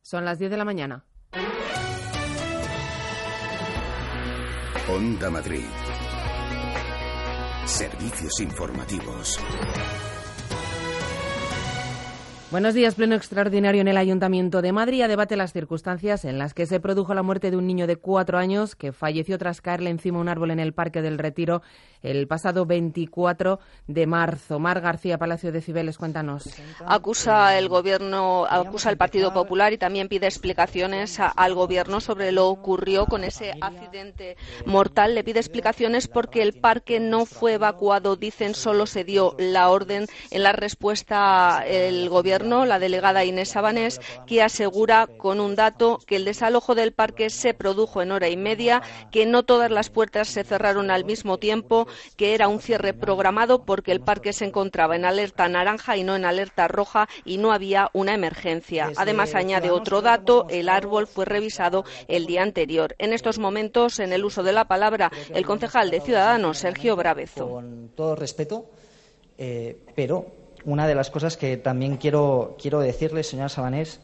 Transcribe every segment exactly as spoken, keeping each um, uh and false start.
Son las diez de la mañana. Onda Madrid. Servicios informativos. Buenos días. Pleno extraordinario en el Ayuntamiento de Madrid a debate las circunstancias en las que se produjo la muerte de un niño de cuatro años que falleció tras caerle encima un árbol en el Parque del Retiro el pasado veinticuatro de marzo. Mar García, Palacio de Cibeles, cuéntanos. Acusa el gobierno, acusa el Partido Popular y también pide explicaciones a, al gobierno sobre lo ocurrió con ese accidente mortal. Le pide explicaciones porque el parque no fue evacuado, dicen, solo se dio la orden. En la respuesta el gobierno, la delegada Inés Sabanés, que asegura con un dato que el desalojo del parque se produjo en hora y media, que no todas las puertas se cerraron al mismo tiempo, que era un cierre programado porque el parque se encontraba en alerta naranja y no en alerta roja y no había una emergencia. Además, añade otro dato, el árbol fue revisado el día anterior. En estos momentos, en el uso de la palabra, el concejal de Ciudadanos, Sergio Bravezo. Con todo respeto, eh, pero una de las cosas que también quiero, quiero decirle, señora Sabanés,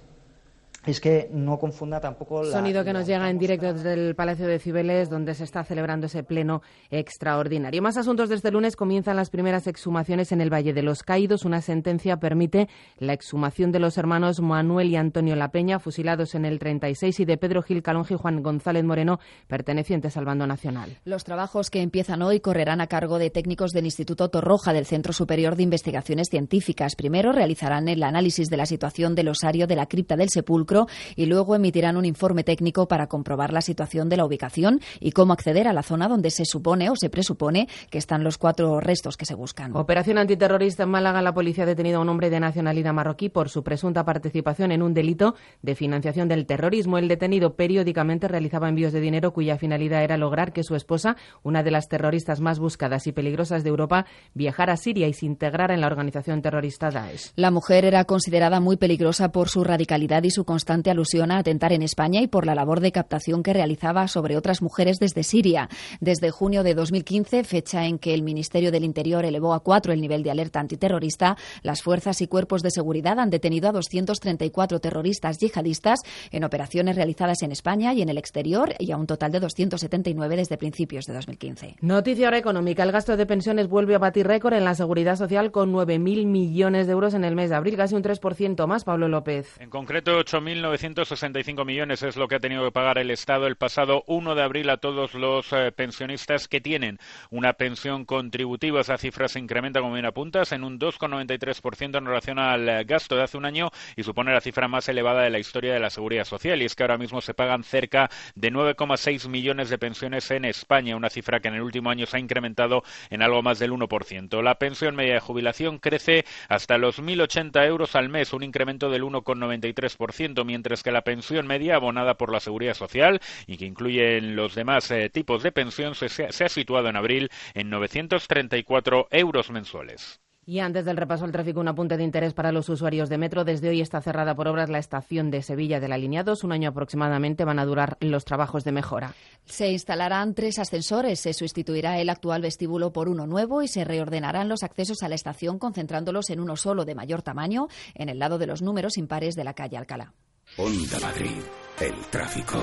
es que no confunda tampoco la... Sonido que nos llega en directo desde el Palacio de Cibeles, donde se está celebrando ese pleno extraordinario. Más asuntos. Desde el lunes comienzan las primeras exhumaciones en el Valle de los Caídos. Una sentencia permite la exhumación de los hermanos Manuel y Antonio La Peña, fusilados en el treinta y seis, y de Pedro Gil Calonge y Juan González Moreno, pertenecientes al bando nacional. Los trabajos que empiezan hoy correrán a cargo de técnicos del Instituto Torroja, del Centro Superior de Investigaciones Científicas. Primero realizarán el análisis de la situación del osario de la cripta del Sepulcro y luego emitirán un informe técnico para comprobar la situación de la ubicación y cómo acceder a la zona donde se supone o se presupone que están los cuatro restos que se buscan. Operación antiterrorista en Málaga. La policía ha detenido a un hombre de nacionalidad marroquí por su presunta participación en un delito de financiación del terrorismo. El detenido periódicamente realizaba envíos de dinero cuya finalidad era lograr que su esposa, una de las terroristas más buscadas y peligrosas de Europa, viajara a Siria y se integrara en la organización terrorista Daesh. La mujer era considerada muy peligrosa por su radicalidad y su constante alusión a atentar en España y por la labor de captación que realizaba sobre otras mujeres desde Siria. Desde junio de dos mil quince, fecha en que el Ministerio del Interior elevó a cuatro el nivel de alerta antiterrorista, las fuerzas y cuerpos de seguridad han detenido a doscientos treinta y cuatro terroristas yihadistas en operaciones realizadas en España y en el exterior, y a un total de doscientos setenta y nueve desde principios de dos mil quince. Noticia ahora económica. El gasto de pensiones vuelve a batir récord en la Seguridad Social con nueve mil millones de euros en el mes de abril, casi un tres por ciento más. Pablo López. En concreto, ocho mil novecientos sesenta y cinco millones es lo que ha tenido que pagar el Estado el pasado uno de abril a todos los eh, pensionistas que tienen una pensión contributiva. Esa cifra se incrementa, como bien apuntas, en un dos coma noventa y tres por ciento en relación al eh, gasto de hace un año y supone la cifra más elevada de la historia de la Seguridad Social. Y es que ahora mismo se pagan cerca de nueve coma seis millones de pensiones en España, una cifra que en el último año se ha incrementado en algo más del uno por ciento. La pensión media de jubilación crece hasta los mil ochenta euros al mes, un incremento del uno coma noventa y tres por ciento, mientras que la pensión media abonada por la Seguridad Social y que incluye los demás eh, tipos de pensión se, se ha situado en abril en novecientos treinta y cuatro euros mensuales. Y antes del repaso al tráfico, un apunte de interés para los usuarios de metro. Desde hoy está cerrada por obras la estación de Sevilla de la línea dos. Un año aproximadamente van a durar los trabajos de mejora. Se instalarán tres ascensores, se sustituirá el actual vestíbulo por uno nuevo y se reordenarán los accesos a la estación concentrándolos en uno solo de mayor tamaño en el lado de los números impares de la calle Alcalá. Onda Madrid, el tráfico.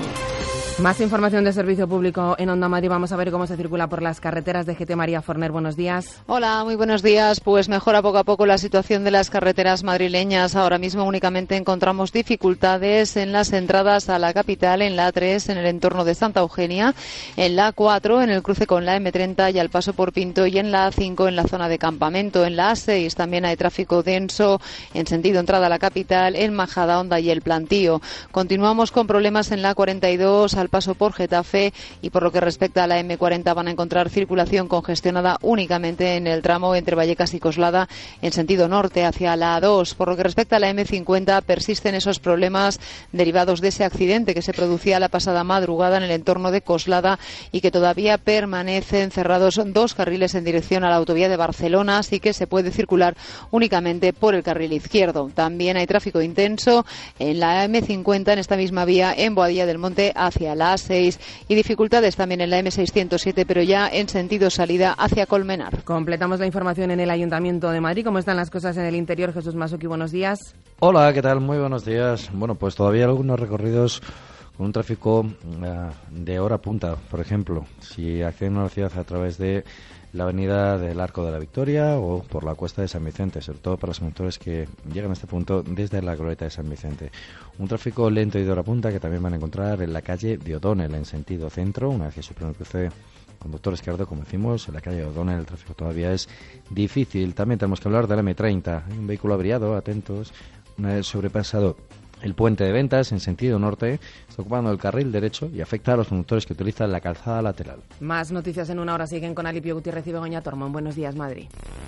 Más información de servicio público en Onda Madrid. Vamos a ver cómo se circula por las carreteras de G T. María Forner, buenos días. Hola, muy buenos días. Pues mejora poco a poco la situación de las carreteras madrileñas. Ahora mismo únicamente encontramos dificultades en las entradas a la capital, en la A tres, en el entorno de Santa Eugenia, en la A cuatro, en el cruce con la M treinta y al paso por Pinto, y en la A cinco, en la zona de Campamento. En la A seis también hay tráfico denso en sentido entrada a la capital, en Majadahonda y el Plantío. Continuamos con problemas en la A cuarenta y dos al paso por Getafe, y por lo que respecta a la M cuarenta van a encontrar circulación congestionada únicamente en el tramo entre Vallecas y Coslada en sentido norte hacia la A dos. Por lo que respecta a la M cincuenta persisten esos problemas derivados de ese accidente que se producía la pasada madrugada en el entorno de Coslada y que todavía permanecen cerrados dos carriles en dirección a la autovía de Barcelona, así que se puede circular únicamente por el carril izquierdo. También hay tráfico intenso en la M cincuenta en esta misma vía todavía en Boadilla del Monte hacia la A seis y dificultades también en la eme seiscientos siete, pero ya en sentido salida hacia Colmenar. Completamos la información en el Ayuntamiento de Madrid. ¿Cómo están las cosas en el interior? Jesús Masuki, buenos días. Hola, ¿qué tal? Muy buenos días. Bueno, pues todavía algunos recorridos con un tráfico uh, de hora punta, por ejemplo, si acceden a la ciudad a través de la avenida del Arco de la Victoria o por la Cuesta de San Vicente, sobre todo para los conductores que llegan a este punto desde la glorieta de San Vicente. Un tráfico lento y de hora punta que también van a encontrar en la calle de O'Donnell en sentido centro, una vez que supera el cruce conductor izquierdo, como decimos, en la calle de O'Donnell el tráfico todavía es difícil. También tenemos que hablar de la eme treinta, hay un vehículo averiado, atentos, una vez sobrepasado el puente de Ventas en sentido norte, está ocupando el carril derecho y afecta a los conductores que utilizan la calzada lateral. Más noticias en una hora siguen con Alipio Gutiérrez y Begoña Tormón. Buenos días, Madrid.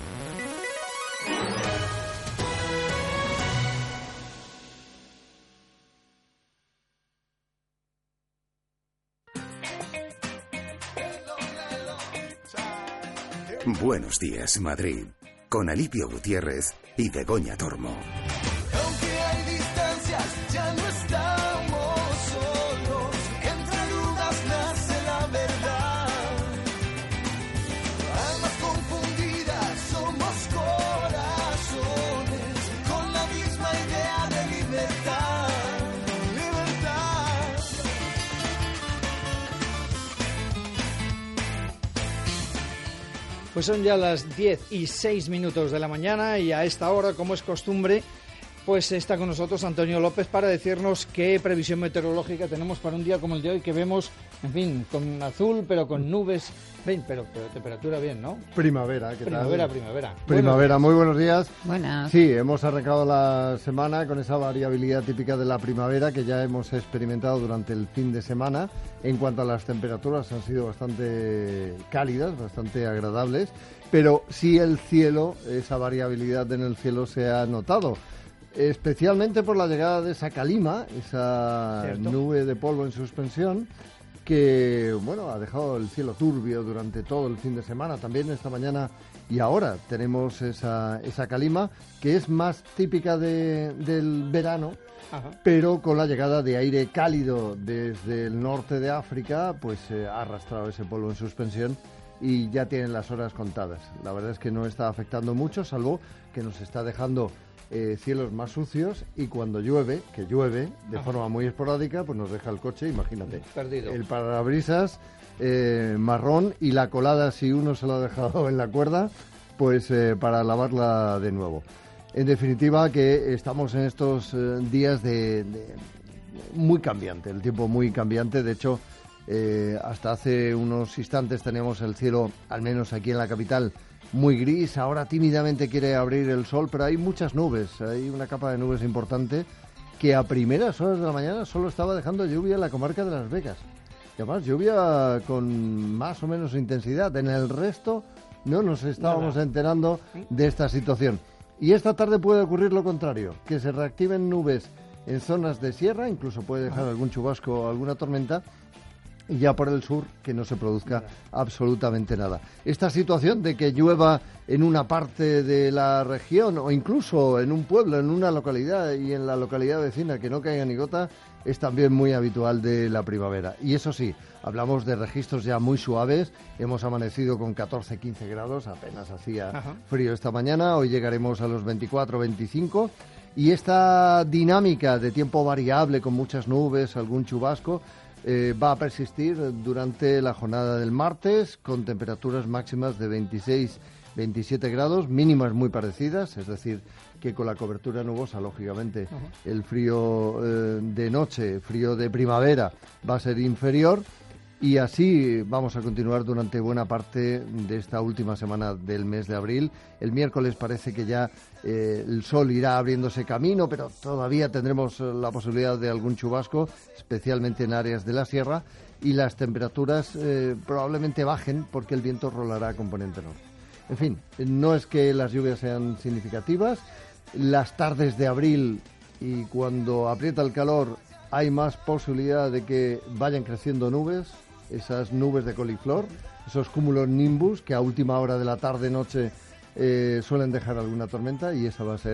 Buenos días, Madrid, con Alipio Gutiérrez y Begoña Tormo. Pues son ya las diez y seis minutos de la mañana y a esta hora, como es costumbre, pues está con nosotros Antonio López para decirnos qué previsión meteorológica tenemos para un día como el de hoy, que vemos, en fin, con azul, pero con nubes, ven, pero, pero temperatura bien, ¿no? Primavera, ¿qué primavera, tal? Primavera, Primavera, muy buenos días. Buenas. Sí, hemos arrancado la semana con esa variabilidad típica de la primavera que ya hemos experimentado durante el fin de semana. En cuanto a las temperaturas, han sido bastante cálidas, bastante agradables, pero sí el cielo, esa variabilidad en el cielo se ha notado. Especialmente por la llegada de esa calima, esa ¿Cierto? nube de polvo en suspensión, que bueno ha dejado el cielo turbio durante todo el fin de semana. También esta mañana y ahora tenemos esa, esa calima, que es más típica de, del verano, Ajá. pero con la llegada de aire cálido desde el norte de África, pues eh, ha arrastrado ese polvo en suspensión y ya tienen las horas contadas. La verdad es que no está afectando mucho, salvo que nos está dejando Eh, cielos más sucios, y cuando llueve, que llueve de Ajá. forma muy esporádica, pues nos deja el coche, imagínate, perdido. El parabrisas eh, marrón y la colada, si uno se lo ha dejado en la cuerda, pues eh, para lavarla de nuevo. En definitiva, que estamos en estos eh, días de, de muy cambiante, el tiempo muy cambiante. De hecho, eh, hasta hace unos instantes teníamos el cielo, al menos aquí en la capital, muy gris. Ahora tímidamente quiere abrir el sol, pero hay muchas nubes, hay una capa de nubes importante que a primeras horas de la mañana solo estaba dejando lluvia en la comarca de Las Vegas. Y además lluvia con más o menos intensidad. En el resto no nos estábamos enterando de esta situación. Y esta tarde puede ocurrir lo contrario, que se reactiven nubes en zonas de sierra, incluso puede dejar algún chubasco o alguna tormenta, y ya por el sur que no se produzca absolutamente nada. Esta situación de que llueva en una parte de la región o incluso en un pueblo, en una localidad y en la localidad vecina que no caiga ni gota, es también muy habitual de la primavera. Y eso sí, hablamos de registros ya muy suaves. Hemos amanecido con catorce, quince grados, apenas hacía Ajá. frío esta mañana. Hoy llegaremos a los veinticuatro, veinticinco. Y esta dinámica de tiempo variable con muchas nubes, algún chubasco, Eh, va a persistir durante la jornada del martes, con temperaturas máximas de veintiséis, veintisiete grados, mínimas muy parecidas, es decir, que con la cobertura nubosa, lógicamente, uh-huh. el frío eh, de noche, frío de primavera, va a ser inferior. Y así vamos a continuar durante buena parte de esta última semana del mes de abril. El miércoles parece que ya eh, el sol irá abriéndose camino, pero todavía tendremos la posibilidad de algún chubasco, especialmente en áreas de la sierra, y las temperaturas eh, probablemente bajen porque el viento rolará a componente norte. En fin, no es que las lluvias sean significativas. Las tardes de abril y cuando aprieta el calor hay más posibilidad de que vayan creciendo nubes, esas nubes de coliflor, esos cúmulos nimbus que a última hora de la tarde-noche eh, suelen dejar alguna tormenta, y esa va a ser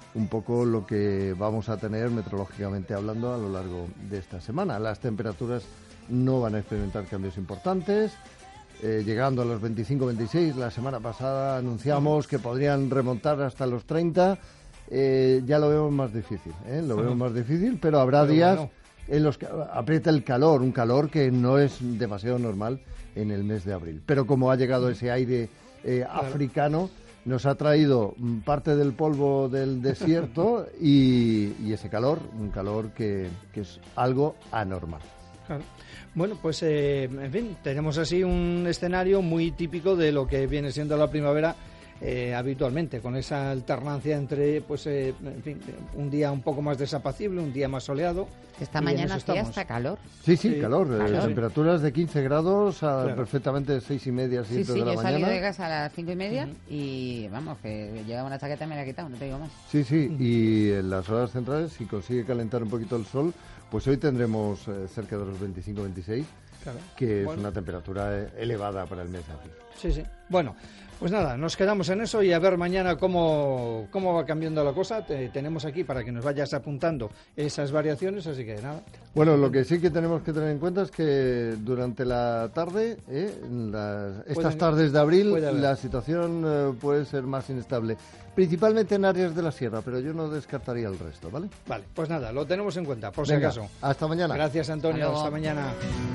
un poco lo que vamos a tener meteorológicamente hablando a lo largo de esta semana. Las temperaturas no van a experimentar cambios importantes, eh, llegando a los veinticinco veintiséis. La semana pasada anunciamos que podrían remontar hasta los treinta. Eh, ya lo vemos más difícil, ¿eh? Lo vemos más difícil, pero habrá pero días bueno. en los que aprieta el calor, un calor que no es demasiado normal en el mes de abril. Pero como ha llegado ese aire eh, claro. africano, nos ha traído parte del polvo del desierto y, y ese calor, un calor que, que es algo anormal. Claro. Bueno, pues eh, en fin, tenemos así un escenario muy típico de lo que viene siendo la primavera eh, habitualmente, con esa alternancia entre, pues, eh, en fin, un día un poco más desapacible, un día más soleado. Esta mañana hacía hasta calor. Sí, sí, sí calor. calor. Eh, temperaturas de quince grados a claro. perfectamente seis y media, siete sí, sí, de la mañana. Sí, sí, yo salí de casa a las cinco y media uh-huh. y, vamos, que llevaba una chaqueta y me la he quitado, no te digo más. Sí, sí, uh-huh. y en las horas centrales, si consigue calentar un poquito el sol, pues hoy tendremos eh, cerca de los veinticinco veintiséis, claro. que bueno. es una temperatura elevada para el mes de abril. Sí, sí. Bueno, pues nada, nos quedamos en eso y a ver mañana cómo, cómo va cambiando la cosa. Te, tenemos aquí para que nos vayas apuntando esas variaciones, así que nada. Bueno, lo que sí que tenemos que tener en cuenta es que durante la tarde, eh, las, estas Pueden, tardes de abril, la situación eh, puede ser más inestable. Principalmente en áreas de la sierra, pero yo no descartaría el resto, ¿vale? Vale, pues nada, lo tenemos en cuenta, por Venga, si acaso. Hasta mañana. Gracias, Antonio. Hasta, hasta mañana.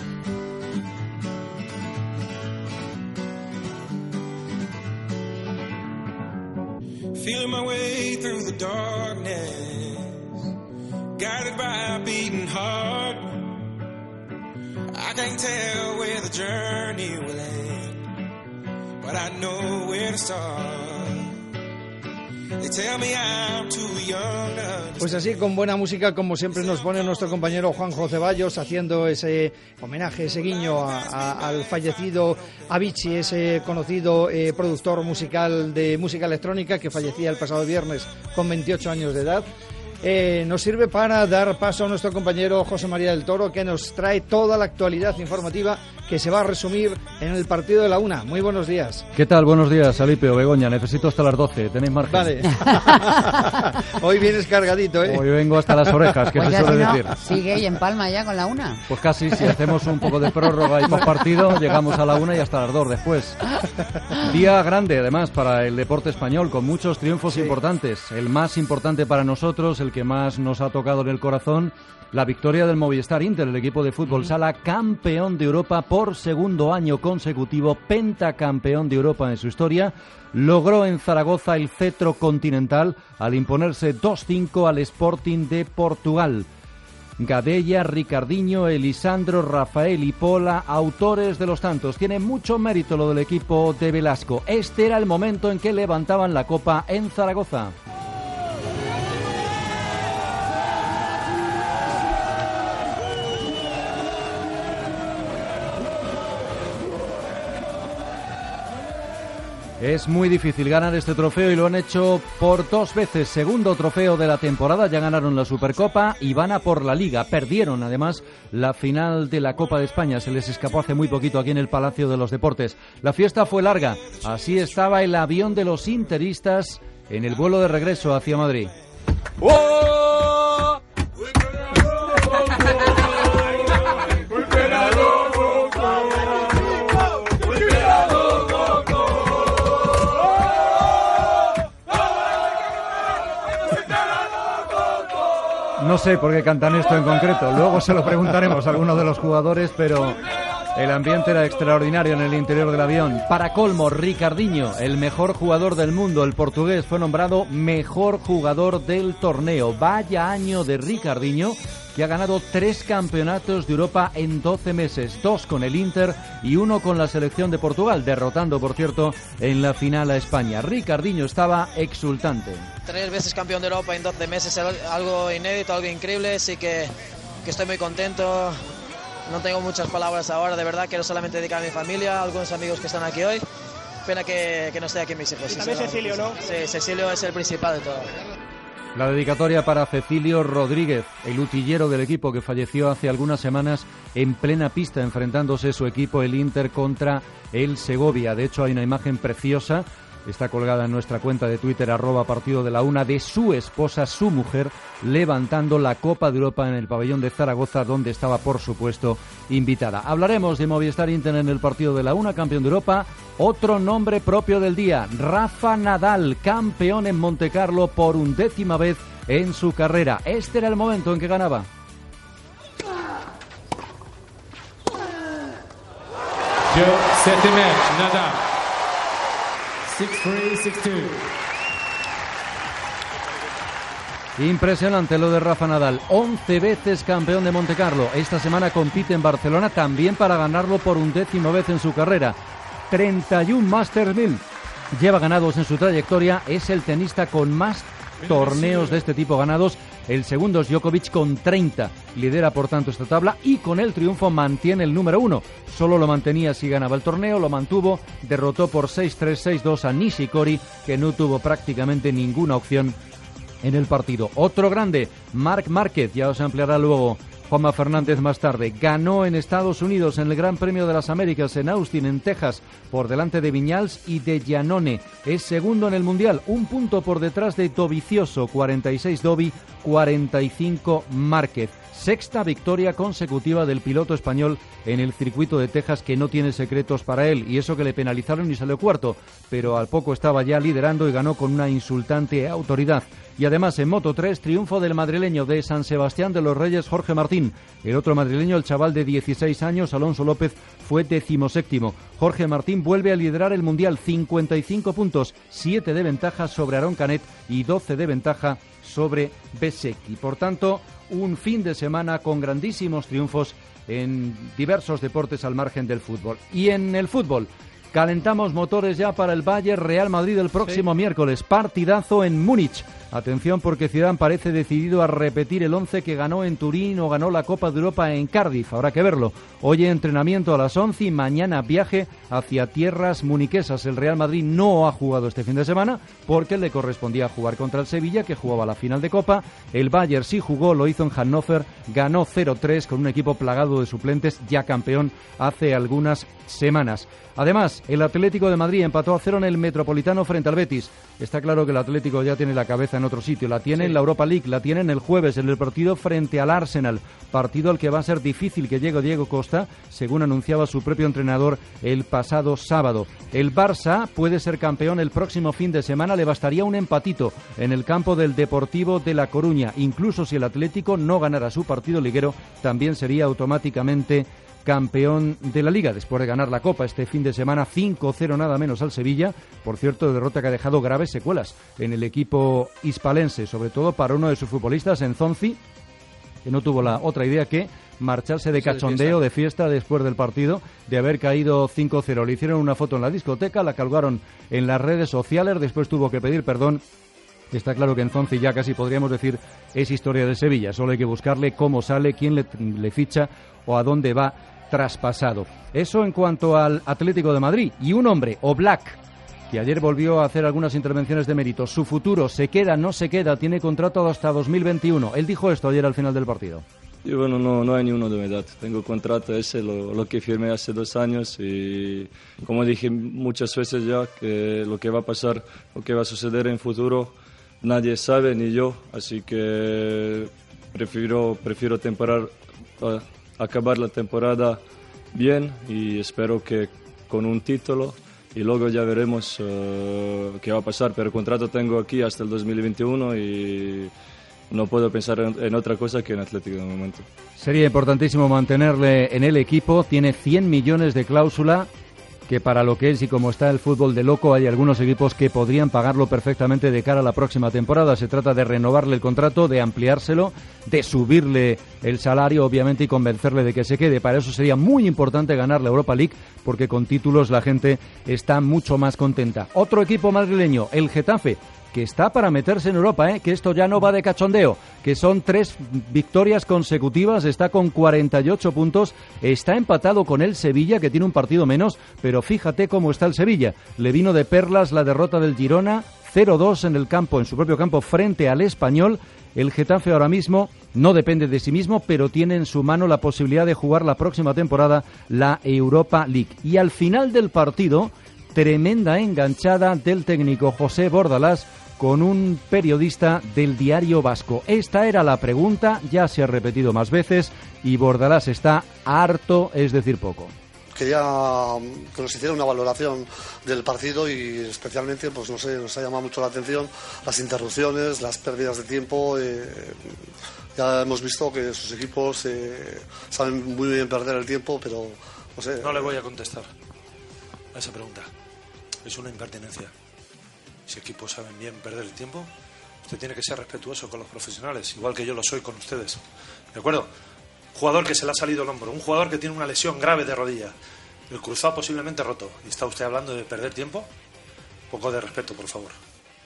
Feeling my way through the darkness, guided by a beating heart. I can't tell where the journey will end, but I know where to start. Pues así, con buena música, como siempre nos pone nuestro compañero Juanjo Ceballos, haciendo ese homenaje, ese guiño a, a, al fallecido Avicii, ese conocido eh, productor musical de música electrónica que fallecía el pasado viernes con veintiocho años de edad. Eh, nos sirve para dar paso a nuestro compañero José María del Toro, que nos trae toda la actualidad informativa que se va a resumir en el partido de la una. Muy buenos días. ¿Qué tal? Buenos días, Alipio, Begoña. Necesito hasta las doce. ¿Tenéis margen? Vale. Hoy vienes cargadito, ¿eh? Hoy vengo hasta las orejas, que pues se suele si no, decir. Sigue y en Palma ya con la una. Pues casi, si hacemos un poco de prórroga y postpartido, llegamos a la una y hasta las dos después. Día grande, además, para el deporte español, con muchos triunfos sí. importantes. El más importante para nosotros, el que más nos ha tocado en el corazón, la victoria del Movistar Inter, el equipo de fútbol sala, campeón de Europa por segundo año consecutivo, pentacampeón de Europa en su historia, logró en Zaragoza el cetro continental al imponerse dos cinco al Sporting de Portugal. Gadella, Ricardinho, Elisandro, Rafael y Pola, autores de los tantos. Tiene mucho mérito lo del equipo de Velasco. Este era el momento en que levantaban la copa en Zaragoza. Es muy difícil ganar este trofeo y lo han hecho por dos veces. Segundo trofeo de la temporada, ya ganaron la Supercopa y van a por la Liga. Perdieron además la final de la Copa de España, se les escapó hace muy poquito aquí en el Palacio de los Deportes. La fiesta fue larga, así estaba el avión de los interistas en el vuelo de regreso hacia Madrid. ¡Oh! No sé por qué cantan esto en concreto, luego se lo preguntaremos a algunos de los jugadores, pero el ambiente era extraordinario en el interior del avión. Para colmo, Ricardinho, el mejor jugador del mundo, el portugués, fue nombrado mejor jugador del torneo. Vaya año de Ricardinho, que ha ganado tres campeonatos de Europa en doce meses, dos con el Inter y uno con la selección de Portugal, derrotando, por cierto, en la final a España. Ricardinho estaba exultante. Tres veces campeón de Europa en doce meses, algo inédito, algo increíble, así que, que estoy muy contento. No tengo muchas palabras ahora, de verdad, quiero solamente dedicar a mi familia, a algunos amigos que están aquí hoy. Pena que, que no esté aquí mis hijos. Y también Cecilio, ¿no? Sí, Cecilio es el principal de todo. La dedicatoria para Cecilio Rodríguez, el utillero del equipo que falleció hace algunas semanas en plena pista, enfrentándose su equipo, el Inter, contra el Segovia. De hecho, hay una imagen preciosa está colgada en nuestra cuenta de Twitter, arroba partido de la una, de su esposa, su mujer, levantando la Copa de Europa en el pabellón de Zaragoza, donde estaba, por supuesto, invitada. Hablaremos de Movistar Inter en el partido de la una, campeón de Europa. Otro nombre propio del día, Rafa Nadal, campeón en Montecarlo por undécima vez en su carrera. Este era el momento en que ganaba. Siete match, Nadal. six three, six two. Impresionante lo de Rafa Nadal, once veces campeón de Montecarlo. Esta semana compite en Barcelona también para ganarlo por undécima vez en su carrera. treinta y uno Masters mil lleva ganados en su trayectoria, es el tenista con más torneos de este tipo ganados. El segundo es Djokovic con treinta, lidera por tanto esta tabla y con el triunfo mantiene el número uno. Solo lo mantenía si ganaba el torneo, lo mantuvo, derrotó por seis tres, seis dos a Nishikori, que no tuvo prácticamente ninguna opción en el partido. Otro grande, Marc Márquez, ya os ampliará luego Juanma Fernández más tarde. Ganó en Estados Unidos en el Gran Premio de las Américas en Austin, en Texas, por delante de Viñals y de Giannone. Es segundo en el Mundial, un punto por detrás de Dovizioso, cuarenta y seis Dovi, cuarenta y cinco Márquez. Sexta victoria consecutiva del piloto español en el circuito de Texas, que no tiene secretos para él, y eso que le penalizaron y salió cuarto, pero al poco estaba ya liderando y ganó con una insultante autoridad. Y además en Moto tres, triunfo del madrileño de San Sebastián de los Reyes, Jorge Martín. El otro madrileño, el chaval de dieciséis años, Alonso López, fue decimoséptimo. Jorge Martín vuelve a liderar el Mundial, cincuenta y cinco puntos, siete de ventaja sobre Aarón Canet y doce de ventaja sobre Bezzecchi. Por tanto, un fin de semana con grandísimos triunfos en diversos deportes al margen del fútbol. Y en el fútbol, calentamos motores ya para el Bayern Real Madrid el próximo sí. miércoles. Partidazo en Múnich. Atención, porque Zidane parece decidido a repetir el once que ganó en Turín o ganó la Copa de Europa en Cardiff. Habrá que verlo. Hoy entrenamiento a las once y mañana viaje hacia tierras muniquesas. El Real Madrid no ha jugado este fin de semana porque le correspondía jugar contra el Sevilla, que jugaba la final de Copa. El Bayern sí jugó, lo hizo en Hannover, ganó cero tres con un equipo plagado de suplentes, ya campeón hace algunas semanas. Además, el Atlético de Madrid empató a cero en el Metropolitano frente al Betis. Está claro que el Atlético ya tiene la cabeza en otro sitio. La tiene sí. en la Europa League, la tienen el jueves en el partido frente al Arsenal. Partido al que va a ser difícil que llegue Diego Costa, según anunciaba su propio entrenador el pasado sábado. El Barça puede ser campeón el próximo fin de semana. Le bastaría un empatito en el campo del Deportivo de La Coruña. Incluso si el Atlético no ganara su partido liguero, también sería automáticamente campeón de la Liga, después de ganar la Copa este fin de semana cinco cero nada menos al Sevilla. Por cierto, derrota que ha dejado graves secuelas en el equipo hispalense, sobre todo para uno de sus futbolistas, Enzonzi, que no tuvo la otra idea que marcharse de cachondeo, de fiesta después del partido, de haber caído cinco cero. Le hicieron una foto en la discoteca, la colgaron en las redes sociales, después tuvo que pedir perdón. Está claro que Enzonzi ya casi podríamos decir es historia de Sevilla, solo hay que buscarle cómo sale, quién le, le ficha o a dónde va traspasado. Eso en cuanto al Atlético de Madrid. Y un hombre, Oblak, que ayer volvió a hacer algunas intervenciones de mérito. Su futuro, se queda, no se queda, tiene contrato hasta dos mil veintiuno. Él dijo esto ayer al final del partido. Y bueno, no, no hay ninguna novedad. Tengo contrato ese, lo, lo que firmé hace dos años y como dije muchas veces ya, que lo que va a pasar, lo que va a suceder en futuro, nadie sabe, ni yo. Así que prefiero, prefiero temporar, uh, acabar la temporada bien y espero que con un título y luego ya veremos uh, qué va a pasar, pero el contrato tengo aquí hasta el dos mil veintiuno y no puedo pensar en, en otra cosa que en Atlético de momento. Sería importantísimo mantenerle en el equipo, tiene cien millones de cláusula, que para lo que es y como está el fútbol de loco, hay algunos equipos que podrían pagarlo perfectamente de cara a la próxima temporada. Se trata de renovarle el contrato, de ampliárselo, de subirle el salario, obviamente, y convencerle de que se quede. Para eso sería muy importante ganar la Europa League, porque con títulos la gente está mucho más contenta. Otro equipo madrileño, el Getafe, que está para meterse en Europa, ¿eh? Que esto ya no va de cachondeo, que son tres victorias consecutivas, está con cuarenta y ocho puntos, está empatado con el Sevilla, que tiene un partido menos, pero fíjate cómo está el Sevilla. Le vino de perlas la derrota del Girona, cero dos en el campo, en su propio campo, frente al Español. El Getafe ahora mismo no depende de sí mismo, pero tiene en su mano la posibilidad de jugar la próxima temporada la Europa League. Y al final del partido, tremenda enganchada del técnico José Bordalás con un periodista del Diario Vasco. Esta era la pregunta, ya se ha repetido más veces y Bordalás está harto, es decir, poco. Quería que nos hiciera una valoración del partido y especialmente, pues no sé, nos ha llamado mucho la atención las interrupciones, las pérdidas de tiempo. Eh, ya hemos visto que sus equipos eh, saben muy bien perder el tiempo, pero no sé. No le voy a contestar a esa pregunta. Es una impertinencia. Si equipos saben bien perder el tiempo, usted tiene que ser respetuoso con los profesionales, igual que yo lo soy con ustedes. ¿De acuerdo? Jugador que se le ha salido el hombro, un jugador que tiene una lesión grave de rodilla, el cruzado posiblemente roto, y está usted hablando de perder tiempo. Un poco de respeto, por favor.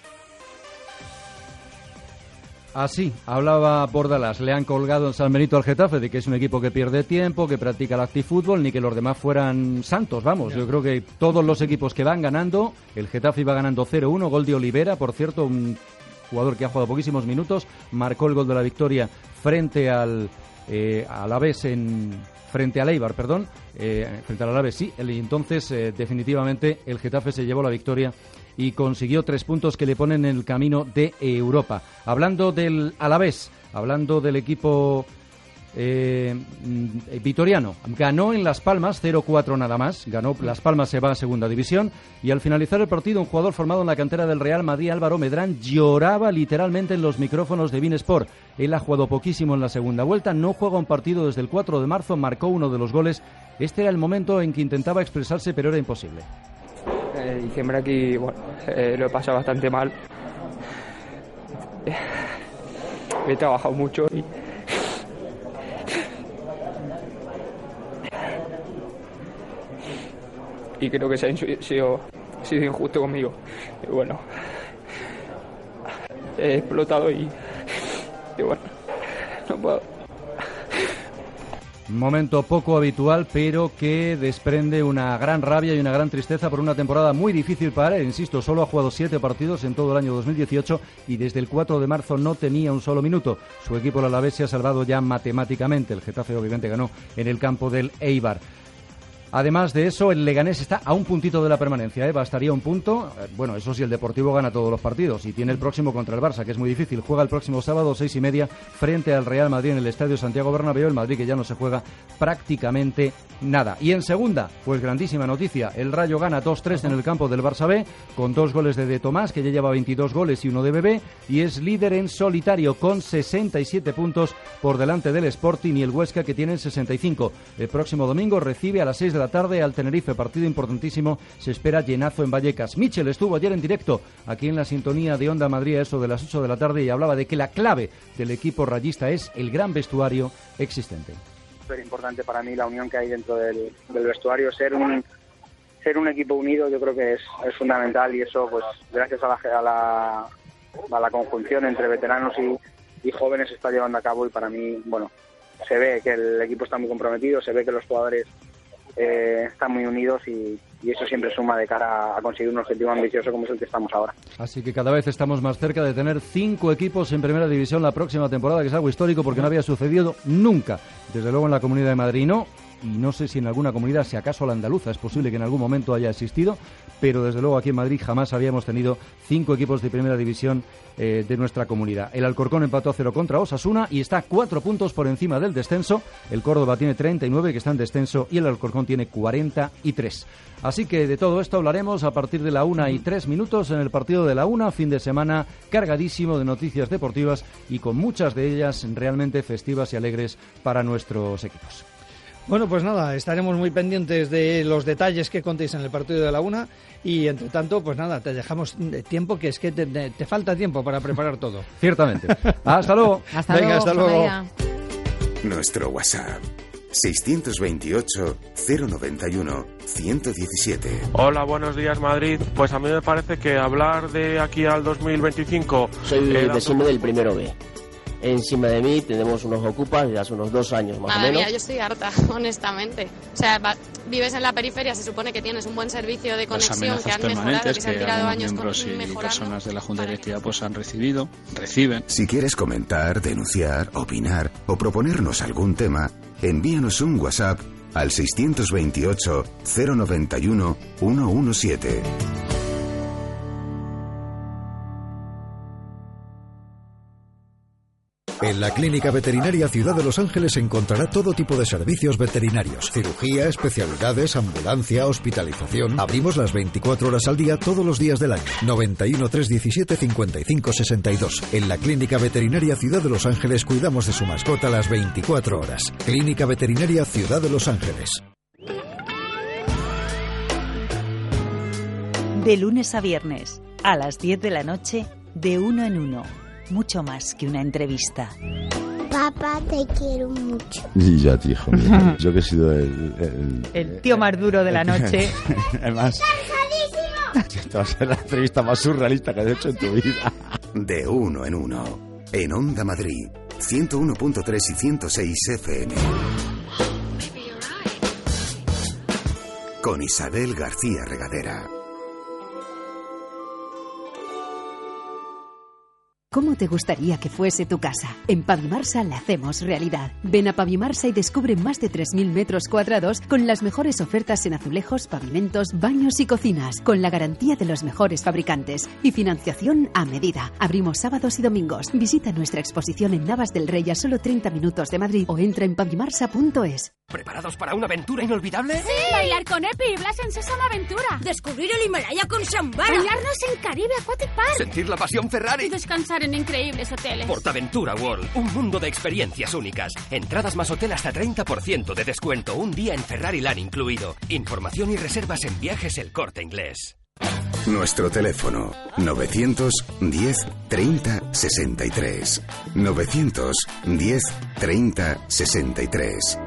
Así hablaba Bordalás. Le han colgado en San Benito al Getafe de que es un equipo que pierde tiempo, que practica el actifútbol, ni que los demás fueran santos, vamos. Yo creo que todos los equipos que van ganando, el Getafe iba ganando cero uno, gol de Olivera, por cierto, un jugador que ha jugado poquísimos minutos, marcó el gol de la victoria frente al Eh, Alavés en frente al Eibar, perdón, eh, frente al Alavés sí, y entonces eh, definitivamente el Getafe se llevó la victoria y consiguió tres puntos que le ponen en el camino de Europa. Hablando del Alavés, hablando del equipo eh, vitoriano, ganó en Las Palmas cero cuatro nada más, ganó Las Palmas, se va a segunda división y al finalizar el partido un jugador formado en la cantera del Real Madrid, Álvaro Medrán, lloraba literalmente en los micrófonos de beIN Sport. Él ha jugado poquísimo en la segunda vuelta, no juega un partido desde el cuatro de marzo, marcó uno de los goles. Este era el momento en que intentaba expresarse, pero era imposible. En diciembre aquí, bueno, eh, lo he pasado bastante mal. He trabajado mucho y... y creo que se ha sido, sido injusto conmigo. Y bueno, he explotado y... y bueno, no puedo. Momento poco habitual, pero que desprende una gran rabia y una gran tristeza por una temporada muy difícil para él. Insisto, solo ha jugado siete partidos en todo el año dos mil dieciocho y desde el cuatro de marzo no tenía un solo minuto. Su equipo, el Alavés, se ha salvado ya matemáticamente. El Getafe obviamente ganó en el campo del Eibar. Además de eso, el Leganés está a un puntito de la permanencia, ¿eh? Bastaría un punto. Bueno, eso sí, el Deportivo gana todos los partidos y tiene el próximo contra el Barça, que es muy difícil. Juega el próximo sábado, seis y media, frente al Real Madrid en el Estadio Santiago Bernabéu. El Madrid que ya no se juega prácticamente nada. Y en segunda, pues grandísima noticia. El Rayo gana dos tres en el campo del Barça B, con dos goles de De Tomás, que ya lleva veintidós goles y uno de Bebé, y es líder en solitario con sesenta y siete puntos por delante del Sporting y el Huesca, que tienen sesenta y cinco. El próximo domingo recibe a las seis de la tarde al Tenerife, partido importantísimo, se espera llenazo en Vallecas. Michel estuvo ayer en directo aquí en la sintonía de Onda Madrid a eso de las ocho de la tarde y hablaba de que la clave del equipo rayista es el gran vestuario existente. Súper importante para mí la unión que hay dentro del, del vestuario, ser un ser un equipo unido yo creo que es, es fundamental y eso pues gracias a la, a la, a la conjunción entre veteranos y, y jóvenes se está llevando a cabo y para mí, bueno, se ve que el equipo está muy comprometido, se ve que los jugadores Eh, están muy unidos y, y eso siempre suma de cara a conseguir un objetivo ambicioso como es el que estamos ahora. Así que cada vez estamos más cerca de tener cinco equipos en Primera División la próxima temporada, que es algo histórico porque no había sucedido nunca, desde luego en la Comunidad de Madrid no, y no sé si en alguna comunidad, si acaso la andaluza, es posible que en algún momento haya existido, pero desde luego aquí en Madrid jamás habíamos tenido cinco equipos de Primera División eh, de nuestra comunidad. El Alcorcón empató a cero contra Osasuna y está cuatro puntos por encima del descenso. El Córdoba tiene treinta y nueve, que está en descenso, y el Alcorcón tiene cuarenta y tres. Así que de todo esto hablaremos a partir de la una y tres minutos en el partido de la una, fin de semana cargadísimo de noticias deportivas y con muchas de ellas realmente festivas y alegres para nuestros equipos. Bueno, pues nada, estaremos muy pendientes de los detalles que contéis en el partido de la una y, entre tanto, pues nada, te dejamos de tiempo, que es que te, te, te falta tiempo para preparar todo. Ciertamente. Hasta luego. Hasta Venga, luego. hasta luego. Vaya. Nuestro WhatsApp, seiscientos veintiocho, cero noventa y uno, ciento diecisiete. Hola, buenos días, Madrid. Pues a mí me parece que hablar de aquí al dos mil veinticinco... Soy eh, vecino del primero B. Encima de mí tenemos unos ocupas desde hace unos dos años más Madre o menos. Mía, yo estoy harta, honestamente. O sea, va, vives en la periferia, se supone que tienes un buen servicio de conexión, que han mejorado, que se han tirado años con miembros y mejorando. personas de la Junta Directiva pues han recibido, reciben. Si quieres comentar, denunciar, opinar o proponernos algún tema, envíanos un WhatsApp al seiscientos veintiocho, cero noventa y uno, ciento diecisiete. En la Clínica Veterinaria Ciudad de Los Ángeles encontrará todo tipo de servicios veterinarios. Cirugía, especialidades, ambulancia, hospitalización. Abrimos las veinticuatro horas al día todos los días del año. noventa y uno, trescientos diecisiete, cincuenta y cinco sesenta y dos. En la Clínica Veterinaria Ciudad de Los Ángeles cuidamos de su mascota las veinticuatro horas. Clínica Veterinaria Ciudad de Los Ángeles. De lunes a viernes, a las diez de la noche, de uno en uno. Mucho más que una entrevista. Papá, te quiero mucho. Y yo a ti, hijo mío. Yo que he sido el... El, el tío más duro de la noche. Además, esta va a ser la entrevista más surrealista que has hecho en tu vida. De uno en uno. En Onda Madrid, ciento uno punto tres y ciento seis F M. Con Isabel García Regadera. ¿Cómo te gustaría que fuese tu casa? En Pavimarsa la hacemos realidad. Ven a Pavimarsa y descubre más de tres mil metros cuadrados con las mejores ofertas en azulejos, pavimentos, baños y cocinas, con la garantía de los mejores fabricantes y financiación a medida. Abrimos sábados y domingos. Visita nuestra exposición en Navas del Rey a solo treinta minutos de Madrid o entra en pavimarsa punto es. ¿Preparados para una aventura inolvidable? ¡Sí! Bailar con Epi y Blas en Sésamo Aventura. Descubrir el Himalaya con Shambhala. Bañarnos en Caribe Aquatic Park. Sentir la pasión Ferrari. Y descansar en increíbles hoteles. Portaventura World, un mundo de experiencias únicas. Entradas más hotel hasta treinta por ciento de descuento. Un día en Ferrari Land incluido. Información y reservas en Viajes El Corte Inglés. Nuestro teléfono novecientos diez treinta sesenta y tres. novecientos diez treinta sesenta y tres.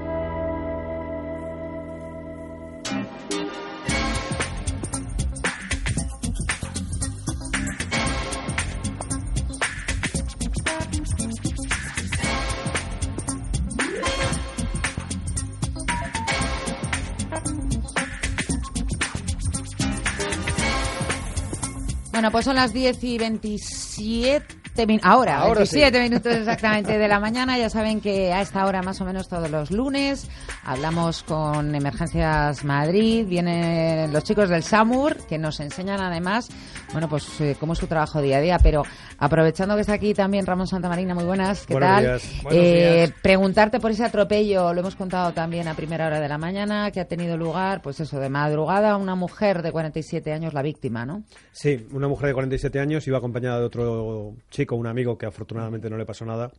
Bueno, pues son las diez y veintisiete min- ahora, Ahora veintisiete sí. minutos exactamente de la mañana. Ya saben que a esta hora más o menos todos los lunes hablamos con Emergencias Madrid. Vienen los chicos del SAMUR que nos enseñan además, bueno, pues eh, cómo es su trabajo día a día. Pero aprovechando que está aquí también Ramón Santamarina, muy buenas, ¿qué Buenos tal? días. Buenos Eh, días. preguntarte por ese atropello, lo hemos contado también a primera hora de la mañana, que ha tenido lugar, pues eso, de madrugada, una mujer de cuarenta y siete años, la víctima, ¿no? Sí, una mujer de cuarenta y siete años iba acompañada de otro chico, un amigo que afortunadamente no le pasó nada.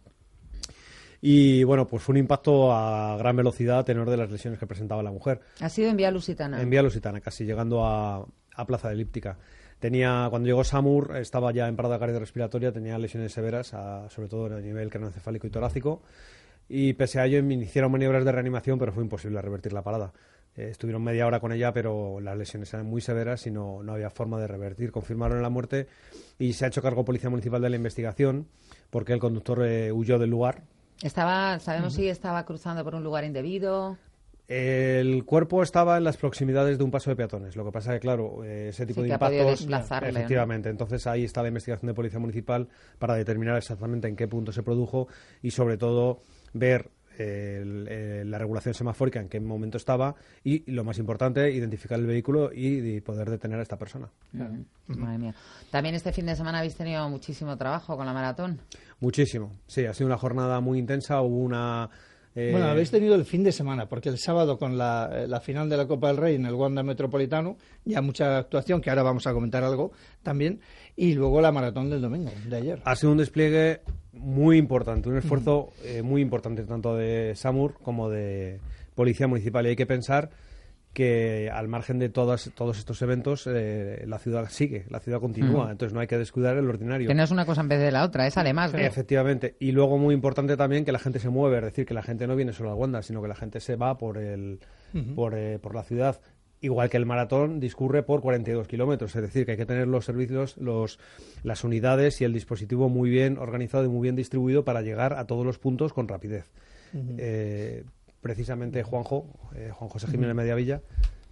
Y bueno, pues fue un impacto a gran velocidad a tenor de las lesiones que presentaba la mujer. Ha sido en Vía Lusitana. En Vía Lusitana, casi llegando a, a Plaza de Elíptica. Tenía, cuando llegó SAMUR, estaba ya en parada cardiorrespiratoria, tenía lesiones severas, a, sobre todo a nivel craneoencefálico y torácico. Y pese a ello, hicieron maniobras de reanimación, pero fue imposible revertir la parada. Eh, estuvieron media hora con ella, pero las lesiones eran muy severas y no, no había forma de revertir. Confirmaron la muerte y se ha hecho cargo Policía Municipal de la investigación porque el conductor eh, huyó del lugar. Estaba, sabemos si estaba cruzando por un lugar indebido. El cuerpo estaba en las proximidades de un paso de peatones. Lo que pasa es que, claro, eh, ese tipo Sí, de que ha podido impactos... desplazarle, Efectivamente. Entonces ahí está la investigación de Policía Municipal para determinar exactamente en qué punto se produjo y, sobre todo, ver eh, el, eh, la regulación semafórica, en qué momento estaba y, y, lo más importante, identificar el vehículo y, y poder detener a esta persona. Claro. Madre mía. También este fin de semana habéis tenido muchísimo trabajo con la maratón. Muchísimo. Sí, ha sido una jornada muy intensa. Hubo una... Eh... Bueno, habéis tenido el fin de semana, porque el sábado con la, la final de la Copa del Rey en el Wanda Metropolitano, ya mucha actuación, que ahora vamos a comentar algo también, y luego la maratón del domingo, de ayer. Ha sido un despliegue muy importante, un esfuerzo eh, muy importante, tanto de SAMUR como de Policía Municipal, y hay que pensar que al margen de todas, todos estos eventos, eh, la ciudad sigue, la ciudad continúa, mm. entonces no hay que descuidar el ordinario. Que no es una cosa en vez de la otra, es además. ¿no? Efectivamente, y luego muy importante también que la gente se mueve, es decir, que la gente no viene solo a Wanda, sino que la gente se va por, el, uh-huh. por, eh, por la ciudad. Igual que el maratón discurre por cuarenta y dos kilómetros, es decir, que hay que tener los servicios, los, las unidades y el dispositivo muy bien organizado y muy bien distribuido para llegar a todos los puntos con rapidez. Uh-huh. Eh, precisamente Juanjo, eh, Juan José Jiménez uh-huh. Mediavilla,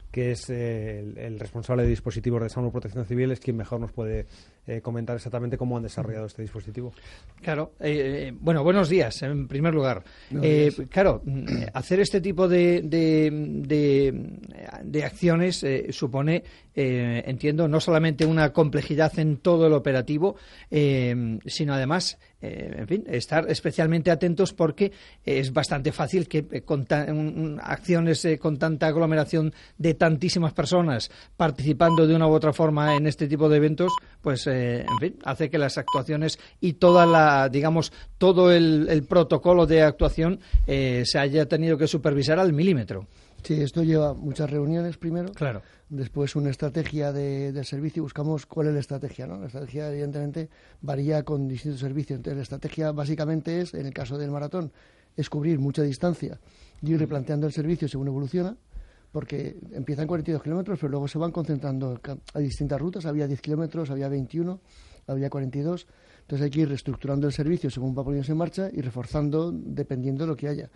que es eh, el, el responsable de dispositivos de SAMUR Protección Civil, es quien mejor nos puede eh, comentar exactamente cómo han desarrollado este dispositivo. Claro, eh, bueno, buenos días, en primer lugar. Eh, claro, hacer este tipo de, de, de, de acciones eh, supone, eh, entiendo, no solamente una complejidad en todo el operativo, eh, sino además, eh, en fin, estar especialmente atentos porque es bastante fácil que eh, con ta, un, acciones eh, con tanta aglomeración de tantísimas personas participando de una u otra forma en este tipo de eventos, pues, eh, en fin, hace que las actuaciones y toda la, digamos, todo el, el protocolo de actuación eh, se haya tenido que supervisar al milímetro. Sí, esto lleva muchas reuniones primero. Claro. Después una estrategia de, de servicio. Buscamos cuál es la estrategia, ¿no? La estrategia, evidentemente, varía con distintos servicios. Entonces, la estrategia básicamente es, en el caso del maratón, es cubrir mucha distancia y ir replanteando el servicio según evoluciona, porque empiezan cuarenta y dos kilómetros, pero luego se van concentrando a distintas rutas. Había diez kilómetros, había veintiuno, había cuarenta y dos. Entonces, hay que ir reestructurando el servicio según va poniéndose en marcha y reforzando dependiendo de lo que haya.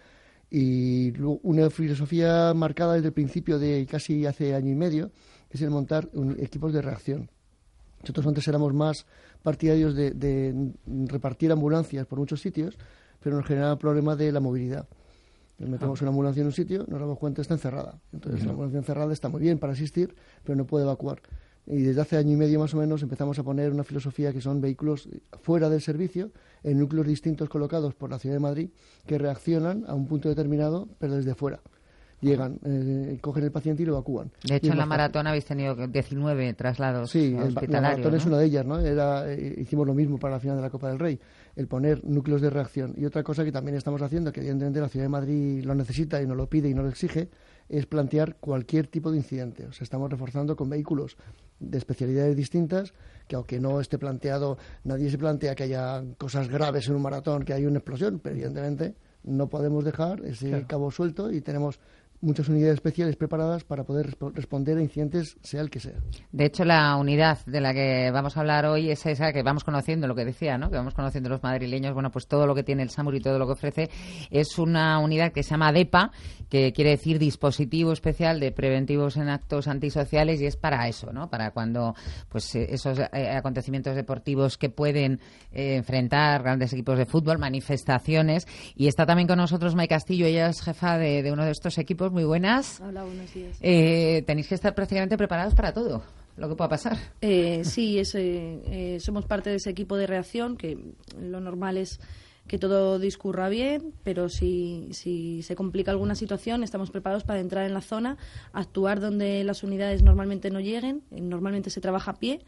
Y una filosofía marcada desde el principio de casi hace año y medio es el montar un, equipos de reacción. Nosotros antes éramos más partidarios de, de repartir ambulancias por muchos sitios, pero nos generaba el problema de la movilidad. Nos metemos una ambulancia en un sitio, nos damos cuenta está encerrada. Entonces uh-huh. la ambulancia encerrada está muy bien para asistir, pero no puede evacuar. Y desde hace año y medio más o menos empezamos a poner una filosofía que son vehículos fuera del servicio, en núcleos distintos colocados por la Ciudad de Madrid, que reaccionan a un punto determinado, pero desde fuera. Llegan, eh, cogen el paciente y lo evacúan. De hecho, en la maratón habéis tenido diecinueve traslados sí, hospitalarios. Sí, la maratón ¿no? es una de ellas, ¿no? Era, eh, hicimos lo mismo para la final de la Copa del Rey, el poner núcleos de reacción. Y otra cosa que también estamos haciendo, que evidentemente la Ciudad de Madrid lo necesita y nos lo pide y nos lo exige, es plantear cualquier tipo de incidente. O sea, estamos reforzando con vehículos de especialidades distintas, que aunque no esté planteado, nadie se plantea que haya cosas graves en un maratón, que haya una explosión, pero evidentemente no podemos dejar ese claro. cabo suelto y tenemos muchas unidades especiales preparadas para poder resp- responder a incidentes, sea el que sea. De hecho, la unidad de la que vamos a hablar hoy es esa que vamos conociendo, lo que decía, ¿no? Que vamos conociendo los madrileños. Bueno, pues todo lo que tiene el SAMUR y todo lo que ofrece es una unidad que se llama DEPA, que quiere decir Dispositivo Especial de Preventivos en Actos Antisociales, y es para eso, ¿no? Para cuando pues esos eh, acontecimientos deportivos que pueden eh, enfrentar grandes equipos de fútbol, manifestaciones. Y está también con nosotros May Castillo, ella es jefa de, de uno de estos equipos. Muy buenas. Hola, buenos días. Eh, tenéis que estar prácticamente preparados para todo lo que pueda pasar. Eh, sí, es, eh, eh, somos parte de ese equipo de reacción, que lo normal es que todo discurra bien, pero si, si se complica alguna situación, estamos preparados para entrar en la zona, actuar donde las unidades normalmente no lleguen, normalmente se trabaja a pie,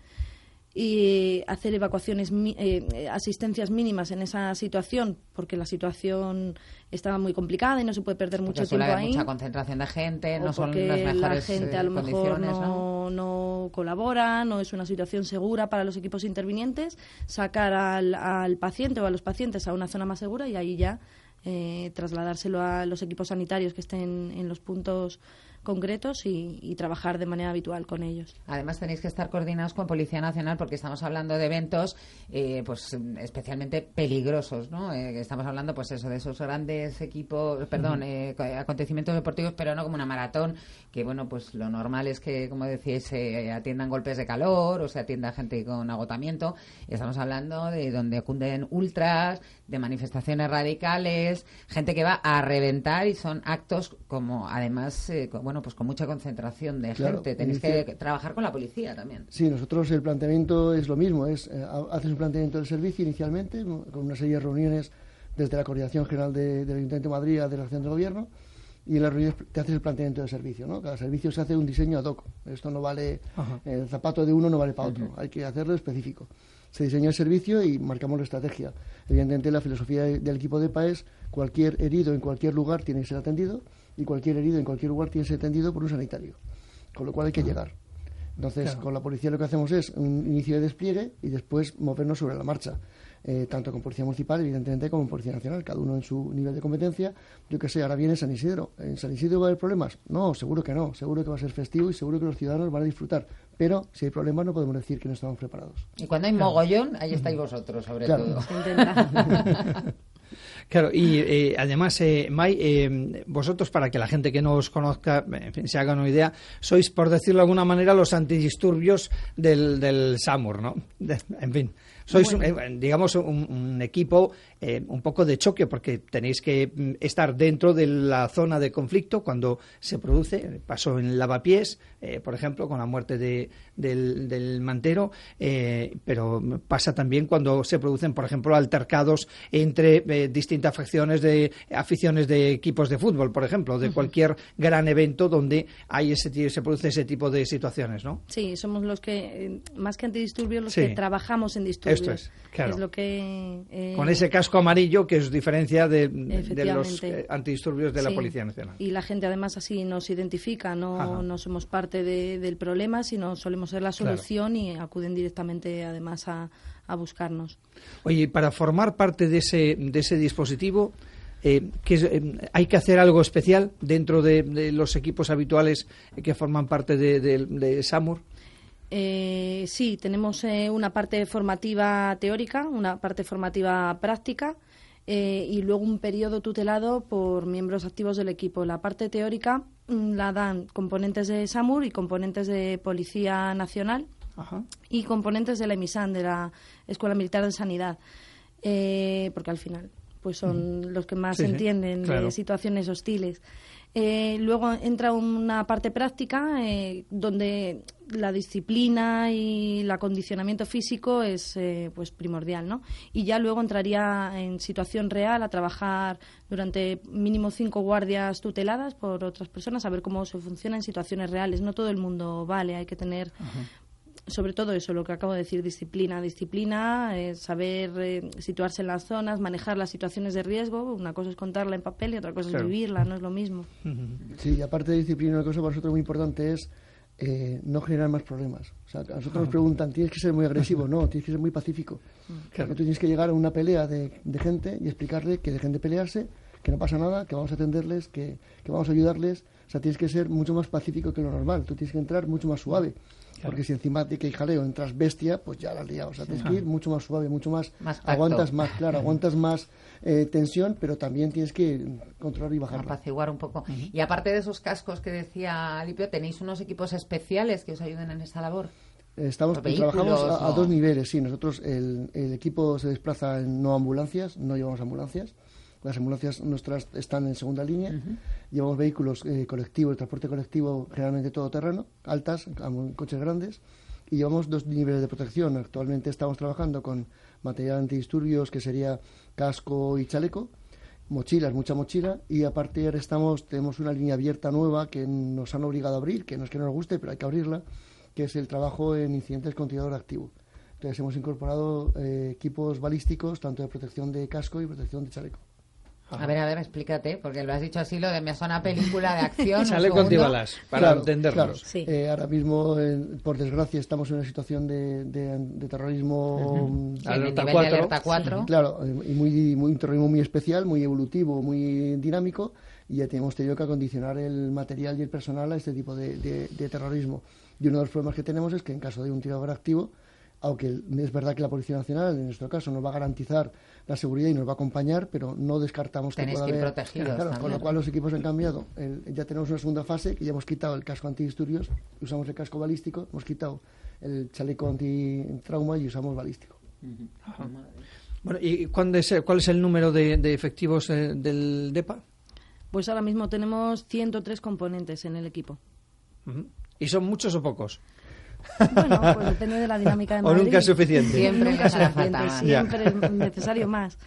y hacer evacuaciones, eh, asistencias mínimas en esa situación, porque la situación estaba muy complicada y no se puede perder porque mucho tiempo ahí. Mucha concentración de gente, no son las mejores la gente a lo mejor no, ¿no? no colabora, no es una situación segura para los equipos intervinientes, sacar al, al paciente o a los pacientes a una zona más segura y ahí ya eh, trasladárselo a los equipos sanitarios que estén en los puntos concretos y, y trabajar de manera habitual con ellos. Además tenéis que estar coordinados con Policía Nacional porque estamos hablando de eventos eh, pues especialmente peligrosos, ¿no? Eh, estamos hablando pues eso de esos grandes equipos, perdón, eh, acontecimientos deportivos, pero no como una maratón, que bueno, pues lo normal es que, como decíais, se atiendan golpes de calor o se atienda gente con agotamiento. Estamos hablando de donde cunden ultras, de manifestaciones radicales, gente que va a reventar y son actos como además eh, bueno, pues con mucha concentración de claro, gente. Tenéis inicia... que trabajar con la policía también. Sí, nosotros el planteamiento es lo mismo, es eh, haces un planteamiento del servicio inicialmente, con una serie de reuniones desde la Coordinación General de, del Ayuntamiento de Madrid a la Delegación del Gobierno, y en las reuniones te haces el planteamiento del servicio, ¿no? Cada servicio se hace un diseño ad hoc. Esto no vale, Ajá. el zapato de uno no vale para otro, uh-huh. hay que hacerlo específico. Se diseña el servicio y marcamos la estrategia. Evidentemente la filosofía del equipo de DEPA es cualquier herido en cualquier lugar tiene que ser atendido, y cualquier herido en cualquier lugar tiene que ser atendido por un sanitario, con lo cual hay que llegar. Entonces, claro. con la policía lo que hacemos es un inicio de despliegue y después movernos sobre la marcha, eh, tanto con Policía Municipal, evidentemente, como con Policía Nacional, cada uno en su nivel de competencia. Yo que sé, ahora viene San Isidro. ¿En San Isidro va a haber problemas? No, seguro que no. Seguro que va a ser festivo y seguro que los ciudadanos van a disfrutar. Pero si hay problemas no podemos decir que no estamos preparados. Y cuando hay mogollón, ahí estáis vosotros, sobre claro. todo. Claro, y eh, además, eh, May, eh, vosotros, para que la gente que no os conozca, en fin, se haga una idea, sois, por decirlo de alguna manera, los antidisturbios del, del SAMUR, ¿no? De, en fin, sois, bueno. eh, digamos, un, un equipo eh, un poco de choque, porque tenéis que estar dentro de la zona de conflicto cuando se produce. Pasó en Lavapiés, eh, por ejemplo, con la muerte de, del, del mantero, eh, pero pasa también cuando se producen, por ejemplo, altercados entre eh, distintas facciones de aficiones de equipos de fútbol, por ejemplo, de cualquier gran evento donde hay ese se produce ese tipo de situaciones, ¿no? Sí, somos los que, más que antidisturbios, los sí. que trabajamos en disturbios. Esto es, claro. Es lo que, eh... Con ese casco amarillo que os diferencia de, de los eh, antidisturbios de la sí. Policía Nacional. Y la gente además así nos identifica, no, no somos parte de, del problema, sino solemos ser la solución, claro. Y acuden directamente además a, a buscarnos. Oye, para formar parte de ese, de ese dispositivo, eh, que es, eh, ¿hay que hacer algo especial dentro de, de los equipos habituales que forman parte de, de, de SAMUR? Eh, sí, tenemos eh, una parte formativa teórica, una parte formativa práctica eh, y luego un periodo tutelado por miembros activos del equipo. La parte teórica mm, la dan componentes de SAMUR y componentes de Policía Nacional. Ajá. Y componentes de la EMISAN, de la Escuela Militar de Sanidad, eh, porque al final pues son mm. los que más sí, entienden sí, claro. de situaciones hostiles. Eh, luego entra una parte práctica eh, donde la disciplina y el acondicionamiento físico es eh, pues primordial, ¿no? Y ya luego entraría en situación real a trabajar durante mínimo cinco guardias tuteladas por otras personas, a ver cómo se funciona en situaciones reales. No todo el mundo vale, hay que tener... Ajá. Sobre todo eso, lo que acabo de decir, disciplina. Disciplina, eh, saber eh, situarse en las zonas, manejar las situaciones de riesgo. Una cosa es contarla en papel y otra cosa claro. es vivirla, no es lo mismo. Sí, y aparte de disciplina, una cosa para nosotros muy importante es eh, no generar más problemas. O sea, a nosotros nos preguntan, ¿tienes que ser muy agresivo? No, tienes que ser muy pacífico. Claro. Tú tienes que llegar a una pelea de, de gente y explicarle que dejen de pelearse, que no pasa nada, que vamos a atenderles, que, que vamos a ayudarles. O sea, tienes que ser mucho más pacífico que lo normal. Tú tienes que entrar mucho más suave. Claro. Porque si encima de que hay jaleo entras bestia, pues ya la has liado. O sea, tienes sí. que ir mucho más suave, mucho más... más aguantas más, claro, aguantas más eh, tensión, pero también tienes que controlar y bajarla. Apaciguar un poco. Uh-huh. Y aparte de esos cascos que decía Alipio, ¿tenéis unos equipos especiales que os ayuden en esta labor? Estamos, pues, trabajamos a, a dos niveles, sí. Nosotros, el, el equipo se desplaza en no ambulancias, no llevamos ambulancias. Las ambulancias nuestras están en segunda línea. Uh-huh. Llevamos vehículos eh, colectivos, de transporte colectivo, generalmente todoterreno, altas, coches grandes. Y llevamos dos niveles de protección. Actualmente estamos trabajando con material antidisturbios, que sería casco y chaleco, mochilas, mucha mochila. Y aparte ahora estamos, tenemos una línea abierta nueva que nos han obligado a abrir, que no es que no nos guste, pero hay que abrirla, que es el trabajo en incidentes con tirador activo. Entonces hemos incorporado eh, equipos balísticos, tanto de protección de casco y protección de chaleco. Ajá. A ver, a ver, explícate, porque lo has dicho así, lo de me suena película de acción. Sale con tibalas, para claro, entendernos. Claro. Sí. Eh, ahora mismo, eh, por desgracia, estamos en una situación de, de, de terrorismo... Uh-huh. Sí, alerta nivel cuatro. De alerta cuatro. Sí. Claro, eh, y muy, muy, un terrorismo muy especial, muy evolutivo, muy dinámico, y ya hemos tenido que acondicionar el material y el personal a este tipo de, de, de terrorismo. Y uno de los problemas que tenemos es que en caso de un tirador activo, aunque es verdad que la Policía Nacional, en nuestro caso, nos va a garantizar la seguridad y nos va a acompañar, pero no descartamos que Tenéis pueda que ir haber... protegidos Claro, con lo cual los equipos han cambiado. El, ya tenemos una segunda fase, que ya hemos quitado el casco antidisturbios, usamos el casco balístico, hemos quitado el chaleco antitrauma y usamos balístico. Ajá. Bueno, ¿y cuándo es, cuál es el número de, de efectivos eh, del DEPA? Pues ahora mismo tenemos ciento tres componentes en el equipo. Uh-huh. ¿Y son muchos o pocos? Bueno, pues depende de la dinámica de Madrid. O nunca es suficiente. Siempre nunca es suficiente, siempre es necesario más.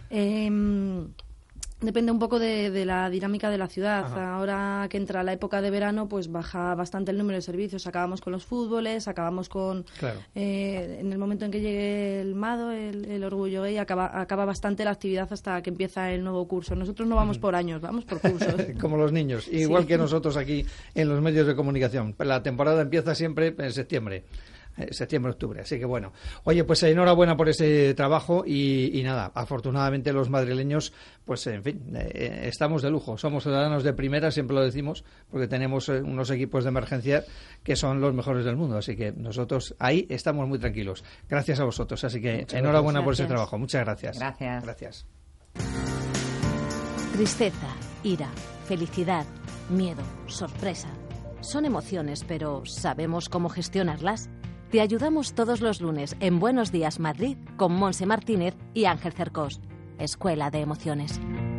Eh, depende un poco de, de la dinámica de la ciudad. Ajá. Ahora que entra la época de verano, pues baja bastante el número de servicios. Acabamos con los fútboles, acabamos con... Claro. Eh, en el momento en que llegue el MADO, el, el Orgullo Gay, acaba, acaba bastante la actividad hasta que empieza el nuevo curso. Nosotros no vamos por años, vamos por cursos. Como los niños, igual sí. que nosotros aquí en los medios de comunicación. La temporada empieza siempre en septiembre. septiembre-octubre, así que bueno. Oye, pues enhorabuena por ese trabajo y, y nada, afortunadamente los madrileños, pues en fin, eh, estamos de lujo, somos ciudadanos de primera, siempre lo decimos, porque tenemos eh, unos equipos de emergencia que son los mejores del mundo, así que nosotros ahí estamos muy tranquilos. Gracias a vosotros, así que muchas enhorabuena gracias. por ese trabajo, muchas gracias. Gracias. Gracias. Tristeza, ira, felicidad, miedo, sorpresa. Son emociones, pero ¿sabemos cómo gestionarlas? Te ayudamos todos los lunes en Buenos Días Madrid con Monse Martínez y Ángel Cercós. Escuela de Emociones.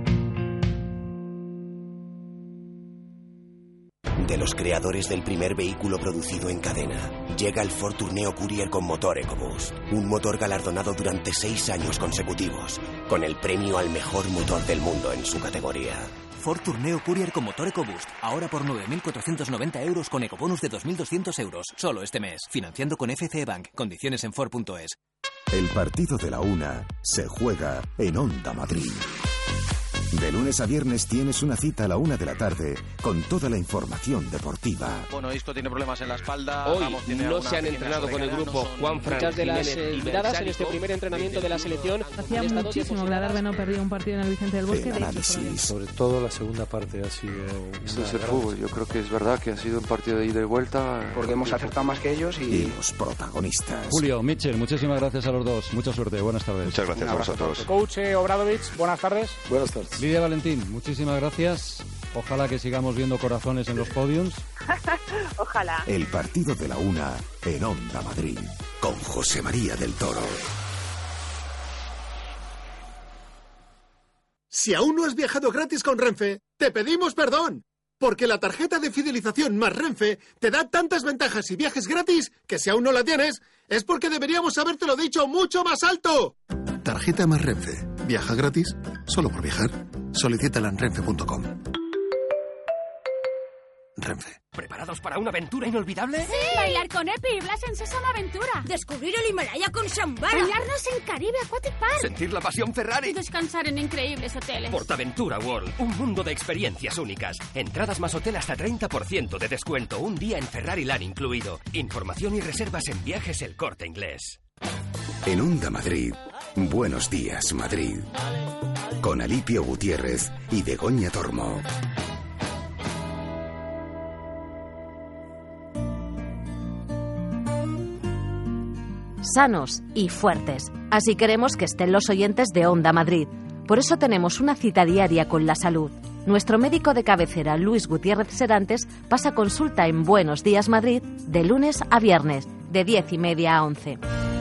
De los creadores del primer vehículo producido en cadena, llega el Ford Tourneo Courier con motor EcoBoost. Un motor galardonado durante seis años consecutivos, con el premio al mejor motor del mundo en su categoría. Ford Tourneo Courier con motor EcoBoost. Ahora por nueve mil cuatrocientos noventa euros con ecobonus de dos mil doscientos euros. Solo este mes. Financiando con F C E Bank. Condiciones en Ford punto es. El partido de la una se juega en Onda Madrid. De lunes a viernes tienes una cita a la una de la tarde con toda la información deportiva. Bueno, Isco tiene problemas en la espalda. Hoy Ramos tiene no se han entrenado con el grupo Juan Fran. Muchas de las Jiménez eh, y miradas Bersálico. en este primer entrenamiento de la selección. Hacía muchísimo que la Darbe no perdía un partido en el Vicente del Bosque. El análisis. Sobre todo la segunda parte ha sido Esto es el fútbol. Yo creo que es verdad que ha sido un partido de ida y vuelta. Porque hemos acertado más que ellos y... Y los protagonistas. Julio, Mitchell, muchísimas gracias a los dos. Mucha suerte. Buenas tardes. Muchas gracias a vosotros. Coach Obradovich, buenas tardes. Buenas tardes. Lidia Valentín, muchísimas gracias. Ojalá que sigamos viendo corazones en los podiums. Ojalá. El partido de la una en Onda Madrid con José María del Toro. Si aún no has viajado gratis con Renfe, te pedimos perdón. Porque la tarjeta de fidelización más Renfe te da tantas ventajas y viajes gratis que si aún no la tienes, es porque deberíamos habértelo dicho mucho más alto. Tarjeta más Renfe. Viaja gratis solo por viajar. Solicítala en renfe punto com. Renfe. ¿Preparados para una aventura inolvidable? ¡Sí! Bailar con Epi y Blas en Sésamo Aventura. Descubrir el Himalaya con Shambhala. Bañarnos en Caribe Aquatic Park. Sentir la pasión Ferrari. Y descansar en increíbles hoteles. Portaventura World, un mundo de experiencias únicas. Entradas más hotel hasta treinta por ciento de descuento. Un día en Ferrari Land incluido. Información y reservas en Viajes El Corte Inglés. En Onda Madrid, Buenos Días Madrid. Con Alipio Gutiérrez y Begoña Tormo. Sanos y fuertes. Así queremos que estén los oyentes de Onda Madrid. Por eso tenemos una cita diaria con la salud. Nuestro médico de cabecera, Luis Gutiérrez Serantes, pasa consulta en Buenos Días Madrid de lunes a viernes, de diez y media a once.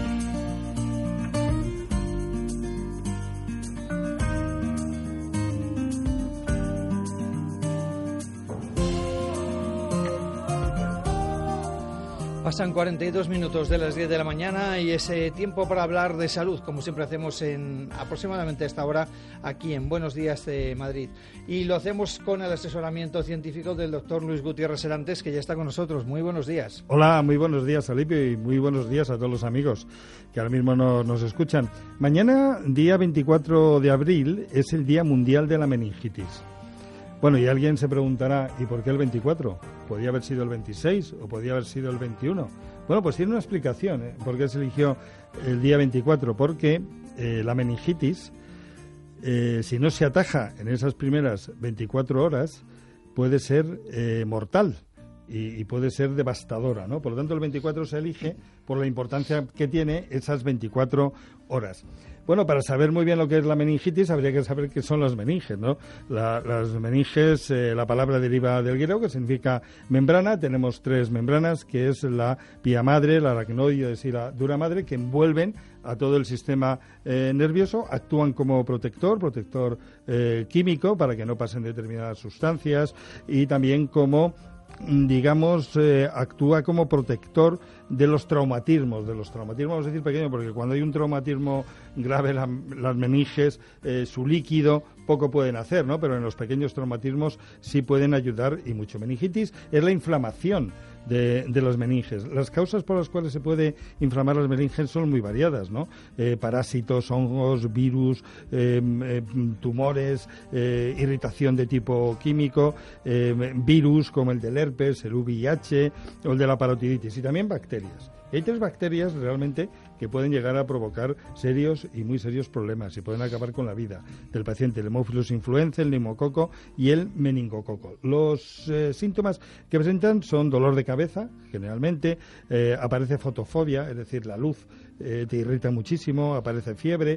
Pasan cuarenta y dos minutos de las diez de la mañana y ese tiempo para hablar de salud, como siempre hacemos en aproximadamente esta hora aquí en Buenos Días de Madrid. Y lo hacemos con el asesoramiento científico del doctor Luis Gutiérrez Serantes, que ya está con nosotros. Muy buenos días. Hola, muy buenos días, Alipio, y muy buenos días a todos los amigos que ahora mismo nos, nos escuchan. Mañana, día veinticuatro de abril, es el Día Mundial de la Meningitis. Bueno, y alguien se preguntará, ¿y por qué el veinticuatro? ¿Podía haber sido el veintiséis o podía haber sido el veintiuno? Bueno, pues tiene una explicación, ¿eh? ¿Por qué se eligió el día veinticuatro? Porque eh, la meningitis, eh, si no se ataja en esas primeras veinticuatro horas, puede ser eh, mortal y, y puede ser devastadora, ¿no? Por lo tanto, el veinticuatro se elige por la importancia que tiene esas veinticuatro horas. Bueno, para saber muy bien lo que es la meningitis, habría que saber qué son las meninges, ¿no? La, las meninges, eh, la palabra deriva del griego, que significa membrana. Tenemos tres membranas, que es la pía madre, la aracnoides y la dura madre, que envuelven a todo el sistema eh, nervioso, actúan como protector, protector eh, químico, para que no pasen determinadas sustancias, y también como, digamos, eh, actúa como protector de los traumatismos, de los traumatismos, vamos a decir pequeño, porque cuando hay un traumatismo grave, la, las meninges, eh, su líquido, poco pueden hacer, ¿no? Pero en los pequeños traumatismos sí pueden ayudar, y mucho. Meningitis es la inflamación de, de las meninges. Las causas por las cuales se puede inflamar las meninges son muy variadas, ¿no? Eh, parásitos, hongos, virus, eh, eh, tumores, eh, irritación de tipo químico, eh, virus como el del herpes, el V I H o el de la parotiditis, y también bacterias. Hay tres bacterias realmente que pueden llegar a provocar serios y muy serios problemas y pueden acabar con la vida del paciente: el Haemophilus influenzae, el neumococo y el meningococo. Los eh, síntomas que presentan son dolor de cabeza, generalmente, eh, aparece fotofobia, es decir, la luz eh, te irrita muchísimo, aparece fiebre,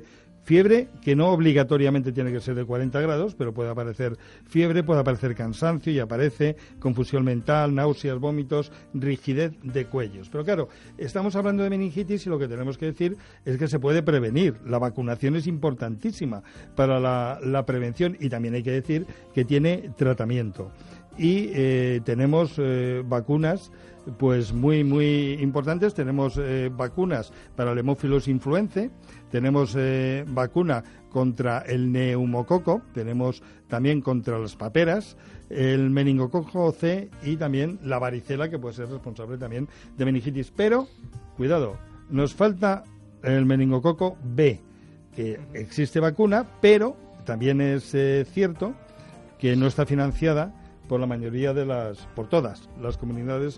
Fiebre que no obligatoriamente tiene que ser de cuarenta grados, pero puede aparecer fiebre, puede aparecer cansancio y aparece confusión mental, náuseas, vómitos, rigidez de cuellos. Pero claro, estamos hablando de meningitis y lo que tenemos que decir es que se puede prevenir. La vacunación es importantísima para la, la prevención y también hay que decir que tiene tratamiento. Y eh, tenemos eh, vacunas pues muy muy importantes. Tenemos eh, vacunas para el Haemophilus influenzae, tenemos eh, vacuna contra el neumococo, tenemos también contra las paperas, el meningococo C y también la varicela, que puede ser responsable también de meningitis. Pero, cuidado, nos falta el meningococo B, que existe vacuna, pero también es eh, cierto que no está financiada por la mayoría de las, por todas las comunidades,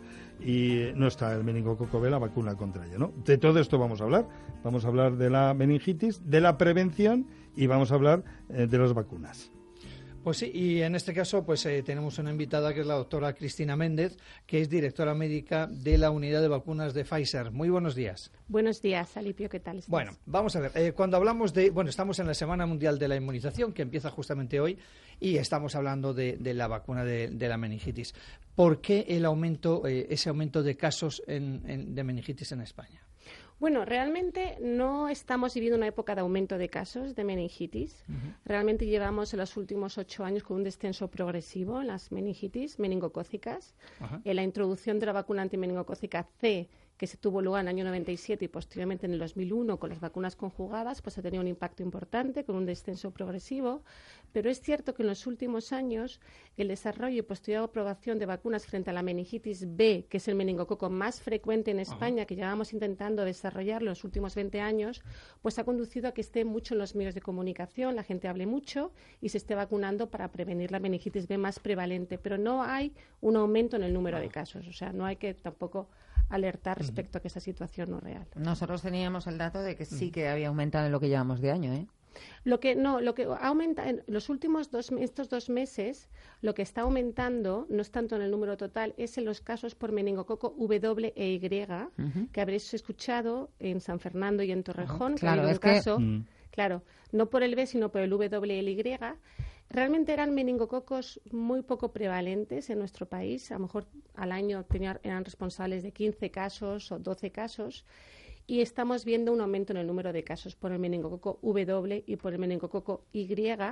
y no está el meningococo B, la vacuna contra ella, ¿no? De todo esto vamos a hablar. Vamos a hablar de la meningitis, de la prevención y vamos a hablar eh, de las vacunas. Pues sí, y en este caso pues eh, tenemos una invitada que es la doctora Cristina Méndez, que es directora médica de la unidad de vacunas de Pfizer. Muy buenos días. Buenos días, Alipio, ¿qué tal estás? Bueno, vamos a ver, eh, cuando hablamos de, bueno, estamos en la Semana Mundial de la Inmunización, que empieza justamente hoy, y estamos hablando de, de la vacuna de, de la meningitis. ¿Por qué el aumento, eh, ese aumento de casos en, en, de meningitis en España? Bueno, realmente no estamos viviendo una época de aumento de casos de meningitis. Uh-huh. Realmente llevamos en los últimos ocho años con un descenso progresivo en las meningitis meningocócicas. Uh-huh. En la introducción de la vacuna antimeningocócica C, que se tuvo lugar en el año noventa y siete y posteriormente en el dos mil uno con las vacunas conjugadas, pues ha tenido un impacto importante con un descenso progresivo. Pero es cierto que en los últimos años el desarrollo y posterior aprobación de vacunas frente a la meningitis B, que es el meningococo más frecuente en España, uh-huh. que llevamos intentando desarrollar los últimos veinte años, pues ha conducido a que esté mucho en los medios de comunicación, la gente hable mucho y se esté vacunando para prevenir la meningitis B más prevalente. Pero no hay un aumento en el número uh-huh. de casos. O sea, no hay que tampoco alertar respecto uh-huh. a que esa situación no es real. Nosotros teníamos el dato de que sí que había aumentado en lo que llevamos de año, ¿eh? Lo que no, lo que aumenta en los últimos dos, estos dos meses, lo que está aumentando no es tanto en el número total, es en los casos por meningococo W e Y, uh-huh. que habréis escuchado en San Fernando y en Torrejón, uh-huh. claro, que ha habido es un que... caso, mm. claro, no por el B sino por el W y el Y. Realmente eran meningococos muy poco prevalentes en nuestro país, a lo mejor al año tenía, eran responsables de quince casos o doce casos. Y estamos viendo un aumento en el número de casos por el meningococo W y por el meningococo Y,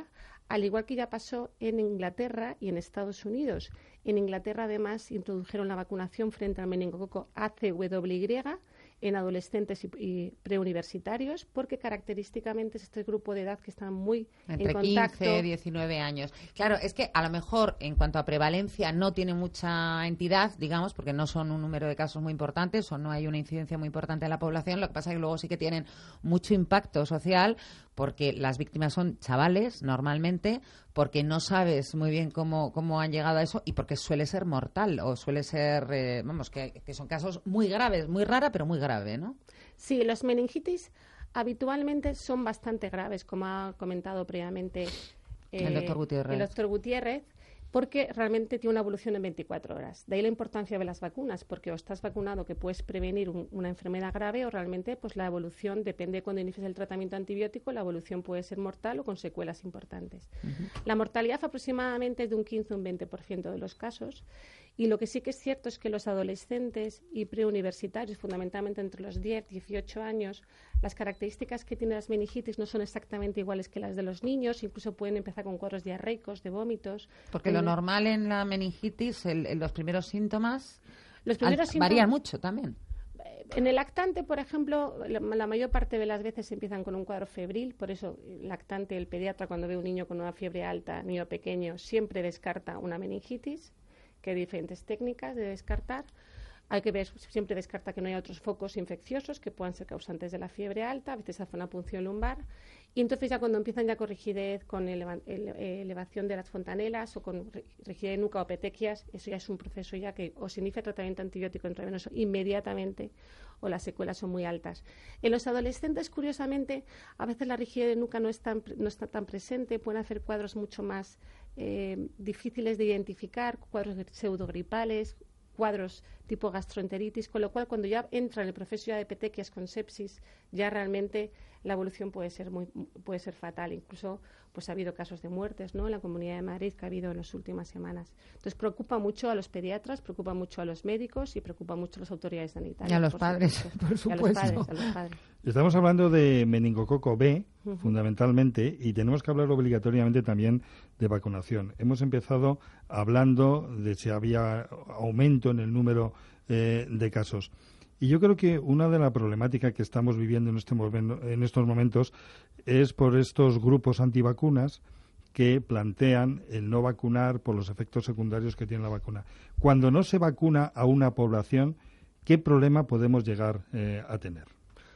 al igual que ya pasó en Inglaterra y en Estados Unidos. En Inglaterra, además, introdujeron la vacunación frente al meningococo A C W Y en adolescentes y, y preuniversitarios, porque característicamente es este grupo de edad que está muy entre en contacto. quince, diecinueve años. Claro, es que a lo mejor en cuanto a prevalencia no tiene mucha entidad, digamos, porque no son un número de casos muy importantes o no hay una incidencia muy importante en la población. Lo que pasa es que luego sí que tienen mucho impacto social, porque las víctimas son chavales normalmente, porque no sabes muy bien cómo, cómo han llegado a eso y porque suele ser mortal o suele ser, eh, vamos, que, que son casos muy graves, muy rara pero muy grave, ¿no? Sí, los meningitis habitualmente son bastante graves, como ha comentado previamente eh, el doctor Gutiérrez. el doctor Gutiérrez, porque realmente tiene una evolución en veinticuatro horas. De ahí la importancia de las vacunas, porque o estás vacunado que puedes prevenir un, una enfermedad grave o realmente pues la evolución, depende de cuando inicies el tratamiento antibiótico, la evolución puede ser mortal o con secuelas importantes. Uh-huh. La mortalidad aproximadamente es de un quince a un veinte por ciento de los casos. Y lo que sí que es cierto es que los adolescentes y preuniversitarios, fundamentalmente entre los diez y dieciocho años, las características que tienen las meningitis no son exactamente iguales que las de los niños, incluso pueden empezar con cuadros diarreicos, de vómitos. Porque lo normal en la meningitis, el, el, los primeros síntomas, los primeros al, síntomas varían mucho también. En el lactante, por ejemplo, la, la mayor parte de las veces empiezan con un cuadro febril, por eso el lactante, el pediatra, cuando ve un niño con una fiebre alta, niño pequeño, siempre descarta una meningitis, que hay diferentes técnicas de descartar. Hay que ver, siempre descarta que no haya otros focos infecciosos que puedan ser causantes de la fiebre alta, a veces hace una punción lumbar. Y entonces ya cuando empiezan ya con rigidez, con eleva, ele, elevación de las fontanelas o con rigidez de nuca o petequias, eso ya es un proceso ya que o se inicia tratamiento antibiótico intravenoso inmediatamente o las secuelas son muy altas. En los adolescentes, curiosamente, a veces la rigidez de nuca no, es tan, no está tan presente, pueden hacer cuadros mucho más eh, difíciles de identificar, cuadros pseudogripales, cuadros tipo gastroenteritis, con lo cual cuando ya entra en el proceso ya de petequias con sepsis, ya realmente la evolución puede ser muy puede ser fatal. Incluso pues ha habido casos de muertes, ¿no?, en la Comunidad de Madrid que ha habido en las últimas semanas. Entonces preocupa mucho a los pediatras, preocupa mucho a los médicos y preocupa mucho a las autoridades sanitarias. Y a los por padres, supuesto. por supuesto. Y a los padres, a los padres. Estamos hablando de meningococo B, Uh-huh. fundamentalmente, y tenemos que hablar obligatoriamente también de vacunación. Hemos empezado hablando de si había aumento en el número eh, de casos. Y yo creo que una de las problemáticas que estamos viviendo en, este momen- en estos momentos es por estos grupos antivacunas que plantean el no vacunar por los efectos secundarios que tiene la vacuna. Cuando no se vacuna a una población, ¿qué problema podemos llegar eh, a tener?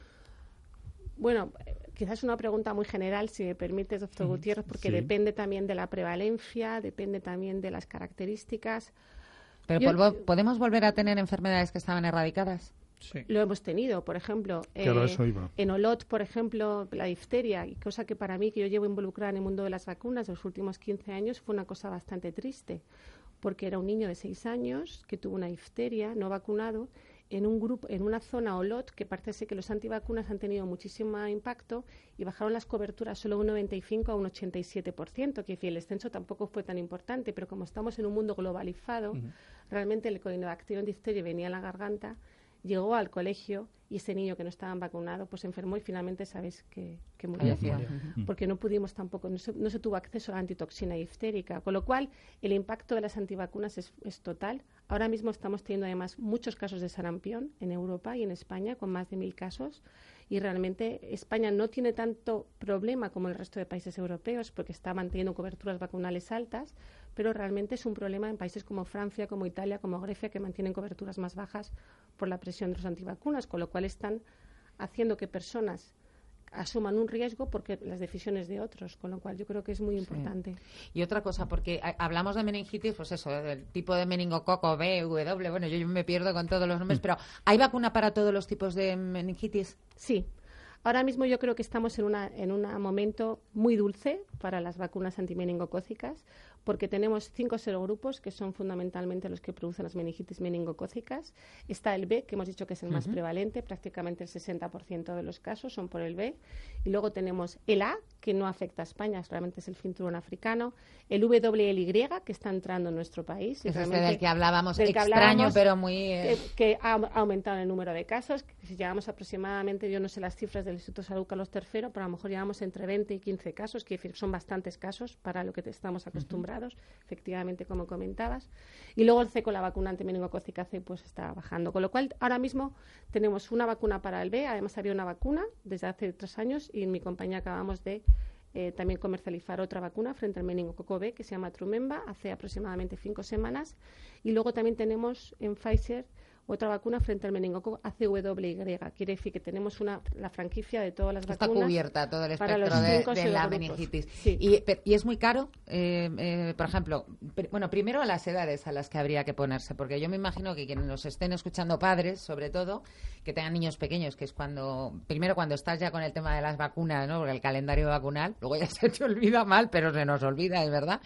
Bueno, quizás una pregunta muy general, si me permites, doctor Mm, Gutiérrez, porque sí. depende también de la prevalencia, depende también de las características. Pero Yo- polvo- ¿podemos volver a tener enfermedades que estaban erradicadas? Sí. Lo hemos tenido, por ejemplo, Claro, eh, eso iba. en Olot, por ejemplo, la difteria, y cosa que para mí, que yo llevo involucrada en el mundo de las vacunas de los últimos quince años, fue una cosa bastante triste, porque era un niño de seis años que tuvo una difteria no vacunado en un grupo, en una zona Olot, que parece que los antivacunas han tenido muchísimo impacto y bajaron las coberturas solo un noventa y cinco a un ochenta y siete por ciento, que el descenso tampoco fue tan importante, pero como estamos en un mundo globalizado, Ujú. realmente el Corinobacterium diphtheriae venía a la garganta, llegó al colegio y ese niño que no estaba vacunado pues se enfermó y finalmente sabéis que, que murió. Falleció. Ujú. Porque no pudimos tampoco, no se, no se tuvo acceso a la antitoxina diftérica, con lo cual el impacto de las antivacunas es, es total. Ahora mismo estamos teniendo además muchos casos de sarampión en Europa y en España, con más de mil casos, y realmente España no tiene tanto problema como el resto de países europeos porque está manteniendo coberturas vacunales altas, pero realmente es un problema en países como Francia, como Italia, como Grecia, que mantienen coberturas más bajas por la presión de los antivacunas, con lo cual están haciendo que personas asuman un riesgo porque las decisiones de otros, con lo cual yo creo que es muy Sí. importante. Y otra cosa, porque a- hablamos de meningitis, pues eso, del tipo de meningococo B, W, bueno, yo, yo me pierdo con todos los nombres, pero ¿hay vacuna para todos los tipos de meningitis? Sí. Ahora mismo yo creo que estamos en una en un momento muy dulce para las vacunas antimeningocócicas, porque tenemos cinco serogrupos que son fundamentalmente los que producen las meningitis meningocócicas. Está el B, que hemos dicho que es el más Ujú. prevalente, prácticamente el sesenta por ciento de los casos son por el B. Y luego tenemos el A, que no afecta a España, realmente es el cinturón africano. El W L Y, que está entrando en nuestro país. y Es este realmente- del que hablábamos, del que extraño, hablábamos, pero muy... eh, que, que ha ha aumentado el número de casos, que si llegamos aproximadamente, yo no sé las cifras del Instituto de Salud Carlos tercero, pero a lo mejor llegamos entre veinte y quince casos, que decir, son bastantes casos para lo que te estamos acostumbrados, efectivamente, como comentabas. Y luego el C con la vacuna antimeningocócica C pues está bajando, con lo cual ahora mismo tenemos una vacuna para el B, además había una vacuna desde hace tres años y en mi compañía acabamos de eh, también comercializar otra vacuna frente al meningococo B que se llama Trumemba hace aproximadamente cinco semanas y luego también tenemos en Pfizer otra vacuna frente al meningococo A C W Y. Quiere decir que tenemos una, la franquicia de todas las Está vacunas. cubierta todo el para espectro los de, cinco de la serogrupos. meningitis. Sí. Y, pe- y es muy caro, eh, eh, por ejemplo, pr- bueno, primero a las edades a las que habría que ponerse, porque yo me imagino que quienes nos estén escuchando, padres, sobre todo, que tengan niños pequeños, que es cuando, primero cuando estás ya con el tema de las vacunas, ¿no? Porque el calendario vacunal, luego ya se te olvida mal, pero se nos olvida, es verdad.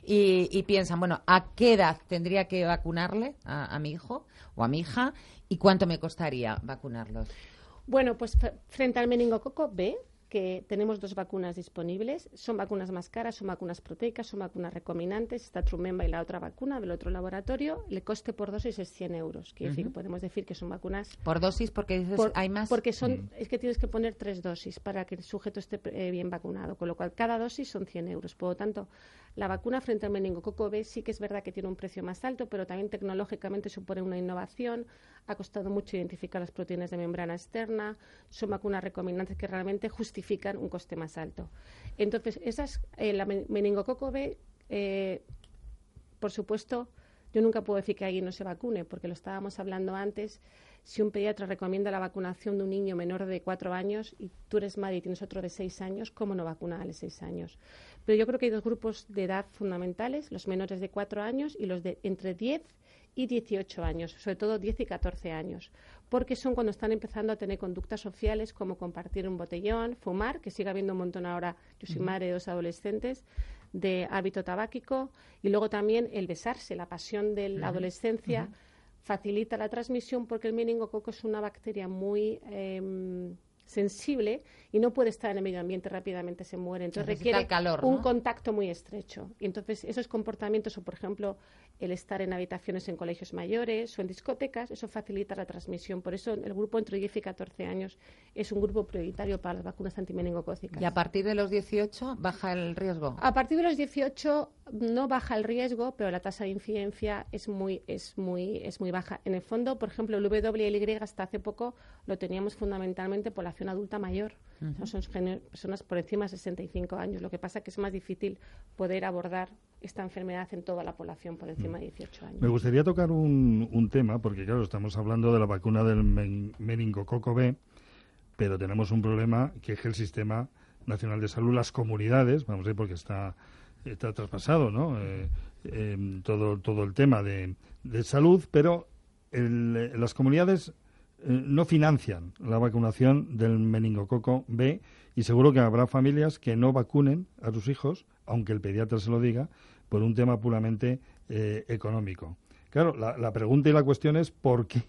Y, y piensan, bueno, ¿a qué edad tendría que vacunarle a, a mi hijo o a mi hija? ¿Y cuánto me costaría vacunarlos? Bueno, pues f- frente al meningococo B, que tenemos dos vacunas disponibles, son vacunas más caras, son vacunas proteicas, son vacunas recombinantes, está Trumemba y la otra vacuna del otro laboratorio, el coste por dosis es cien euros, quiere decir Ujú. que podemos decir que son vacunas... ¿Por dosis? Porque dices, Por- hay más. Porque son, es que tienes que poner tres dosis para que el sujeto esté eh, bien vacunado, con lo cual cada dosis son cien euros. Por lo tanto, la vacuna frente al meningococo B sí que es verdad que tiene un precio más alto, pero también tecnológicamente supone una innovación. Ha costado mucho identificar las proteínas de membrana externa. Son vacunas recombinantes que realmente justifican un coste más alto. Entonces, esas, eh, la men- meningococo B, eh, por supuesto, yo nunca puedo decir que alguien no se vacune, porque lo estábamos hablando antes. Si un pediatra recomienda la vacunación de un niño menor de cuatro años y tú eres madre y tienes otro de seis años, ¿cómo no vacunar a los seis años? Pero yo creo que hay dos grupos de edad fundamentales, los menores de cuatro años y los de entre diez y dieciocho años, sobre todo diez y catorce años, porque son cuando están empezando a tener conductas sociales como compartir un botellón, fumar, que sigue habiendo un montón ahora, yo soy Ujú. madre de dos adolescentes, de hábito tabáquico, y luego también el besarse, la pasión de la Ujú. adolescencia, Ujú. facilita la transmisión porque el meningococo es una bacteria muy eh, sensible y no puede estar en el medio ambiente, rápidamente se muere. Entonces Necesita requiere el calor, un ¿no? contacto muy estrecho. Y entonces esos comportamientos, o por ejemplo, el estar en habitaciones en colegios mayores o en discotecas, eso facilita la transmisión. Por eso el grupo entre diez y catorce años es un grupo prioritario para las vacunas antimeningocócicas. ¿Y a partir de los dieciocho baja el riesgo? A partir de los dieciocho no baja el riesgo, pero la tasa de incidencia es muy es muy es muy baja. En el fondo, por ejemplo, el W L Y hasta hace poco lo teníamos fundamentalmente población adulta mayor. Uh-huh. Son personas por encima de sesenta y cinco años. Lo que pasa es que es más difícil poder abordar esta enfermedad en toda la población por encima de dieciocho años. Me gustaría tocar un, un tema, porque claro, estamos hablando de la vacuna del men- meningococo B, pero tenemos un problema que es el Sistema Nacional de Salud, las comunidades, vamos a ver, porque está, está traspasado, ¿no? Eh, eh, todo, todo el tema de, de salud, pero el, las comunidades eh, no financian la vacunación del meningococo B y seguro que habrá familias que no vacunen a sus hijos, aunque el pediatra se lo diga, por un tema puramente eh, económico. Claro, la, la pregunta y la cuestión es por qué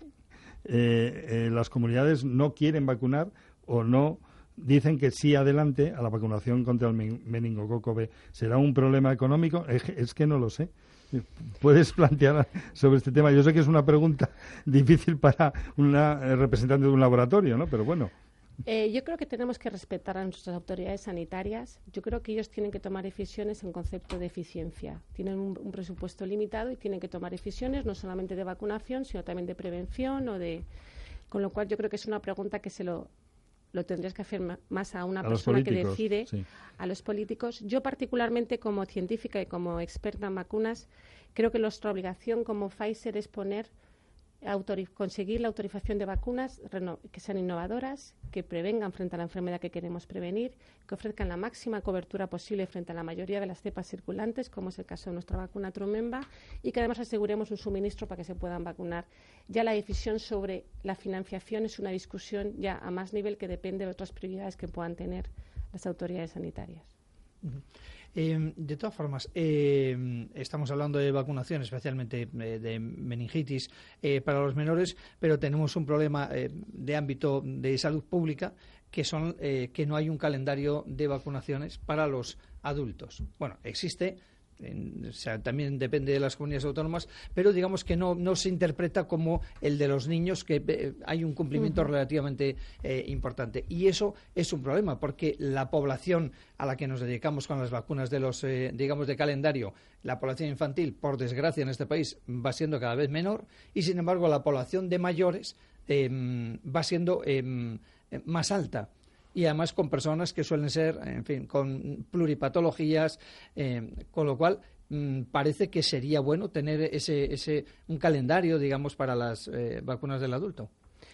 eh, eh, las comunidades no quieren vacunar o no dicen que sí adelante a la vacunación contra el meningococo B. ¿Será un problema económico? Es, es que no lo sé. ¿Puedes plantear sobre este tema? Yo sé que es una pregunta difícil para una eh, representante de un laboratorio, ¿no? Pero bueno. Eh, yo creo que tenemos que respetar a nuestras autoridades sanitarias. Yo creo que ellos tienen que tomar decisiones en concepto de eficiencia. Tienen un, un presupuesto limitado y tienen que tomar decisiones no solamente de vacunación, sino también de prevención o de... Con lo cual yo creo que es una pregunta que se lo, lo tendrías que hacer más a una a persona que decide, sí. a los políticos. Yo particularmente como científica y como experta en vacunas, creo que nuestra obligación como Pfizer es poner... Autori- conseguir la autorización de vacunas reno- que sean innovadoras, que prevengan frente a la enfermedad que queremos prevenir, que ofrezcan la máxima cobertura posible frente a la mayoría de las cepas circulantes, como es el caso de nuestra vacuna Trumemba, y que además aseguremos un suministro para que se puedan vacunar. Ya la decisión sobre la financiación es una discusión ya a más nivel que depende de otras prioridades que puedan tener las autoridades sanitarias. Uh-huh. Eh, de todas formas, eh, estamos hablando de vacunación, especialmente eh, de meningitis eh, para los menores, pero tenemos un problema eh, de ámbito de salud pública, que son eh, que no hay un calendario de vacunaciones para los adultos. Bueno, existe. En, o sea, también depende de las comunidades autónomas, pero digamos que no, no se interpreta como el de los niños, que eh, hay un cumplimiento uh-huh. relativamente eh, importante. Y eso es un problema, porque la población a la que nos dedicamos con las vacunas de los, eh, digamos, de calendario, la población infantil, por desgracia en este país, va siendo cada vez menor, y sin embargo la población de mayores eh, va siendo eh, más alta. Y además con personas que suelen ser, en fin, con pluripatologías, eh, con lo cual mmm, parece que sería bueno tener ese, ese un calendario, digamos, para las eh, vacunas del adulto.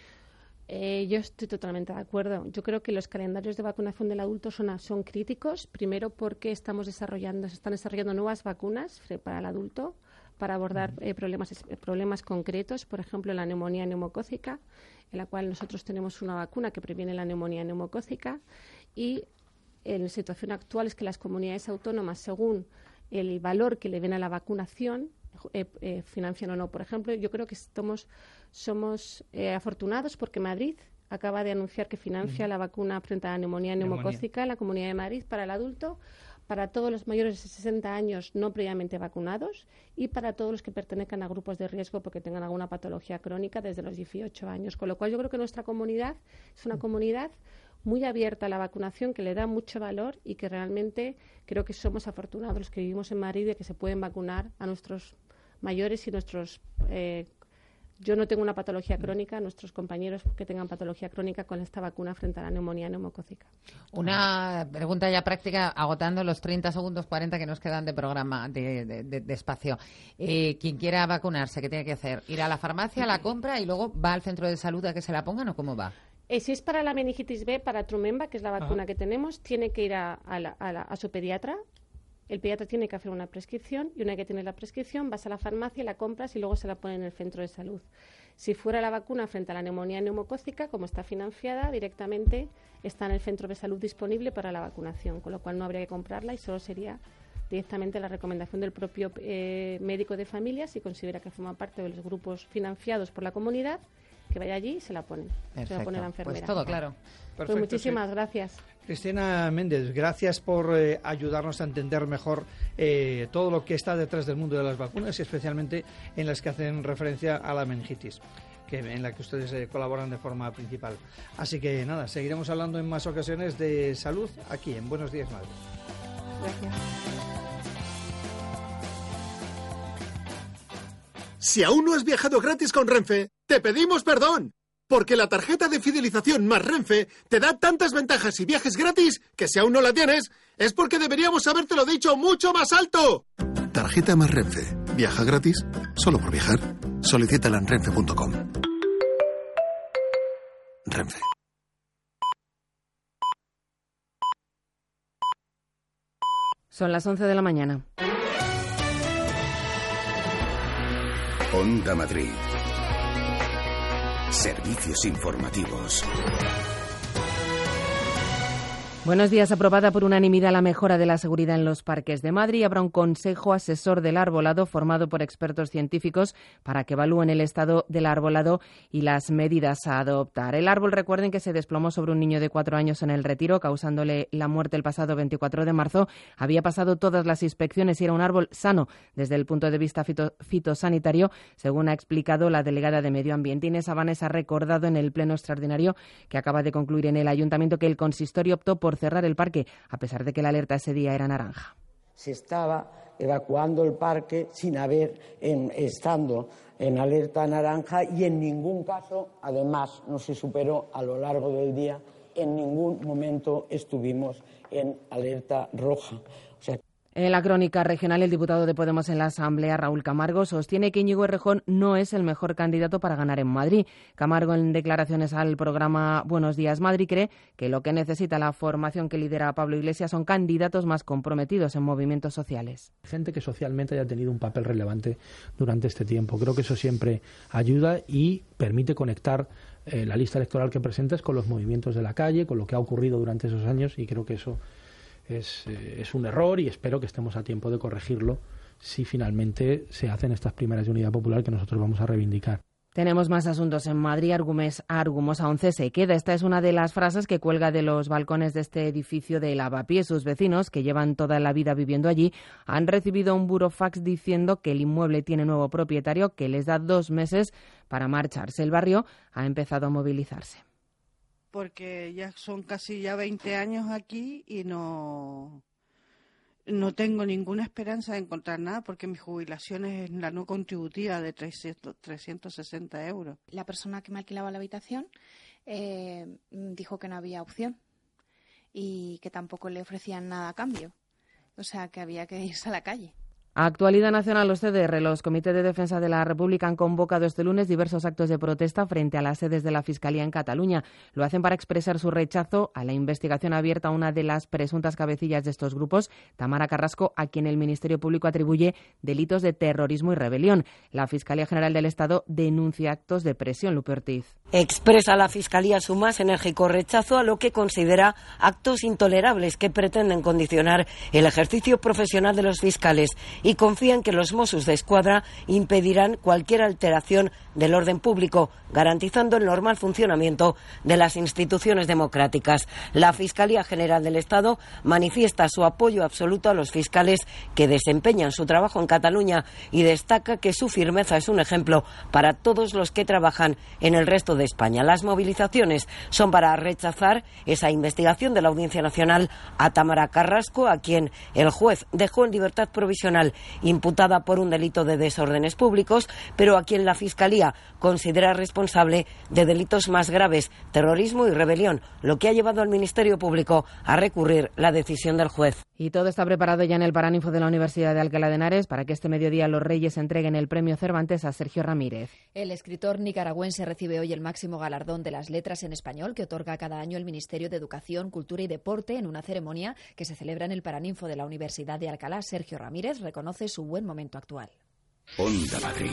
Eh, yo estoy totalmente de acuerdo. Yo creo que los calendarios de vacunación del adulto son, son críticos, primero porque estamos desarrollando, se están desarrollando nuevas vacunas para el adulto para abordar eh, problemas, problemas concretos, por ejemplo, la neumonía neumocócica, en la cual nosotros tenemos una vacuna que previene la neumonía neumocócica, y en la situación actual es que las comunidades autónomas, según el valor que le den a la vacunación, eh, eh, financian o no. Por ejemplo, yo creo que estamos, somos eh, afortunados porque Madrid acaba de anunciar que financia uh-huh. la vacuna frente a la neumonía neumocócica en la Comunidad de Madrid para el adulto, para todos los mayores de sesenta años no previamente vacunados y para todos los que pertenezcan a grupos de riesgo porque tengan alguna patología crónica desde los dieciocho años. Con lo cual yo creo que nuestra comunidad es una comunidad muy abierta a la vacunación, que le da mucho valor y que realmente creo que somos afortunados los que vivimos en Madrid de que se pueden vacunar a nuestros mayores y nuestros... Eh, Yo no tengo una patología crónica, nuestros compañeros que tengan patología crónica con esta vacuna frente a la neumonía neumocócica. Una pregunta ya práctica, agotando los treinta segundos, cuarenta que nos quedan de programa, de, de, de, de espacio. Eh, quien quiera vacunarse, ¿qué tiene que hacer? ¿Ir a la farmacia, la compra y luego va al centro de salud a que se la pongan o cómo va? Eh, si es para la meningitis B, para Trumemba, que es la vacuna Ajá. que tenemos, tiene que ir a, a, la, a, la, a su pediatra. El pediatra tiene que hacer una prescripción y una vez que tienes la prescripción vas a la farmacia, la compras y luego se la ponen en el centro de salud. Si fuera la vacuna frente a la neumonía neumocócica, como está financiada, directamente está en el centro de salud disponible para la vacunación, con lo cual no habría que comprarla y solo sería directamente la recomendación del propio eh, médico de familia si considera que forma parte de los grupos financiados por la comunidad, que que vaya allí y se la ponen. Perfecto. Se la pone la enfermera. Pues todo claro. Pues Perfecto, muchísimas sí. gracias. Cristina Méndez, gracias por eh, ayudarnos a entender mejor eh, todo lo que está detrás del mundo de las vacunas y especialmente en las que hacen referencia a la meningitis, que en la que ustedes eh, colaboran de forma principal. Así que nada, seguiremos hablando en más ocasiones de salud aquí en Buenos Días Madrid. Gracias. Si aún no has viajado gratis con Renfe, te pedimos perdón. Porque la tarjeta de fidelización más Renfe te da tantas ventajas y viajes gratis que si aún no la tienes, es porque deberíamos habértelo dicho mucho más alto. Tarjeta más Renfe. Viaja gratis solo por viajar. Solicítala en renfe punto com. Renfe. Son las once de la mañana. Onda Madrid. Servicios informativos. Buenos días. Aprobada por unanimidad la mejora de la seguridad en los parques de Madrid. Habrá un consejo asesor del arbolado formado por expertos científicos para que evalúen el estado del arbolado y las medidas a adoptar. El árbol, recuerden que se desplomó sobre un niño de cuatro años en el Retiro, causándole la muerte el pasado veinticuatro de marzo. Había pasado todas las inspecciones y era un árbol sano desde el punto de vista fito- fitosanitario, según ha explicado la delegada de Medio Ambiente. Inés Abanés ha recordado en el pleno extraordinario que acaba de concluir en el Ayuntamiento que el consistorio optó por cerrar el parque, a pesar de que la alerta ese día era naranja. Se estaba evacuando el parque sin haber, en, estando en alerta naranja y en ningún caso, además, no se superó a lo largo del día, en ningún momento estuvimos en alerta roja. O sea, En la crónica regional, el diputado de Podemos en la Asamblea, Raúl Camargo, sostiene que Íñigo Errejón no es el mejor candidato para ganar en Madrid. Camargo, en declaraciones al programa Buenos Días Madrid, cree que lo que necesita la formación que lidera Pablo Iglesias son candidatos más comprometidos en movimientos sociales. Gente que socialmente haya tenido un papel relevante durante este tiempo. Creo que eso siempre ayuda y permite conectar eh, la lista electoral que presentes con los movimientos de la calle, con lo que ha ocurrido durante esos años, y creo que eso Es, eh, es un error y espero que estemos a tiempo de corregirlo si finalmente se hacen estas primeras de Unidad Popular que nosotros vamos a reivindicar. Tenemos más asuntos en Madrid. Argumes, Argumosa once se queda. Esta es una de las frases que cuelga de los balcones de este edificio de Lavapiés. Sus vecinos, que llevan toda la vida viviendo allí, han recibido un burofax diciendo que el inmueble tiene nuevo propietario que les da dos meses para marcharse. El barrio ha empezado a movilizarse. Porque ya son casi ya veinte años aquí y no, no tengo ninguna esperanza de encontrar nada porque mi jubilación es la no contributiva de trescientos sesenta euros. La persona que me alquilaba la habitación eh, dijo que no había opción y que tampoco le ofrecían nada a cambio, o sea que había que irse a la calle. Actualidad nacional, los C D R. Los comités de defensa de la República han convocado este lunes diversos actos de protesta frente a las sedes de la Fiscalía en Cataluña. Lo hacen para expresar su rechazo a la investigación abierta a una de las presuntas cabecillas de estos grupos, Tamara Carrasco, a quien el Ministerio Público atribuye delitos de terrorismo y rebelión. La Fiscalía General del Estado denuncia actos de presión. Lupe Ortiz. Expresa la Fiscalía su más enérgico rechazo a lo que considera actos intolerables que pretenden condicionar el ejercicio profesional de los fiscales y confían que los Mossos de Escuadra impedirán cualquier alteración del orden público, garantizando el normal funcionamiento de las instituciones democráticas. La Fiscalía General del Estado manifiesta su apoyo absoluto a los fiscales que desempeñan su trabajo en Cataluña y destaca que su firmeza es un ejemplo para todos los que trabajan en el resto de España. Las movilizaciones son para rechazar esa investigación de la Audiencia Nacional a Tamara Carrasco, a quien el juez dejó en libertad provisional imputada por un delito de desórdenes públicos, pero a quien la Fiscalía considera responsable de delitos más graves, terrorismo y rebelión, lo que ha llevado al Ministerio Público a recurrir la decisión del juez. Y todo está preparado ya en el Paraninfo de la Universidad de Alcalá de Henares para que este mediodía los Reyes entreguen el premio Cervantes a Sergio Ramírez. El escritor nicaragüense recibe hoy el máximo galardón de las letras en español que otorga cada año el Ministerio de Educación, Cultura y Deporte en una ceremonia que se celebra en el Paraninfo de la Universidad de Alcalá. Sergio Ramírez reconoce su buen momento actual. Onda Madrid.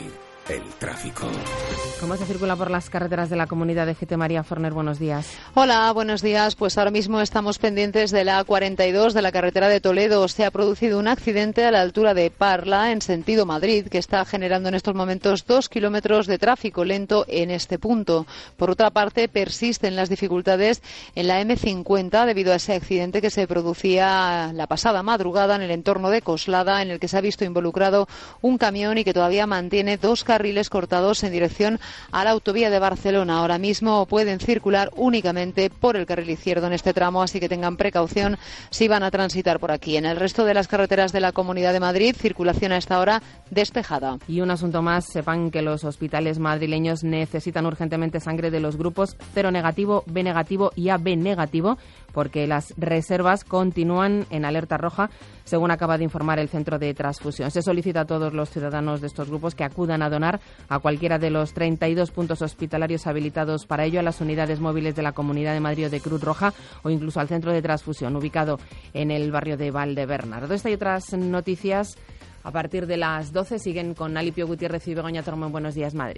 el tráfico. ¿Cómo se circula por las carreteras de la comunidad de G T? María Forner, buenos días. Hola, buenos días. Pues ahora mismo estamos pendientes de la A cuarenta y dos de la carretera de Toledo. Se ha producido un accidente a la altura de Parla, en sentido Madrid, que está generando en estos momentos dos kilómetros de tráfico lento en este punto. Por otra parte, persisten las dificultades en la eme cincuenta debido a ese accidente que se producía la pasada madrugada en el entorno de Coslada, en el que se ha visto involucrado un camión y que todavía mantiene dos carriles cortados en dirección a la autovía de Barcelona. Ahora mismo pueden circular únicamente por el carril izquierdo en este tramo, así que tengan precaución si van a transitar por aquí. En el resto de las carreteras de la Comunidad de Madrid, circulación a esta hora despejada. Y un asunto más, sepan que los hospitales madrileños necesitan urgentemente sangre de los grupos cero negativo, B negativo y A B negativo, porque las reservas continúan en alerta roja, según acaba de informar el Centro de Transfusión. Se solicita a todos los ciudadanos de estos grupos que acudan a donar a cualquiera de los treinta y dos puntos hospitalarios habilitados para ello, a las unidades móviles de la Comunidad de Madrid o de Cruz Roja, o incluso al Centro de Transfusión, ubicado en el barrio de Valdebernardo. Esta y otras noticias a partir de las doce siguen con Alipio Gutiérrez y Begoña Tormo en Buenos Días, Madrid.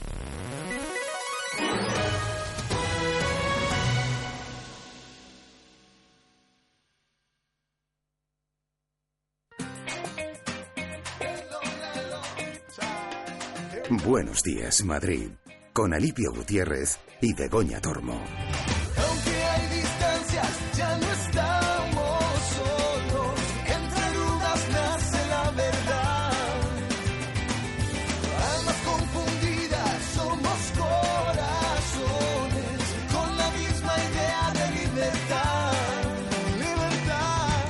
Buenos días, Madrid, con Alipio Gutiérrez y Begoña Tormo. Aunque hay distancias, ya no estamos solos. Entre dudas nace la verdad. Almas confundidas, somos corazones con la misma idea de libertad. Libertad.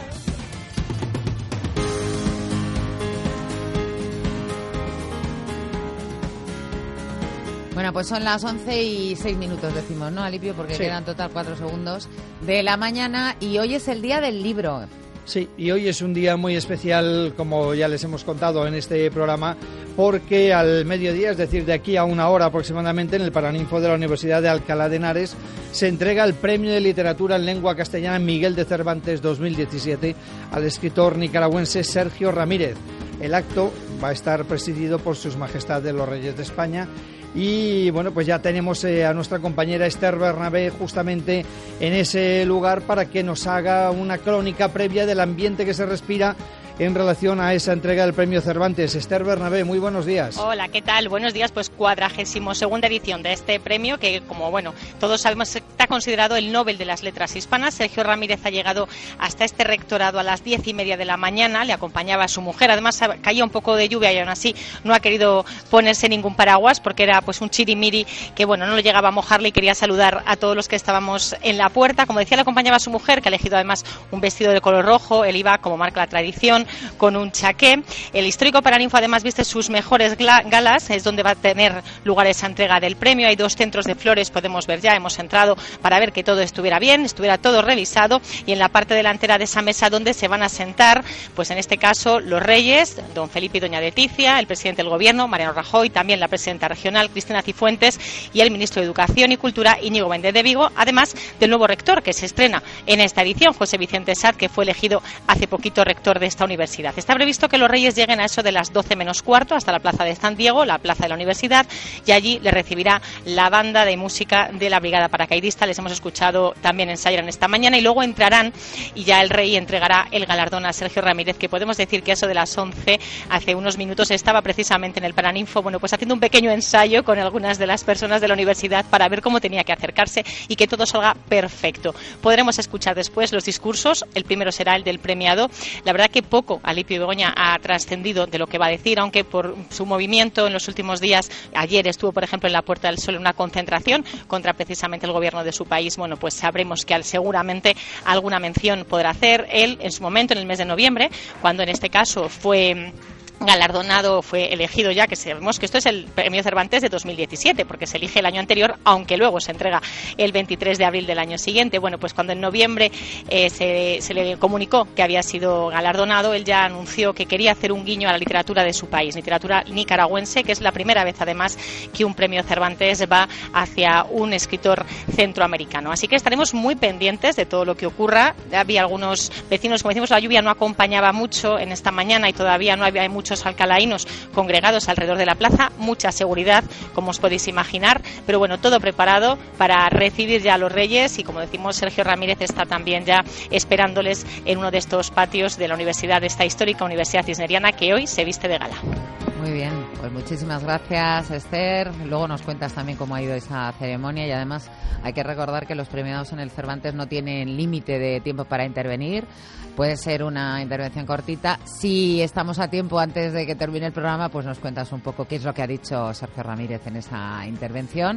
Bueno, pues son las once y seis minutos, decimos, ¿no, Alipio? Porque Sí. quedan total cuatro segundos de la mañana y hoy es el día del libro. Sí, y hoy es un día muy especial, como ya les hemos contado en este programa, porque al mediodía, es decir, de aquí a una hora aproximadamente, en el Paraninfo de la Universidad de Alcalá de Henares, se entrega el Premio de Literatura en Lengua Castellana Miguel de Cervantes dos mil diecisiete al escritor nicaragüense Sergio Ramírez. El acto va a estar presidido por Sus Majestades los Reyes de España. Y bueno, pues ya tenemos eh, a nuestra compañera Esther Bernabé justamente en ese lugar para que nos haga una crónica previa del ambiente que se respira en relación a esa entrega del Premio Cervantes. Esther Bernabé, muy buenos días. Hola, ¿qué tal? Buenos días. Pues cuadragésimo segunda edición de este premio que, como bueno, todos sabemos, está considerado el Nobel de las Letras Hispanas. Sergio Ramírez ha llegado hasta este rectorado a las diez y media de la mañana. Le acompañaba a su mujer. Además, caía un poco de lluvia y aún así no ha querido ponerse ningún paraguas porque era pues un chirimiri que, bueno, no lo llegaba a mojarle y quería saludar a todos los que estábamos en la puerta. Como decía, le acompañaba a su mujer, que ha elegido además un vestido de color rojo. Él iba, como marca la tradición, con un chaqué. El histórico Paraninfo además viste sus mejores galas, es donde va a tener lugar esa entrega del premio. Hay dos centros de flores, podemos ver ya, hemos entrado para ver que todo estuviera bien, estuviera todo revisado, y en la parte delantera de esa mesa donde se van a sentar, pues en este caso los reyes, don Felipe y doña Leticia, el presidente del gobierno, Mariano Rajoy, también la presidenta regional, Cristina Cifuentes, y el ministro de Educación y Cultura, Íñigo Méndez de Vigo, además del nuevo rector que se estrena en esta edición, José Vicente Sat, que fue elegido hace poquito rector de esta universidad. Está previsto que los reyes lleguen a eso de las doce menos cuarto hasta la plaza de San Diego, la plaza de la universidad, y allí le recibirá la banda de música de la Brigada Paracaidista. Les hemos escuchado también ensayar en esta mañana, y luego entrarán y ya el rey entregará el galardón a Sergio Ramírez, que podemos decir que eso de las once, hace unos minutos, estaba precisamente en el Paraninfo, bueno, pues haciendo un pequeño ensayo con algunas de las personas de la universidad para ver cómo tenía que acercarse y que todo salga perfecto. Podremos escuchar después los discursos. El primero será el del premiado. La verdad que poco Alipio y Begoña ha trascendido de lo que va a decir, aunque por su movimiento en los últimos días, ayer estuvo, por ejemplo, en la Puerta del Sol en una concentración contra precisamente el gobierno de su país. Bueno, pues sabremos que seguramente alguna mención podrá hacer él en su momento, en el mes de noviembre, cuando en este caso fue galardonado, fue elegido ya, que sabemos que esto es el Premio Cervantes de dos mil diecisiete, porque se elige el año anterior, aunque luego se entrega el veintitrés de abril del año siguiente. Bueno, pues cuando en noviembre eh, se, se le comunicó que había sido galardonado, él ya anunció que quería hacer un guiño a la literatura de su país, literatura nicaragüense, que es la primera vez además que un Premio Cervantes va hacia un escritor centroamericano. Así que estaremos muy pendientes de todo lo que ocurra. Había algunos vecinos, como decimos, la lluvia no acompañaba mucho en esta mañana y todavía no había mucho muchos alcalaínos congregados alrededor de la plaza, mucha seguridad, como os podéis imaginar, pero bueno, todo preparado para recibir ya a los Reyes y, como decimos, Sergio Ramírez está también ya esperándoles en uno de estos patios de la universidad, de esta histórica Universidad Cisneriana, que hoy se viste de gala. Muy bien, pues muchísimas gracias, Esther. Luego nos cuentas también cómo ha ido esa ceremonia y además hay que recordar que los premiados en el Cervantes no tienen límite de tiempo para intervenir. Puede ser una intervención cortita. Si estamos a tiempo antes de que termine el programa, pues nos cuentas un poco qué es lo que ha dicho Sergio Ramírez en esa intervención.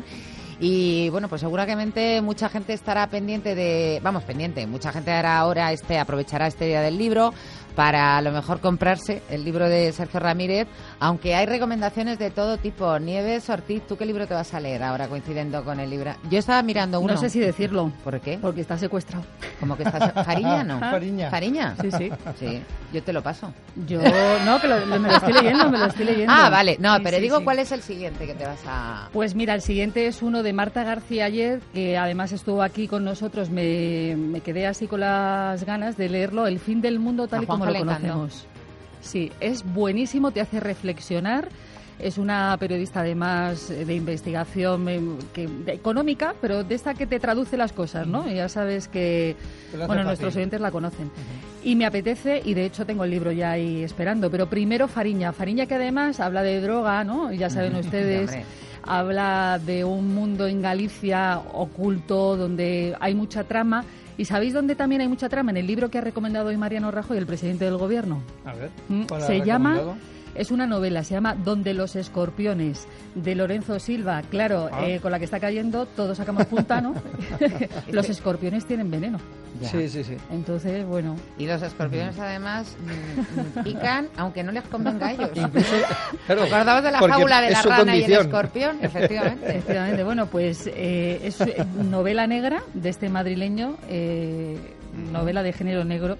Y bueno, pues seguramente mucha gente estará pendiente de, vamos, pendiente, mucha gente hará ahora este, aprovechará este día del libro para a lo mejor comprarse el libro de Sergio Ramírez, aunque hay recomendaciones de todo tipo. Nieves, Ortiz, ¿tú qué libro te vas a leer ahora coincidiendo con el libro? Yo estaba mirando uno. No sé si decirlo. ¿Por qué? Porque está secuestrado. ¿Cómo que está secuestrado? ¿Fariña, no? Fariña. ¿Fariña? Sí, sí. Sí, yo te lo paso. Yo, no, que lo, me lo estoy leyendo, me lo estoy leyendo. Ah, vale, no, sí, pero sí, digo sí. cuál es el siguiente que te vas a... Pues mira, el siguiente es uno de Marta García Ayer, que además estuvo aquí con nosotros, me, me quedé así con las ganas de leerlo, El fin del mundo tal A y como Juanjo lo le encantó. conocemos. Sí, es buenísimo, te hace reflexionar. Es una periodista además de investigación eh, que, de, económica, pero de esta que te traduce las cosas, ¿no? Y ya sabes que, Te lo hace bueno, fácil. nuestros oyentes la conocen. Y me apetece, y de hecho tengo el libro ya ahí esperando, pero primero Fariña. Fariña que además habla de droga, ¿no? Y ya saben ustedes, Hombre. habla de un mundo en Galicia oculto donde hay mucha trama. ¿Y sabéis dónde también hay mucha trama? En el libro que ha recomendado hoy Mariano Rajoy, el presidente del Gobierno. A ver, Mm, ¿cuál ha Se llama, recomendado? es una novela, se llama Donde los escorpiones, de Lorenzo Silva. Claro, Ah. eh, con la que está cayendo, todos sacamos punta, ¿no? Los escorpiones tienen veneno. Ya. Sí, sí, sí. Entonces, bueno. Y los escorpiones además mm, mm, pican aunque no les convenga a ellos. Claro, Acordaos de la porque fábula de es la su rana y el condición. escorpión, efectivamente. Efectivamente, bueno, pues eh, es eh, novela negra de este madrileño, eh, novela de género negro.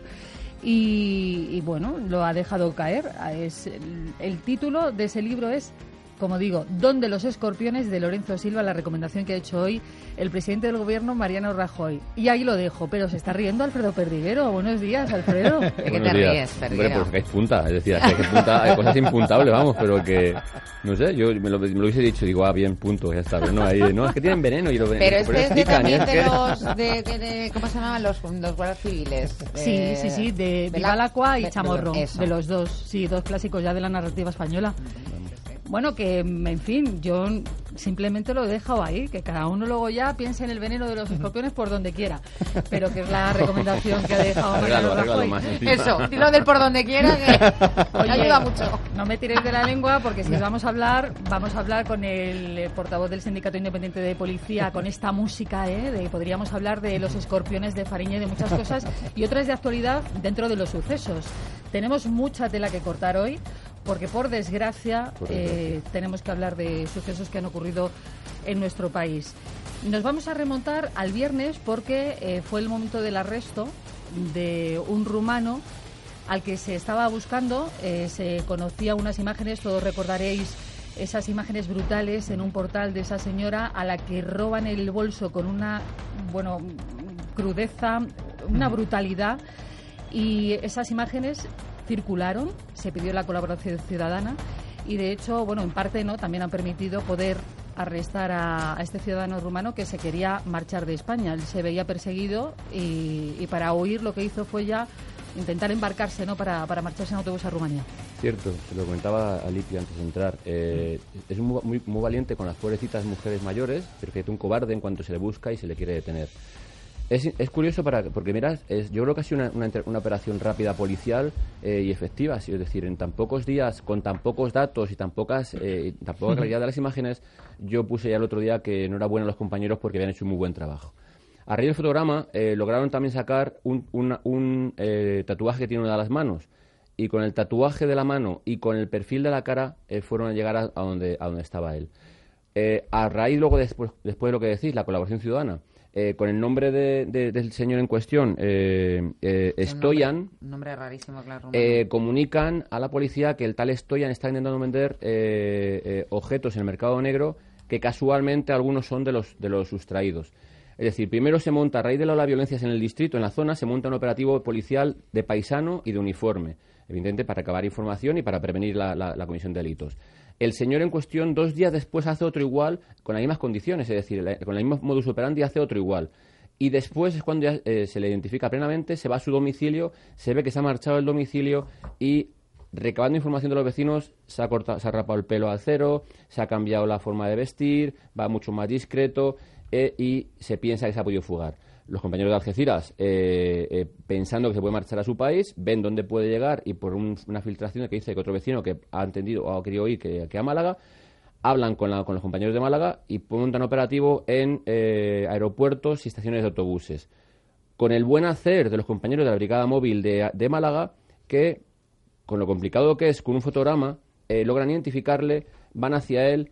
Y, y bueno, lo ha dejado caer. Es el, el título de ese libro es, como digo, Donde los escorpiones, de Lorenzo Silva, la recomendación que ha hecho hoy el presidente del Gobierno, Mariano Rajoy. Y ahí lo dejo, pero se está riendo Alfredo Perdiguero. Buenos días, Alfredo. ¿De qué Buenos te días. ríes, Hombre, Perdiguero? pues que hay punta, es decir, hay, que punta, hay cosas impuntables, vamos, pero que, no sé, yo me lo, me lo hubiese dicho, digo, ah, bien, punto, ya está, pero no, ahí, no, es que tienen veneno y lo Pero este es de, pican, y también es de que- los, de, de- de- ¿cómo se llamaban los, los guardias civiles? Sí, De- sí, sí, de la- Vivalacqua y de- Chamorro, eso. de los dos, sí, dos clásicos ya de la narrativa española. Bueno, que, en fin, yo simplemente lo he dejado ahí, que cada uno luego ya piense en el veneno de los escorpiones por donde quiera, pero que es la recomendación que ha dejado Arréglalo, Mariano arréglalo Rajoy. más encima. Eso, dilo del por donde quiera que Oye, ayuda mucho. No me tiréis de la lengua porque si vamos a hablar, vamos a hablar con el eh, portavoz del Sindicato Independiente de Policía, con esta música, ¿eh? De, podríamos hablar de los escorpiones de Fariña y de muchas cosas y otras de actualidad dentro de los sucesos. Tenemos mucha tela que cortar hoy porque, por desgracia, Por eh, tenemos que hablar de sucesos que han ocurrido en nuestro país. Nos vamos a remontar al viernes porque eh, fue el momento del arresto de un rumano al que se estaba buscando. Eh, se conocía unas imágenes, todos recordaréis esas imágenes brutales en un portal de esa señora a la que roban el bolso con una, bueno, crudeza, una brutalidad, y esas imágenes circularon, se pidió la colaboración ciudadana y de hecho, bueno, en parte no, también han permitido poder arrestar a, a este ciudadano rumano que se quería marchar de España. Él se veía perseguido y, y para huir lo que hizo fue ya intentar embarcarse, ¿no?, para, para marcharse en autobús a Rumanía. Cierto, se lo comentaba a Lipi antes de entrar. Eh, es muy, muy, muy valiente con las pobrecitas mujeres mayores, pero que es un cobarde en cuanto se le busca y se le quiere detener. Es, es curioso para, porque, mirad, es, yo creo que ha sido una, una, inter- una operación rápida policial eh, y efectiva. Es decir, en tan pocos días, con tan pocos datos y tan, pocas, eh, y tan poca calidad de las imágenes, yo puse ya el otro día que no era bueno los compañeros porque habían hecho un muy buen trabajo. A raíz del fotograma, eh, lograron también sacar un, una- un eh, tatuaje que tiene una de las manos. Y con el tatuaje de la mano y con el perfil de la cara eh, fueron a llegar a, a, donde, a donde estaba él. Eh, a raíz, luego, después, después de lo que decís, la colaboración ciudadana, eh, con el nombre de, de, del señor en cuestión, eh, eh, Stoyan, Un nombre, un nombre rarísimo, claro. eh, comunican a la policía que el tal Stoyan está intentando vender eh, eh, objetos en el mercado negro que casualmente algunos son de los, de los sustraídos. Es decir, primero se monta, a raíz de las violencias en el distrito, en la zona, se monta un operativo policial de paisano y de uniforme. evidentemente para recabar información y para prevenir la, la, la comisión de delitos. El señor en cuestión, dos días después, hace otro igual, con las mismas condiciones, es decir, la, con el mismo modus operandi hace otro igual. Y después es cuando ya eh, se le identifica plenamente, se va a su domicilio, se ve que se ha marchado del domicilio y, recabando información de los vecinos, se ha, cortado, se ha rapado el pelo al cero, se ha cambiado la forma de vestir, va mucho más discreto eh, y se piensa que se ha podido fugar. Los compañeros de Algeciras, eh, eh, pensando que se puede marchar a su país, ven dónde puede llegar y por un, una filtración que dice que otro vecino que ha entendido o ha querido oír que, que a Málaga, hablan con, la, con los compañeros de Málaga y montan operativo en eh, aeropuertos y estaciones de autobuses. Con el buen hacer de los compañeros de la Brigada Móvil de, de Málaga, que con lo complicado que es, con un fotograma, eh, logran identificarle, van hacia él.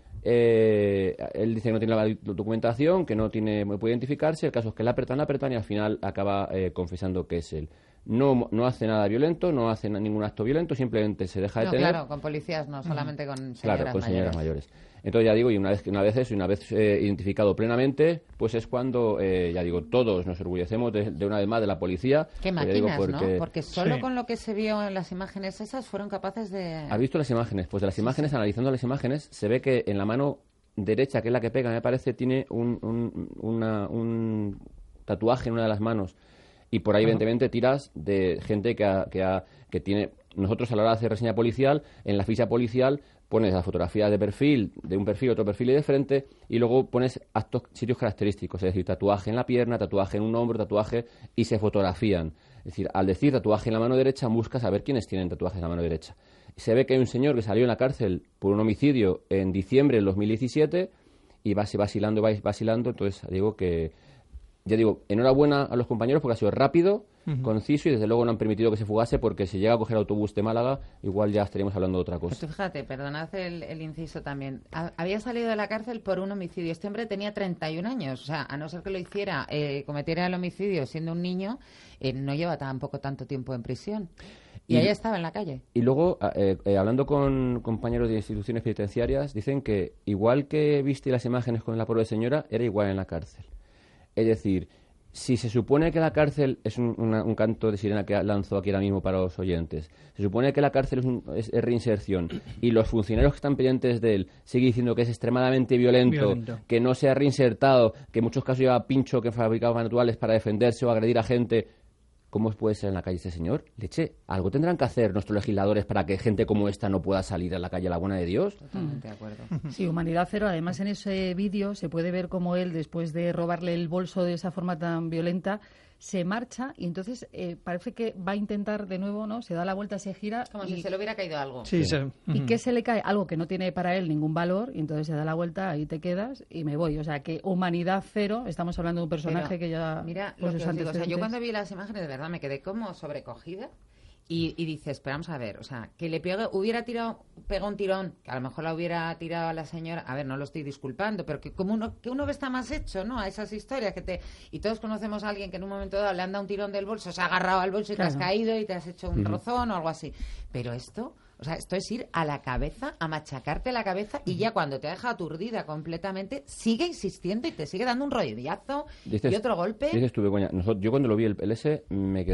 Eh, él dice que no tiene la documentación, que no tiene no puede identificarse. El caso es que la apretan, la apretan y al final acaba eh, confesando que es él. No, no hace nada violento, no hace ningún acto violento, simplemente se deja no, detener. Claro, con policías no, solamente con señoras Claro, con señoras mayores. mayores. Entonces ya digo, y una vez, una vez eso, y una vez eh, identificado plenamente, pues es cuando, eh, ya digo, todos nos orgullecemos de, de una vez más de la policía. Qué máquinas, máquinas, porque, ¿no? Porque solo sí. con lo que se vio en las imágenes esas fueron capaces de... ¿Has visto las imágenes? Pues de las imágenes, sí, sí. Analizando las imágenes, se ve que en la mano derecha, que es la que pega, me parece, tiene un, un, una, un tatuaje en una de las manos. Y por ahí, evidentemente, tiras de gente que, ha, que, ha, que tiene... Nosotros, a la hora de hacer reseña policial, en la ficha policial pones las fotografías de perfil, de un perfil, otro perfil y de frente, y luego pones actos, sitios característicos, es decir, tatuaje en la pierna, tatuaje en un hombro, tatuaje, y se fotografían. Es decir, al decir tatuaje en la mano derecha, buscas saber quiénes tienen tatuajes en la mano derecha. Se ve que hay un señor que salió en la cárcel por un homicidio en diciembre del dos mil diecisiete, y va vacilando, va vacilando, entonces digo que... Ya digo, enhorabuena a los compañeros porque ha sido rápido, uh-huh. conciso y desde luego no han permitido que se fugase, porque si llega a coger autobús de Málaga, igual ya estaríamos hablando de otra cosa. Pues tú fíjate, perdonad el, el inciso también. Ha, había salido de la cárcel por un homicidio. Este hombre tenía treinta y un años. O sea, a no ser que lo hiciera, eh, cometiera el homicidio siendo un niño, eh, no lleva tampoco tanto tiempo en prisión. Y, y ahí estaba en la calle. Y luego, eh, eh, hablando con compañeros de instituciones penitenciarias, dicen que igual que viste las imágenes con la pobre señora, era igual en la cárcel. Es decir, si se supone que la cárcel es un, una, un canto de sirena que lanzo aquí ahora mismo para los oyentes, se supone que la cárcel es, un, es, es reinserción y los funcionarios que están pendientes de él siguen diciendo que es extremadamente violento, violento, que no se ha reinsertado, que en muchos casos lleva pincho que fabricados naturales para defenderse o agredir a gente, ¿cómo puede ser en la calle este señor? Leche, algo tendrán que hacer nuestros legisladores para que gente como esta no pueda salir a la calle a la buena de Dios. Totalmente de acuerdo. Sí, humanidad cero. Además, en ese vídeo se puede ver cómo él, después de robarle el bolso de esa forma tan violenta, se marcha y entonces eh, parece que va a intentar de nuevo, ¿no? Se da la vuelta, se gira. Como y, si se le hubiera caído algo. Sí, sí. ¿Y qué se le cae? Algo que no tiene para él ningún valor y entonces se da la vuelta, ahí te quedas y me voy. O sea, que humanidad cero. Estamos hablando de un personaje Pero, que ya... Mira, lo que os digo, o sea, yo cuando vi las imágenes, de verdad, me quedé como sobrecogida. Y, y dices, pero vamos a ver, o sea, que le pegue, hubiera tirado, pegado un tirón, que a lo mejor la hubiera tirado a la señora, a ver, no lo estoy disculpando, pero que como uno, que uno está más hecho, ¿no? A esas historias que te, y todos conocemos a alguien que en un momento dado le han dado un tirón del bolso, se ha agarrado al bolso y claro. te has caído y te has hecho un uh-huh. rozón o algo así. Pero esto, o sea, esto es ir a la cabeza, a machacarte la cabeza y ya cuando te deja aturdida completamente, sigue insistiendo y te sigue dando un rodillazo y otro golpe. Dices tú, Begoña, nosotros, yo cuando lo vi el, el ese me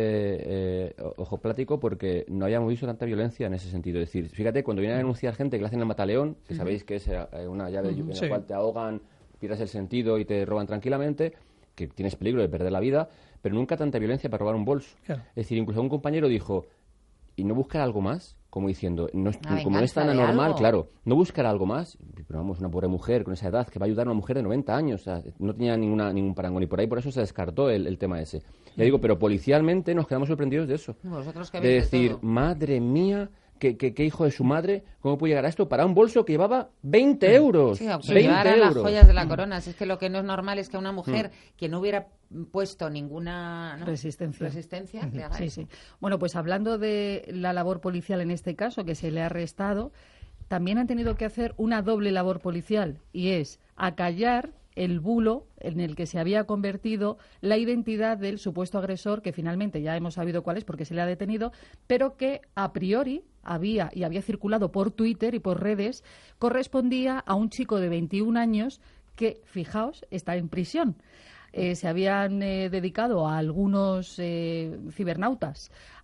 quedé eh, ojo plático porque no habíamos visto tanta violencia en ese sentido. Es decir, fíjate, cuando viene a denunciar gente que le hacen el mataleón, que uh-huh. sabéis que es eh, una llave uh-huh. en sí. la cual te ahogan, pierdes el sentido y te roban tranquilamente, que tienes peligro de perder la vida, pero nunca tanta violencia para robar un bolso. Claro. Es decir, incluso un compañero dijo, ¿y no buscar algo más? Como diciendo, no, ah, como no es tan anormal, claro, no buscar algo más, pero vamos, una pobre mujer con esa edad que va a ayudar a una mujer de noventa años, o sea, no tenía ninguna, ningún parangón y por ahí por eso se descartó el, el tema ese. Ya digo, pero policialmente nos quedamos sorprendidos de eso. ¿Vosotros qué de decir, todo? Madre mía, ¿qué, qué, qué hijo de su madre, cómo puede llegar a esto para un bolso que llevaba veinte euros? Sí, aunque llevara las joyas de la corona, si es que lo que no es normal es que a una mujer mm. que no hubiera puesto ninguna ¿no? resistencia, resistencia le haga sí, eso. sí. Bueno, pues hablando de la labor policial en este caso, que se le ha arrestado, también han tenido que hacer una doble labor policial y es acallar el bulo en el que se había convertido la identidad del supuesto agresor, que finalmente ya hemos sabido cuál es porque se le ha detenido, pero que a priori había y había circulado por Twitter y por redes, correspondía a un chico de veintiún años que, fijaos, está en prisión. Eh, se habían eh, dedicado a algunos eh, cibernautas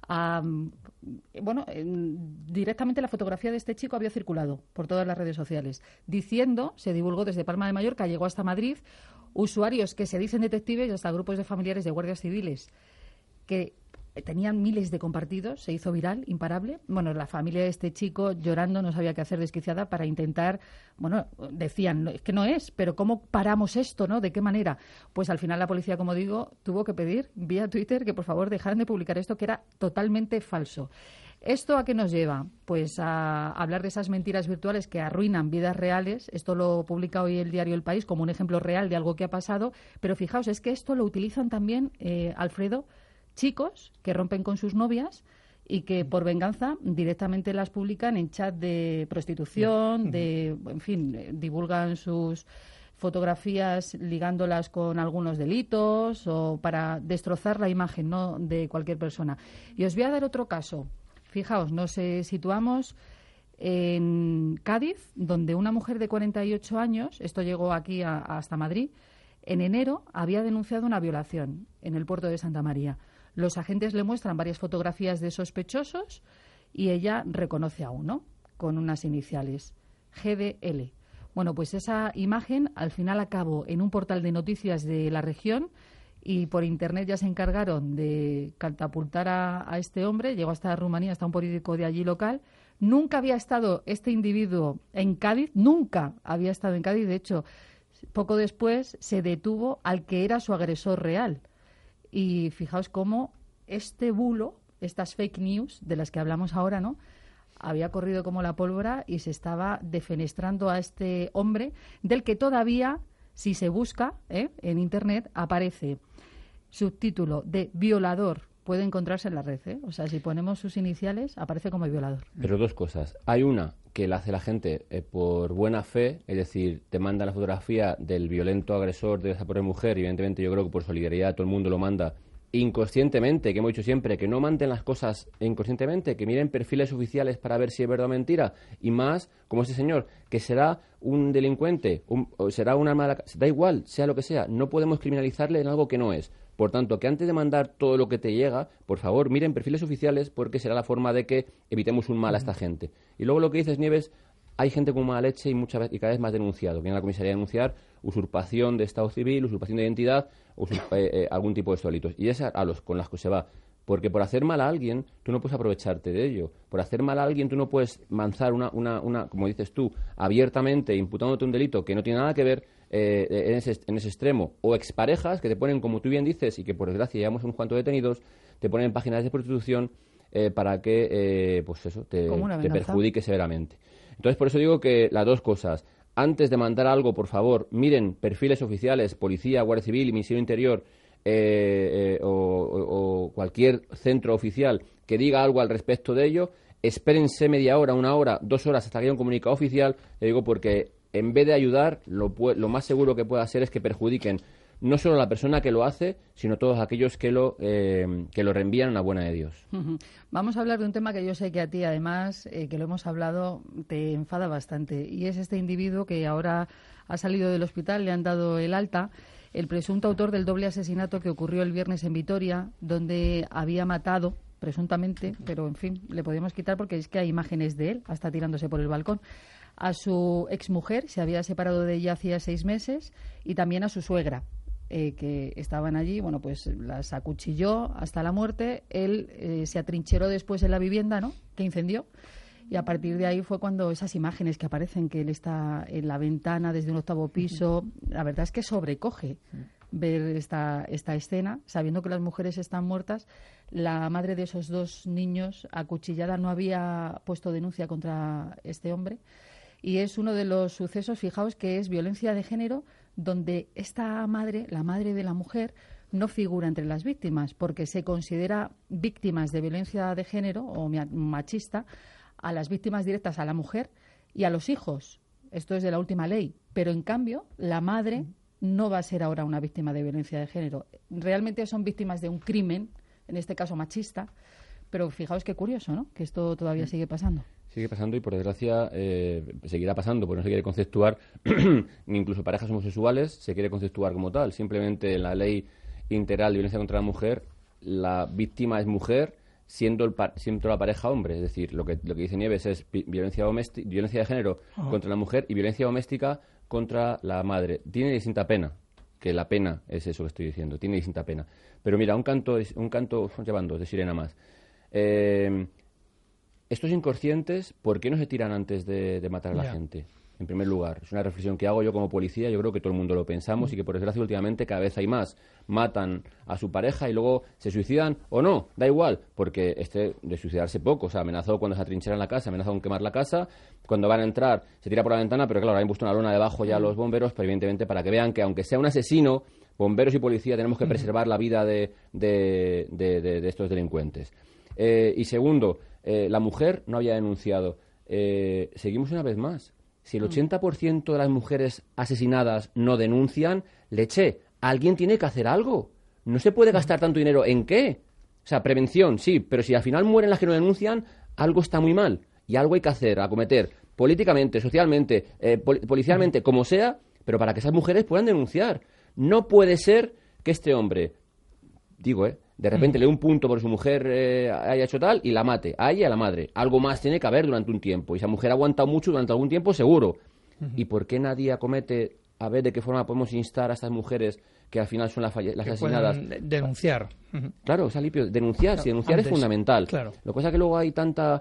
a... Bueno, directamente la fotografía de este chico había circulado por todas las redes sociales, diciendo, se divulgó desde Palma de Mallorca, llegó hasta Madrid, usuarios que se dicen detectives y hasta grupos de familiares de guardias civiles que tenían miles de compartidos, se hizo viral, imparable. Bueno, la familia de este chico llorando, no sabía qué hacer, desquiciada, para intentar, bueno, decían, es que no es, pero ¿cómo paramos esto, no? ¿De qué manera? Pues al final la policía, como digo, tuvo que pedir vía Twitter que por favor dejaran de publicar esto, que era totalmente falso. ¿Esto a qué nos lleva? Pues a hablar de esas mentiras virtuales que arruinan vidas reales. Esto lo publica hoy el diario El País como un ejemplo real de algo que ha pasado, pero fijaos, es que esto lo utilizan también, eh, Alfredo, chicos que rompen con sus novias y que por venganza directamente las publican en chat de prostitución, de, en fin, divulgan sus fotografías ligándolas con algunos delitos o para destrozar la imagen, ¿no?, de cualquier persona. Y os voy a dar otro caso. Fijaos, nos eh, situamos en Cádiz, donde una mujer de cuarenta y ocho años, esto llegó aquí a, hasta Madrid, en enero había denunciado una violación en el puerto de Santa María. Los agentes le muestran varias fotografías de sospechosos y ella reconoce a uno con unas iniciales, G D L. Bueno, pues esa imagen al final acabó en un portal de noticias de la región y por internet ya se encargaron de catapultar a, a este hombre. Llegó hasta Rumanía, hasta un periódico de allí local. Nunca había estado este individuo en Cádiz, nunca había estado en Cádiz. De hecho, poco después se detuvo al que era su agresor real. Y fijaos cómo este bulo, estas fake news de las que hablamos ahora, ¿no?, había corrido como la pólvora y se estaba defenestrando a este hombre, del que todavía, si se busca ¿eh? en Internet, aparece subtítulo de violador. Puede encontrarse en la red, ¿eh? O sea, si ponemos sus iniciales, aparece como violador. Pero dos cosas. Hay una que la hace la gente eh, por buena fe, es decir, te manda la fotografía del violento agresor de esa pobre mujer, y evidentemente yo creo que por solidaridad todo el mundo lo manda inconscientemente, que hemos dicho siempre, que no manden las cosas inconscientemente, que miren perfiles oficiales para ver si es verdad o mentira, y más, como ese señor, que será un delincuente, un, o será una mala... Da igual, sea lo que sea, no podemos criminalizarle en algo que no es. Por tanto, que antes de mandar todo lo que te llega, por favor, miren perfiles oficiales, porque será la forma de que evitemos un mal a esta gente. Y luego lo que dices, Nieves, hay gente con mala leche y, muchas veces, y cada vez más denunciado. Viene a la comisaría a denunciar usurpación de estado civil, usurpación de identidad, usurpa, eh, eh, algún tipo de estos delitos. Y es a, a los con los que se va. Porque por hacer mal a alguien, tú no puedes aprovecharte de ello. Por hacer mal a alguien, tú no puedes lanzar una, una, una como dices tú, abiertamente, imputándote un delito que no tiene nada que ver eh, en, ese, en ese extremo. O exparejas que te ponen, como tú bien dices, y que por desgracia llevamos unos cuantos detenidos, te ponen páginas de prostitución eh, para que, eh, pues eso, te, te perjudique severamente. Entonces, por eso digo que las dos cosas. Antes de mandar algo, por favor, miren perfiles oficiales, policía, Guardia Civil, Ministerio Interior, eh, eh, o, o, o cualquier centro oficial que diga algo al respecto de ello. Espérense media hora, una hora, dos horas hasta que haya un comunicado oficial. Le digo porque en vez de ayudar, lo, lo más seguro que pueda ser es que perjudiquen no solo a la persona que lo hace, sino todos aquellos que lo eh, que lo reenvían a la buena de Dios. Uh-huh. Vamos a hablar de un tema que yo sé que a ti, además, eh, que lo hemos hablado, te enfada bastante. Y es este individuo que ahora ha salido del hospital, le han dado el alta, el presunto autor del doble asesinato que ocurrió el viernes en Vitoria, donde había matado, presuntamente, pero en fin, le podemos quitar porque es que hay imágenes de él, hasta tirándose por el balcón, a su exmujer, se había separado de ella hacía seis meses, y también a su suegra. Eh, que estaban allí, bueno, pues las acuchilló hasta la muerte. Él eh, se atrincheró después en la vivienda, ¿no?, que incendió, y a partir de ahí fue cuando esas imágenes que aparecen, que él está en la ventana desde un octavo piso, la verdad es que sobrecoge ver esta, esta escena, sabiendo que las mujeres están muertas. La madre de esos dos niños acuchillada no había puesto denuncia contra este hombre, y es uno de los sucesos, fijaos, que es violencia de género, donde esta madre, la madre de la mujer, no figura entre las víctimas, porque se considera víctimas de violencia de género o machista a las víctimas directas, a la mujer y a los hijos. Esto es de la última ley. Pero, en cambio, la madre no va a ser ahora una víctima de violencia de género. Realmente son víctimas de un crimen, en este caso machista, pero fijaos qué curioso, ¿no?, que esto todavía sigue pasando. Sigue pasando y, por desgracia, eh, seguirá pasando, porque no se quiere conceptuar, ni incluso parejas homosexuales se quiere conceptuar como tal. Simplemente en la ley integral de violencia contra la mujer, la víctima es mujer siendo, el par- siendo la pareja hombre. Es decir, lo que, lo que dice Nieves es vi- violencia, doméstica, violencia de género Ajá. contra la mujer y violencia doméstica contra la madre. Tiene distinta pena, que la pena es eso que estoy diciendo, tiene distinta pena. Pero mira, un canto, un canto llevan dos, de sirena más. Eh, estos inconscientes, ¿por qué no se tiran antes de, de matar a la Ya. gente? En primer lugar, es una reflexión que hago yo como policía, yo creo que todo el mundo lo pensamos Mm. y que por desgracia últimamente cada vez hay más. Matan a su pareja y luego se suicidan o no, da igual, porque este de suicidarse poco, o sea, amenazó cuando se atrinchera en la casa, amenazó con quemar la casa, cuando van a entrar se tira por la ventana, pero claro, han puesto una lona debajo ya a los bomberos, pero evidentemente para que vean que aunque sea un asesino, bomberos y policía tenemos que Mm. preservar la vida de, de, de, de- de estos delincuentes. Eh, y segundo, eh, la mujer no había denunciado. Eh, seguimos una vez más. Si el ochenta por ciento de las mujeres asesinadas no denuncian, leche, alguien tiene que hacer algo. No se puede gastar tanto dinero en qué. O sea, prevención, sí, pero si al final mueren las que no denuncian, algo está muy mal. Y algo hay que hacer, acometer, políticamente, socialmente, eh, pol- policialmente, como sea, pero para que esas mujeres puedan denunciar. No puede ser que este hombre, digo, eh, de repente le dé un punto por su mujer eh, haya hecho tal y la mate, a ella y a la madre. Algo más tiene que haber durante un tiempo. Y esa mujer ha aguantado mucho durante algún tiempo, seguro. ¿Y por qué nadie acomete a ver de qué forma podemos instar a estas mujeres que al final son las, falle- las Que asesinadas? puedan de- denunciar. Ujú. Claro, o sea, Lipio, denunciar, Claro, sí, denunciar antes, es fundamental. claro. Lo que pasa es que luego hay tanta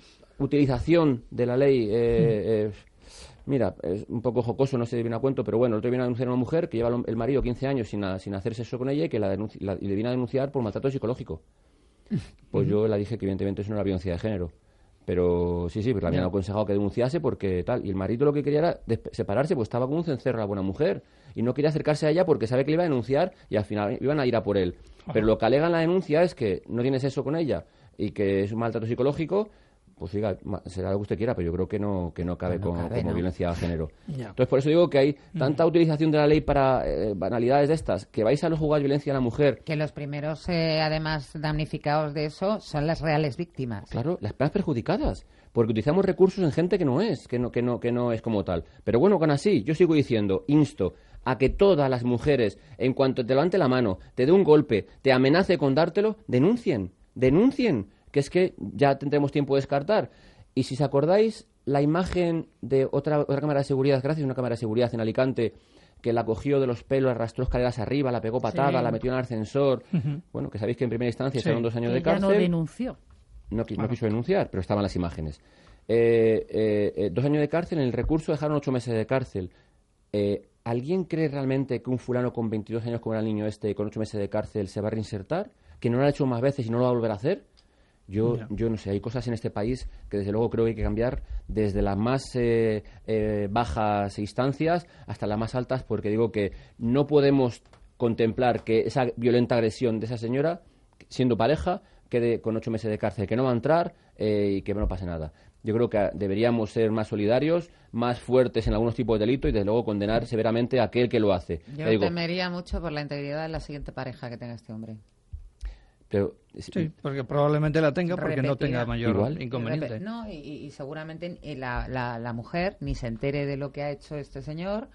utilización de la ley. Eh, eh, mira, es un poco jocoso, no sé si viene a cuento, pero bueno, el otro viene a denunciar a una mujer que lleva el- el marido quince años sin, a- sin hacer sexo con ella y que la, denunci- la- y le viene a denunciar por maltrato psicológico. Pues yo la dije que evidentemente eso no era violencia de género. Pero sí, sí, pero la habían Ya. aconsejado que denunciase porque tal. Y el marido lo que quería era despe- separarse, pues estaba con un cencerro la buena mujer. Y no quería acercarse a ella porque sabe que le iba a denunciar y al final iban a ir a por él. Pero lo que alega en la denuncia es que no tiene sexo con ella y que es un maltrato psicológico. Pues diga, ma- será lo que usted quiera, pero yo creo que no, que no cabe, No, no como, cabe, como ¿no? violencia de género. Ya. Entonces, por eso digo que hay tanta utilización de la ley para eh, banalidades de estas, que vais a los juzgados de violencia a la mujer. Que los primeros, eh, además, damnificados de eso son las reales víctimas. Claro, las personas perjudicadas, porque utilizamos recursos en gente que no es, que no, que no, que no es como tal. Pero bueno, con así, yo sigo diciendo, insto a que todas las mujeres, en cuanto te levante la mano, te dé un golpe, te amenace con dártelo, denuncien, denuncien, que es que ya tendremos tiempo de descartar. Y si os acordáis, la imagen de otra, otra cámara de seguridad, gracias a una cámara de seguridad en Alicante, que la cogió de los pelos, arrastró escaleras arriba, la pegó patada, Sí. la metió en el ascensador. Ujú. Bueno, que sabéis que en primera instancia Sí. fueron dos años de Ella cárcel. no denunció. No, qui- no Claro. quiso denunciar, pero estaban las imágenes. Eh, eh, eh, dos años de cárcel, en el recurso dejaron ocho meses de cárcel. Eh, ¿Alguien cree realmente que un fulano con veintidós años como era el niño este, con ocho meses de cárcel, se va a reinsertar? ¿Que no lo ha hecho más veces y no lo va a volver a hacer? Yo, Ya. yo no sé, hay cosas en este país que desde luego creo que hay que cambiar desde las más eh, eh, bajas instancias hasta las más altas, porque digo que no podemos contemplar que esa violenta agresión de esa señora, siendo pareja, quede con ocho meses de cárcel, que no va a entrar eh, y que no pase nada. Yo creo que deberíamos ser más solidarios, más fuertes en algunos tipos de delitos y desde luego condenar severamente a aquel que lo hace. Yo Ya digo, temería mucho por la integridad de la siguiente pareja que tenga este hombre. pero, Sí, porque probablemente la tenga porque no Repetida. tenga mayor Igual. inconveniente. Repe- No, y, y- y seguramente eh, la, la, la mujer ni se entere de lo que ha hecho este señor.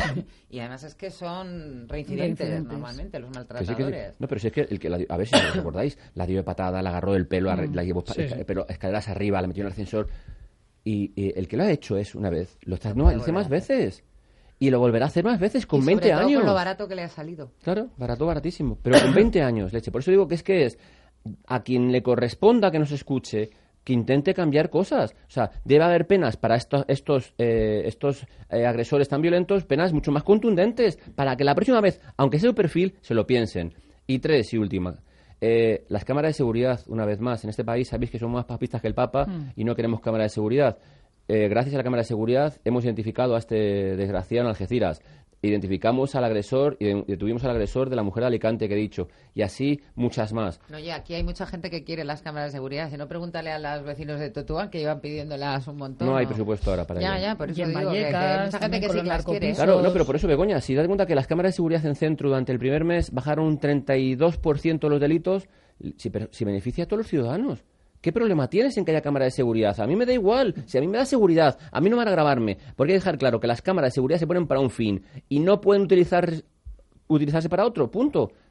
Y además es que son reincidentes, Reincidentes. normalmente los que sí, que maltratadores. sí. No, pero si es que, el que la- a ver si os recordáis, la dio de patada, la agarró del pelo, arre- Mm. la llevó pa- Sí, esca- sí. pero escaleras arriba, la metió en el ascensor. Y, y el que lo ha hecho es una vez, lo está, Lo no, puede lo hace volver más a veces. Y lo volverá a hacer más veces con Y sobre veinte todo años. con lo barato que le ha salido. Claro, barato, baratísimo. Pero con veinte años, leche. Por eso digo que es que es a quien le corresponda que nos escuche, que intente cambiar cosas. O sea, debe haber penas para estos estos eh, estos eh, agresores tan violentos, penas mucho más contundentes, para que la próxima vez, aunque sea un perfil, se lo piensen. Y tres, y última. Eh, las cámaras de seguridad, una vez más, en este país sabéis que somos más papistas que el Papa Mm. y no queremos cámaras de seguridad. Eh, gracias a la cámara de seguridad hemos identificado a este desgraciado en Algeciras. Identificamos al agresor y de- detuvimos al agresor de la mujer de Alicante que he dicho. Y así muchas más. No, ya, aquí hay mucha gente que quiere las cámaras de seguridad. Si no, pregúntale a los vecinos de Totuán que llevan pidiéndolas un montón. No hay presupuesto ahora para Ya, ello. ya, por eso Y en digo que- que, hay Vallecas, mucha gente también que con sí los que las quiere. narcopisos. Claro, no, pero por eso, Begoña, si das cuenta que las cámaras de seguridad en centro durante el primer mes bajaron un treinta y dos por ciento los delitos, si, pero- si beneficia a todos los ciudadanos. ¿Qué problema tienes en que haya cámara de seguridad? A mí me da igual. Si a mí me da seguridad, a mí no van a grabarme. Porque hay que dejar claro que las cámaras de seguridad se ponen para un fin y no pueden utilizar, utilizarse para otro. Punto.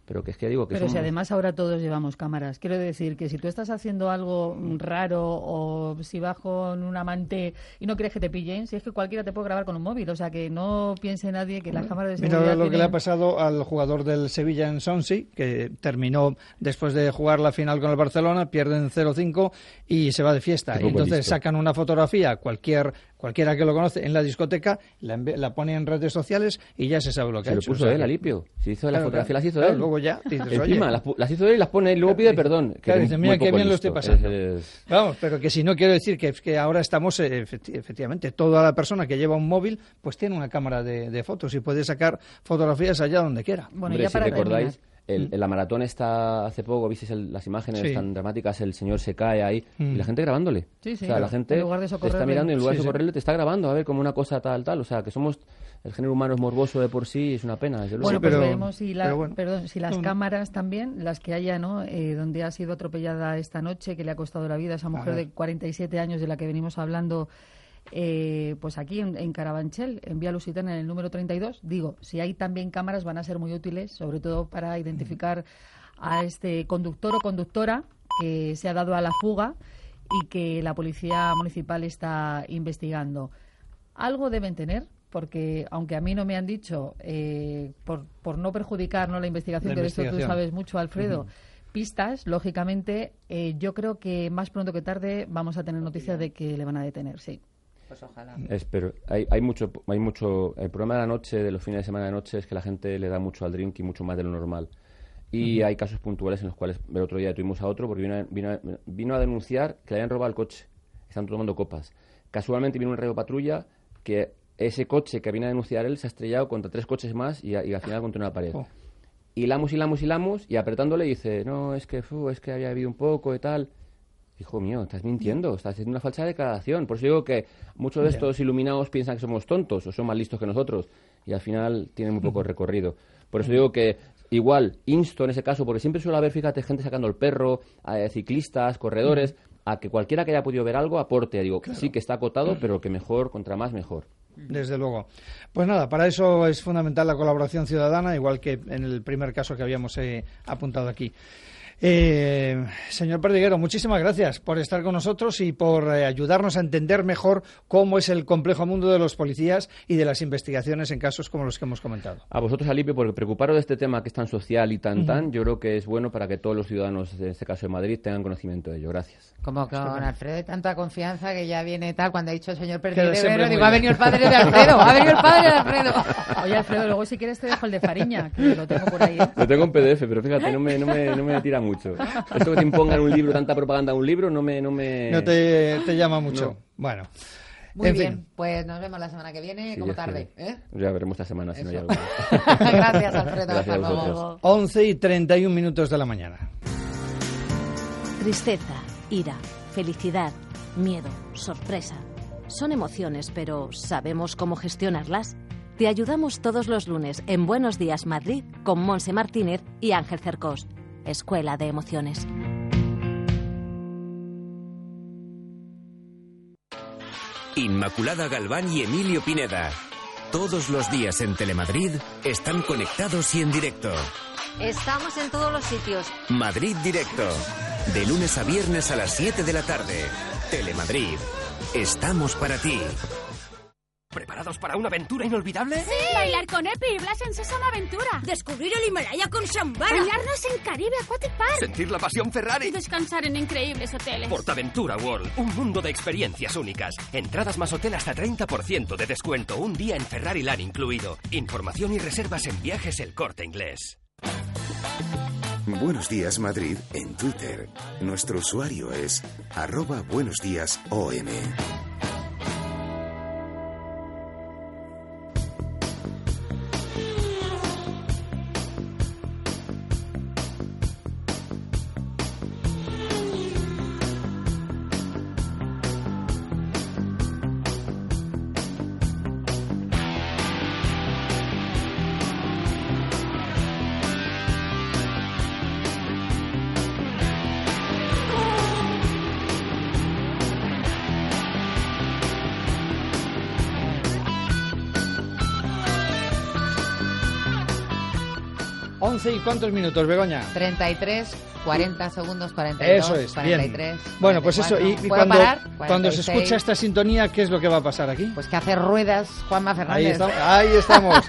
pero que es que digo que Pero somos... si además ahora todos llevamos cámaras, quiero decir que si tú estás haciendo algo raro o si vas con un amante y no quieres que te pillen, si es que cualquiera te puede grabar con un móvil, o sea que no piense nadie que las cámaras de seguridad Mira lo que tienen... le ha pasado al jugador del Sevilla en Swansea, que terminó después de jugar la final con el Barcelona, pierden cero cinco y se va de fiesta. Y entonces sacan una fotografía, cualquier cualquiera que lo conoce, en la discoteca, la, env- la pone en redes sociales y ya se sabe lo que Se ha lo hecho. puso O sea él, que- Alipio. Si hizo Claro, la fotografía, claro. las hizo Claro, él. luego ya dices, Encima, oye. las, pu- las hizo él y las pone y luego pide perdón. que Claro, es dice, muy mira qué poco bien lo listo. estoy pasando. Es- es- Vamos, pero que si no quiero decir que, que ahora estamos, eh, efecti- efectivamente, toda la persona que lleva un móvil, pues tiene una cámara de, de fotos y puede sacar fotografías allá donde quiera. Hombre, si recordáis, el, en la maratón está hace poco, visteis el- las imágenes Sí. tan dramáticas, el señor se cae ahí Mm. y la gente grabándole. Sí, sí, o sea, la gente en lugar de te está socorrerle. mirando y en lugar Sí, de sí. socorrerle te está grabando a ver como una cosa tal, tal. O sea, que somos... El género humano es morboso de por sí y es una pena, desde luego. Bueno, pues pero- veremos si, la- pero bueno. perdón, si las No, no. cámaras también, las que haya, ¿no? Eh, donde ha sido atropellada esta noche, que le ha costado la vida a esa mujer Ajá. de cuarenta y siete años de la que venimos hablando, eh, pues aquí en, en Carabanchel, en Vía Lusitana, en el número treinta y dos. Digo, si hay también cámaras van a ser muy útiles, sobre todo para identificar a este conductor o conductora que se ha dado a la fuga y que la policía municipal está investigando. Algo deben tener, porque aunque a mí no me han dicho, eh, por, por no perjudicar, ¿no?, la investigación, La que de esto tú investigación. sabes mucho, Alfredo, Ujú. pistas, lógicamente, eh, yo creo que más pronto que tarde vamos a tener noticias de que le van a detener, sí. Pues ojalá. Espero. Hay, hay mucho, hay mucho. El problema de la noche, de los fines de semana de noche, es que la gente le da mucho al drink y mucho más de lo normal. Y Ujú. hay casos puntuales en los cuales el otro día tuvimos a otro porque vino a, vino a, vino a denunciar que le habían robado el coche. Están tomando copas. Casualmente vino un radio patrulla que ese coche que viene a denunciar él se ha estrellado contra tres coches más y, a- y al final contra una pared. Oh. Hilamos, hilamos, hilamos y apretándole dice, no, es que, fu, es que había habido un poco y tal. Hijo mío, estás mintiendo, estás haciendo una falsa declaración. Por eso digo que muchos de Ya. estos iluminados piensan que somos tontos o son más listos que nosotros y al final tienen muy poco recorrido. Por eso digo que igual insto en ese caso, porque siempre suele haber, fíjate, gente sacando el perro, eh, ciclistas, corredores, a que cualquiera que haya podido ver algo aporte. Digo, sí que está acotado, pero que mejor, contra más, mejor. Desde luego. Pues nada, para eso es fundamental la colaboración ciudadana, igual que en el primer caso que habíamos eh, apuntado aquí. Eh, señor Perdiguero, muchísimas gracias por estar con nosotros y por eh, ayudarnos a entender mejor cómo es el complejo mundo de los policías y de las investigaciones en casos como los que hemos comentado. A vosotros, Alipio, porque preocuparos de este tema que es tan social y tan Ujú. tan, yo creo que es bueno para que todos los ciudadanos, en este caso de Madrid, tengan conocimiento de ello. Gracias. Como con Alfredo de tanta confianza que ya viene tal, cuando ha dicho el señor Queda siempre Perdiguero, muy digo, ha bien. venido el padre de Alfredo, ha venido el padre de Alfredo. Oye, Alfredo, luego si quieres te dejo el de Fariña, que lo tengo por ahí, ¿eh? Lo tengo en P D F, pero fíjate, no me, no me, no me tira mucho. Esto que te impongan un libro, tanta propaganda en un libro, no me... No, me... No te, te llama mucho. No. Bueno. Muy en bien, fin. pues nos vemos la semana que viene, Sí, como es que- tarde. ¿eh? Ya veremos esta semana si no hay Eso. algo. Gracias, Alfredo. Gracias Hasta a luego. vosotros. once y treinta y un minutos de la mañana. Tristeza, ira, felicidad, miedo, sorpresa. Son emociones, pero ¿sabemos cómo gestionarlas? Te ayudamos todos los lunes en Buenos Días Madrid con Monse Martínez y Ángel Cercós. Escuela de Emociones. Inmaculada Galván y Emilio Pineda. Todos los días en Telemadrid están conectados y en directo. Estamos en todos los sitios. Madrid Directo. De lunes a viernes a las siete de la tarde. Telemadrid. Estamos para ti. ¿Preparados para una aventura inolvidable? ¡Sí! Bailar con Epi y Blas en Sésamo Aventura. Descubrir el Himalaya con Shambhala. Bañarnos en Caribe Aquatic Park. Sentir la pasión Ferrari. Y descansar en increíbles hoteles. Portaventura World, un mundo de experiencias únicas. Entradas más hotel hasta treinta por ciento de descuento, un día en Ferrari Land incluido. Información y reservas en Viajes El Corte Inglés. Buenos Días Madrid en Twitter. Nuestro usuario es arroba buenos días O M. once y cuántos minutos, Begoña. treinta y tres, cuarenta segundos, cuarenta y dos, Eso es, cuarenta y bien. tres. Bueno, pues eso, y, y ¿Puedo cuando, parar? cuando se cuarenta y seis. escucha esta sintonía, ¿qué es lo que va a pasar aquí? Pues que hace ruedas Juanma Ahí Fernández. estamos, ahí estamos.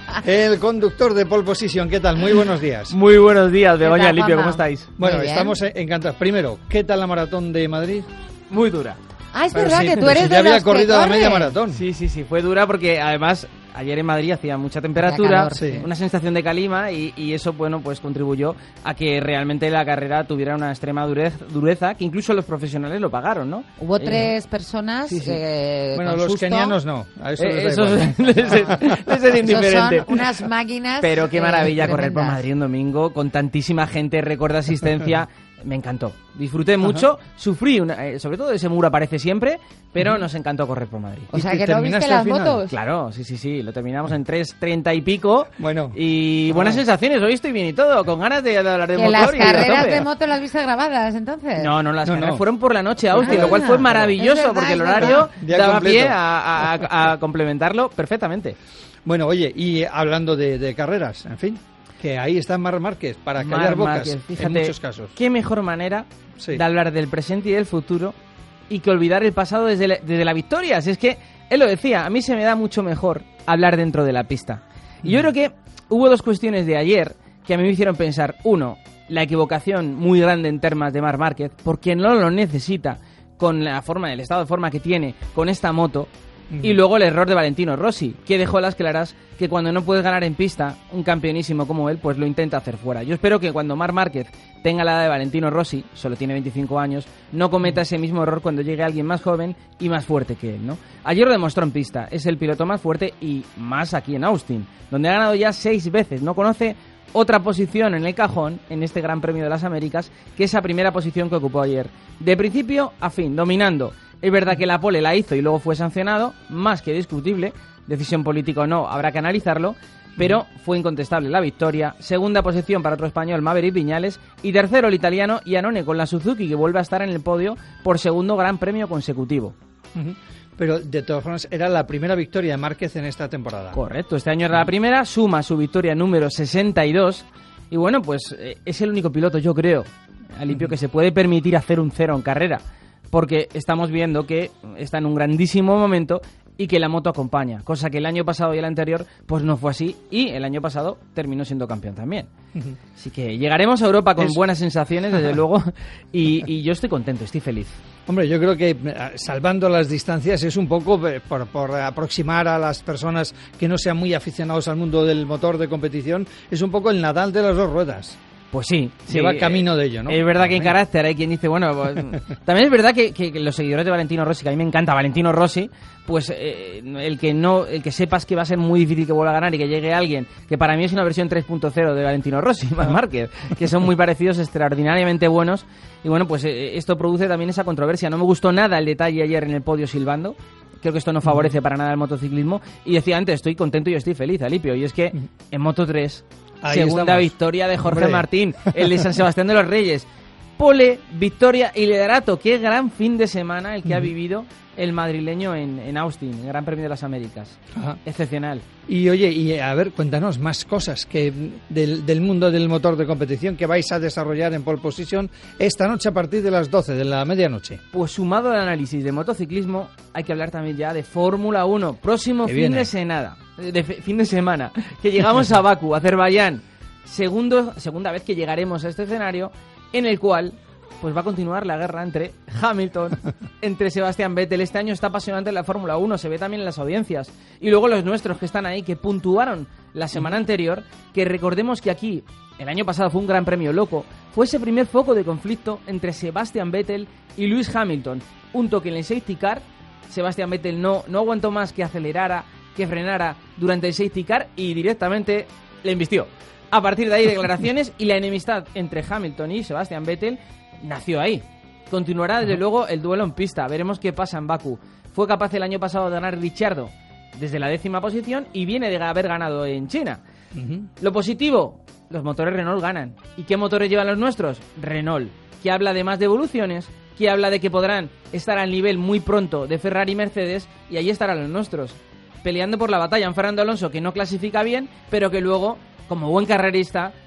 El conductor de Pole Position, ¿qué tal? Muy buenos días. Muy buenos días, Begoña, tal, Lipio, Juanma? ¿cómo estáis? Bueno, Muy bien. estamos encantados. Primero, ¿qué tal la maratón de Madrid? Muy dura. Ah, es Pero verdad sí, que tú pero eres si de ya había los que corrido la corre. media maratón. Sí, sí, sí, fue dura porque además ayer en Madrid hacía mucha temperatura, calor, sí. una sensación de calima y, y eso, bueno, pues contribuyó a que realmente la carrera tuviera una extrema dureza, dureza que incluso los profesionales lo pagaron, ¿no? Hubo Eh, tres personas sí, sí. eh, Bueno, con los susto. kenianos no. A eso Eh, les da eso igual. es- les es- les es Esos indiferente. son unas máquinas. Pero qué eh, maravilla correr por tremendas. Madrid un domingo con tantísima gente, récord de asistencia. Me encantó. Disfruté mucho, sufrí, una- eh, sobre todo ese muro aparece siempre, pero nos encantó correr por Madrid. O sea, ¿Y que te no viste terminaste las al final? motos. Claro, sí, sí, sí, lo terminamos en tres treinta y pico. Bueno. Y buenas Ah. sensaciones, hoy estoy bien y todo, con ganas de hablar de Que motor las y carreras tope. de moto las viste grabadas, entonces. No, no, las No, carreras no. fueron por la noche a Austin, Ah, lo cual fue es maravilloso verdad, porque el es horario verdad. Día daba completo. pie a, a- a- a complementarlo perfectamente. Bueno, oye, y hablando de, de carreras, en fin, que ahí está Marc Márquez para callar Marc bocas Márquez, en fíjate, muchos casos. qué mejor manera Sí. de hablar del presente y del futuro y que olvidar el pasado desde la, desde la victoria. Si es que, él lo decía, a mí se me da mucho mejor hablar dentro de la pista. Y yo creo que hubo dos cuestiones de ayer que a mí me hicieron pensar. Uno, la equivocación muy grande en temas de Marc Márquez, porque no lo necesita con la forma, el estado de forma que tiene con esta moto. Y luego el error de Valentino Rossi, que dejó a las claras que cuando no puedes ganar en pista, un campeonísimo como él, pues lo intenta hacer fuera. Yo espero que cuando Marc Márquez tenga la edad de Valentino Rossi, solo tiene veinticinco años, no cometa ese mismo error cuando llegue alguien más joven y más fuerte que él, ¿no? Ayer lo demostró en pista, es el piloto más fuerte y más aquí en Austin, donde ha ganado ya seis veces, no conoce otra posición en el cajón en este Gran Premio de las Américas que esa primera posición que ocupó ayer. De principio a fin, dominando. Es verdad que la pole la hizo y luego fue sancionado, más que discutible, decisión política o no, habrá que analizarlo, pero fue incontestable la victoria. Segunda posición para otro español, Maverick Viñales, y tercero el italiano Iannone con la Suzuki, que vuelve a estar en el podio por segundo Gran Premio consecutivo. Ujú. Pero de todas formas era la primera victoria de Márquez en esta temporada. Correcto, este año era la primera, suma su victoria número sesenta y dos, y bueno, pues eh, es el único piloto, yo creo, Alipio, que se puede permitir hacer un cero en carrera, porque estamos viendo que está en un grandísimo momento y que la moto acompaña, cosa que el año pasado y el anterior pues no fue así, y el año pasado terminó siendo campeón también. Así que llegaremos a Europa con Es- buenas sensaciones, desde luego, y, y yo estoy contento, estoy feliz. Hombre, yo creo que eh, salvando las distancias es un poco eh, por, por aproximar a las personas que no sean muy aficionados al mundo del motor de competición, es un poco el Nadal de las dos ruedas. Pues sí, sí, Lleva eh, camino de ello, ¿no? Es verdad que en Venga. carácter hay quien dice, bueno, pues, también es verdad que, que- que los seguidores de Valentino Rossi, que a mí me encanta Valentino Rossi, pues eh, el que no, el que sepas que va a ser muy difícil que vuelva a ganar y que llegue alguien, que para mí es una versión tres punto cero de Valentino Rossi, Marc Márquez, que son muy parecidos, extraordinariamente buenos, y bueno, pues eh, esto produce también esa controversia. No me gustó nada el detalle ayer en el podio silbando. Creo que esto no favorece para nada el motociclismo. Y decía antes, estoy contento y estoy feliz, Alipio. Y es que en Moto tres, Ahí segunda estamos. victoria de Jorge Hombre. Martín, el de San Sebastián de los Reyes. Pole, victoria y liderato. Qué gran fin de semana el que ha Ujú. vivido el madrileño en, en Austin, el Gran Premio de las Américas. Ajá. Excepcional. Y oye, y a ver, cuéntanos más cosas que del, del mundo del motor de competición que vais a desarrollar en Pole Position esta noche a partir de las doce de la medianoche. Pues sumado al análisis de motociclismo, hay que hablar también ya de Fórmula uno. Próximo Que fin viene. de, semana, de fe- fin de semana, que llegamos a Bakú, Azerbaiyán. Segundo, segunda vez que llegaremos a este escenario, en el cual pues va a continuar la guerra entre Hamilton, entre Sebastián Vettel. Este año está apasionante en la Fórmula uno, se ve también en las audiencias. Y luego los nuestros que están ahí, que puntuaron la semana anterior, que recordemos que aquí, el año pasado fue un gran premio loco, fue ese primer foco de conflicto entre Sebastián Vettel y Lewis Hamilton. Un toque en el safety car, Sebastián Vettel no, no aguantó más que acelerara, que frenara durante el safety car y directamente le embistió. A partir de ahí, declaraciones y la enemistad entre Hamilton y Sebastián Vettel nació ahí. Continuará desde luego el duelo en pista. Veremos qué pasa en Bakú. Fue capaz el año pasado de ganar Ricciardo desde la décima posición y viene de haber ganado en China. Lo positivo, los motores Renault ganan. ¿Y qué motores llevan los nuestros? Renault, que habla de más devoluciones, que habla de que podrán estar al nivel muy pronto de Ferrari y Mercedes, y ahí estarán los nuestros, peleando por la batalla. Un Fernando Alonso que no clasifica bien, pero que luego, como buen carrerista,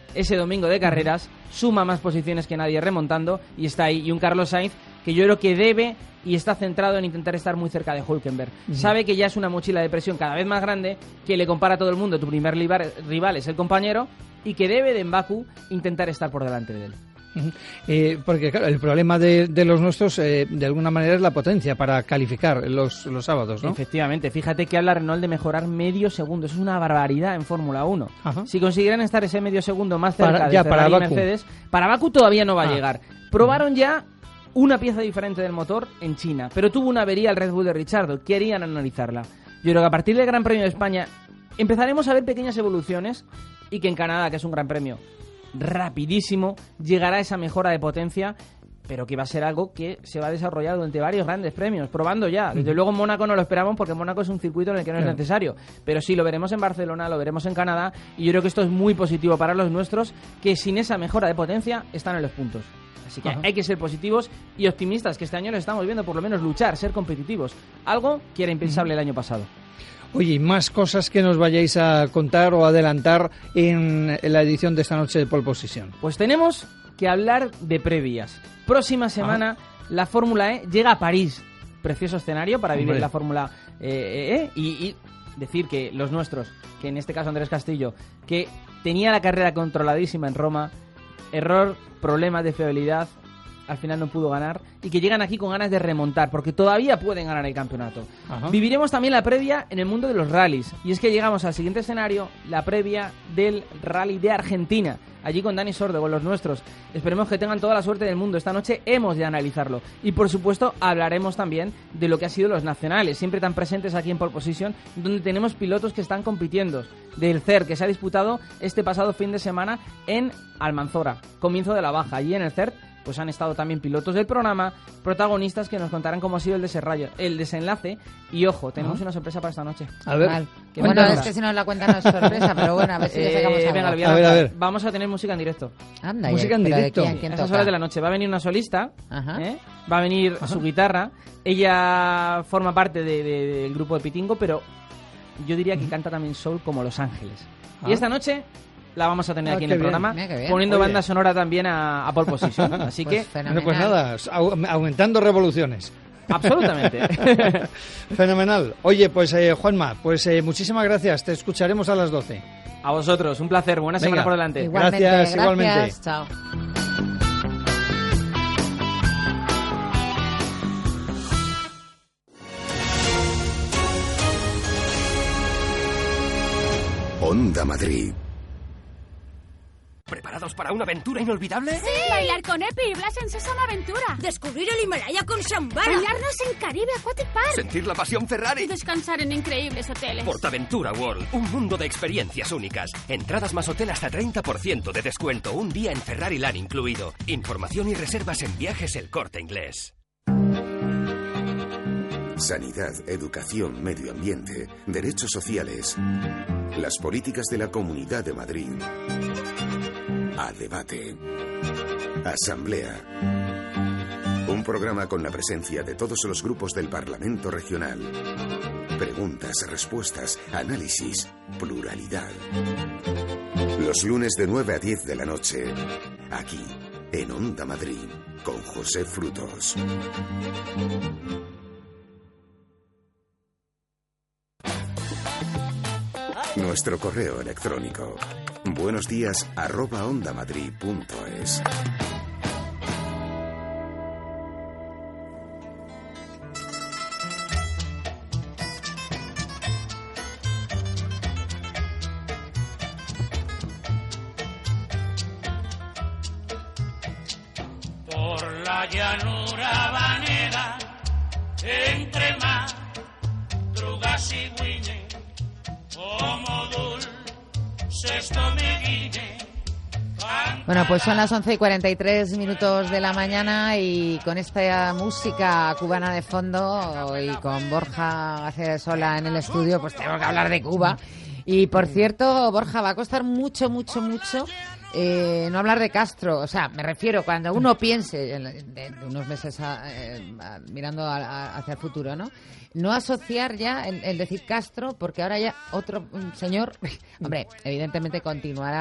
ese domingo de carreras, suma más posiciones que nadie remontando y está ahí. Y un Carlos Sainz que yo creo que debe y está centrado en intentar estar muy cerca de Hülkenberg. Uh-huh. Sabe que ya es una mochila de presión cada vez más grande, que le compara a todo el mundo, tu primer rival es el compañero, y que debe de en Bakú intentar estar por delante de él. Uh-huh. Eh, porque claro, el problema de, de los nuestros eh, de alguna manera es la potencia para calificar los, los sábados, ¿no? Efectivamente, fíjate que habla Renault de mejorar medio segundo, eso es una barbaridad en Fórmula uno. Ajá. Si consiguieran estar ese medio segundo más cerca para, de ya, Ferrari para y Mercedes, para Bakú todavía no va ah. a llegar. Probaron ya una pieza diferente del motor en China, pero tuvo una avería el Red Bull de Ricciardo, querían analizarla. Yo creo que a partir del Gran Premio de España empezaremos a ver pequeñas evoluciones y que en Canadá, que es un gran premio rapidísimo, llegará esa mejora de potencia, pero que va a ser algo que se va a desarrollar durante varios grandes premios, probando ya. Desde luego en Mónaco no lo esperamos porque Mónaco es un circuito en el que no es necesario, pero sí lo veremos en Barcelona, lo veremos en Canadá, y yo creo que esto es muy positivo para los nuestros, que sin esa mejora de potencia están en los puntos. Así que Ajá. hay que ser positivos y optimistas, que este año les estamos viendo por lo menos luchar, ser competitivos, algo que era impensable el año pasado. Oye, más cosas que nos vayáis a contar o adelantar en la edición de esta noche de Pole Position. Pues tenemos que hablar de previas. Próxima semana Ajá. la Fórmula E llega a París. Precioso escenario para vivir Hombre. la Fórmula E. Y, y decir que los nuestros, que en este caso Andrés Castillo, que tenía la carrera controladísima en Roma, error, problema de fiabilidad, al final no pudo ganar, y que llegan aquí con ganas de remontar, porque todavía pueden ganar el campeonato. Ajá. Viviremos también la previa en el mundo de los rallies, y es que llegamos al siguiente escenario, la previa del rally de Argentina, allí con Dani Sordo, con los nuestros. Esperemos que tengan toda la suerte del mundo. Esta noche hemos de analizarlo, y por supuesto hablaremos también de lo que han sido los nacionales, siempre tan presentes aquí en Pole Position, donde tenemos pilotos que están compitiendo, del C E R, que se ha disputado este pasado fin de semana en Almanzora, comienzo de la baja. Allí en el C E R pues han estado también pilotos del programa, protagonistas que nos contarán cómo ha sido el desenlace, el desenlace y ojo, tenemos uh-huh. una sorpresa para esta noche. A ver. Vale. Bueno, es que si nos la cuentan no es sorpresa, pero bueno, a ver si le sacamos algo. Eh, venga, lo voy a, a ver, a ver. Vamos a tener música en directo. Anda, música en directo. ¿Quién, quién a esas horas de la noche va a venir una solista, ¿eh? va a venir Ajá. su guitarra, ella forma parte de, de, del grupo de Pitingo, pero yo diría que uh-huh. canta también soul como Los Ángeles. Ah. Y esta noche la vamos a tener ah, aquí en el bien. programa, Mira, poniendo Oye. banda sonora también a, a Pole Position. Así pues que... Bueno, pues nada, aumentando revoluciones. Absolutamente. Fenomenal. Oye, pues eh, Juanma, pues eh, muchísimas gracias. Te escucharemos a las doce. A vosotros, un placer. Buena Venga. semana por delante. Igualmente, gracias, gracias, igualmente. Chao. Onda Madrid. ¿Preparados para una aventura inolvidable? ¡Sí! Bailar con Epi y Blas en Sésamo Aventura. Descubrir el Himalaya con Shambhala. Bañarnos en Caribe Aquatic Park. Sentir la pasión Ferrari. Descansar en increíbles hoteles. Portaventura World, un mundo de experiencias únicas. Entradas más hotel hasta treinta por ciento de descuento. Un día en Ferrari Land incluido. Información y reservas en Viajes El Corte Inglés. Sanidad, educación, medio ambiente, derechos sociales. Las políticas de la Comunidad de Madrid. A debate. Asamblea. Un programa con la presencia de todos los grupos del Parlamento Regional. Preguntas, respuestas, análisis, pluralidad. Los lunes de nueve a diez de la noche. Aquí, en Onda Madrid, con José Frutos. Nuestro correo electrónico buenos días arroba ondamadrid punto es. Por la llanura habanera, entre más drugas y guine, como dulce esto me guine. Bueno, pues son las once y cuarenta y tres minutos de la mañana y con esta música cubana de fondo y con Borja Accesola en el estudio, pues tenemos que hablar de Cuba. Y por cierto, Borja, va a costar mucho, mucho, mucho eh, no hablar de Castro. O sea, me refiero cuando uno piense de, de unos meses a, eh, a, mirando a, a, hacia el futuro, ¿no? No asociar ya el, el decir Castro, porque ahora ya otro señor, hombre, evidentemente continuará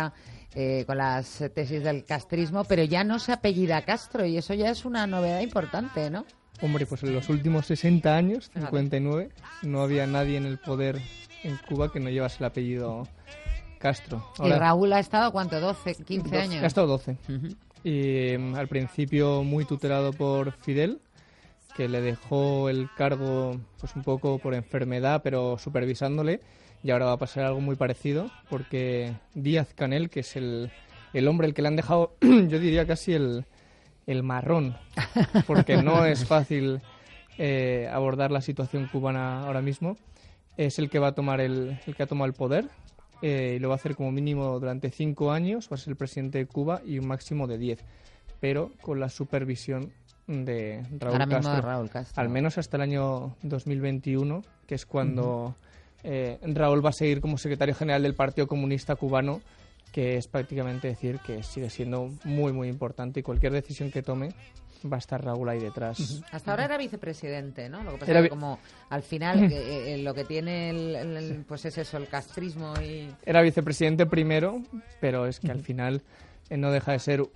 eh, con las tesis del castrismo, pero ya no se apellida Castro y eso ya es una novedad importante, ¿no? Hombre, pues en los últimos sesenta años, cincuenta y nueve, no había nadie en el poder en Cuba que no llevase el apellido Castro. Ahora, ¿y Raúl ha estado cuánto? ¿doce, quince doce, años? Ha estado doce. Uh-huh. Y um, al principio muy tutelado por Fidel, que le dejó el cargo pues un poco por enfermedad, pero supervisándole, y ahora va a pasar algo muy parecido, porque Díaz-Canel, que es el, el hombre al que le han dejado, yo diría casi el, el marrón, porque no es fácil eh, abordar la situación cubana ahora mismo, es el que va a tomar el, el que ha tomado el poder. Eh, y lo va a hacer como mínimo durante cinco años, va a ser el presidente de Cuba y un máximo de diez, pero con la supervisión de Raúl, Ahora mismo Castro, de Raúl Castro, al menos hasta el año dos mil veintiuno, que es cuando uh-huh. eh, Raúl va a seguir como secretario general del Partido Comunista Cubano, que es prácticamente decir que sigue siendo muy muy importante y cualquier decisión que tome va a estar Raúl ahí detrás. Uh-huh. Hasta ahora era vicepresidente, ¿no? Lo que pasa era es vi- que como al final eh, eh, lo que tiene el, el, el, pues es eso, el castrismo y... Era vicepresidente primero, pero es que uh-huh. al final eh, no deja de ser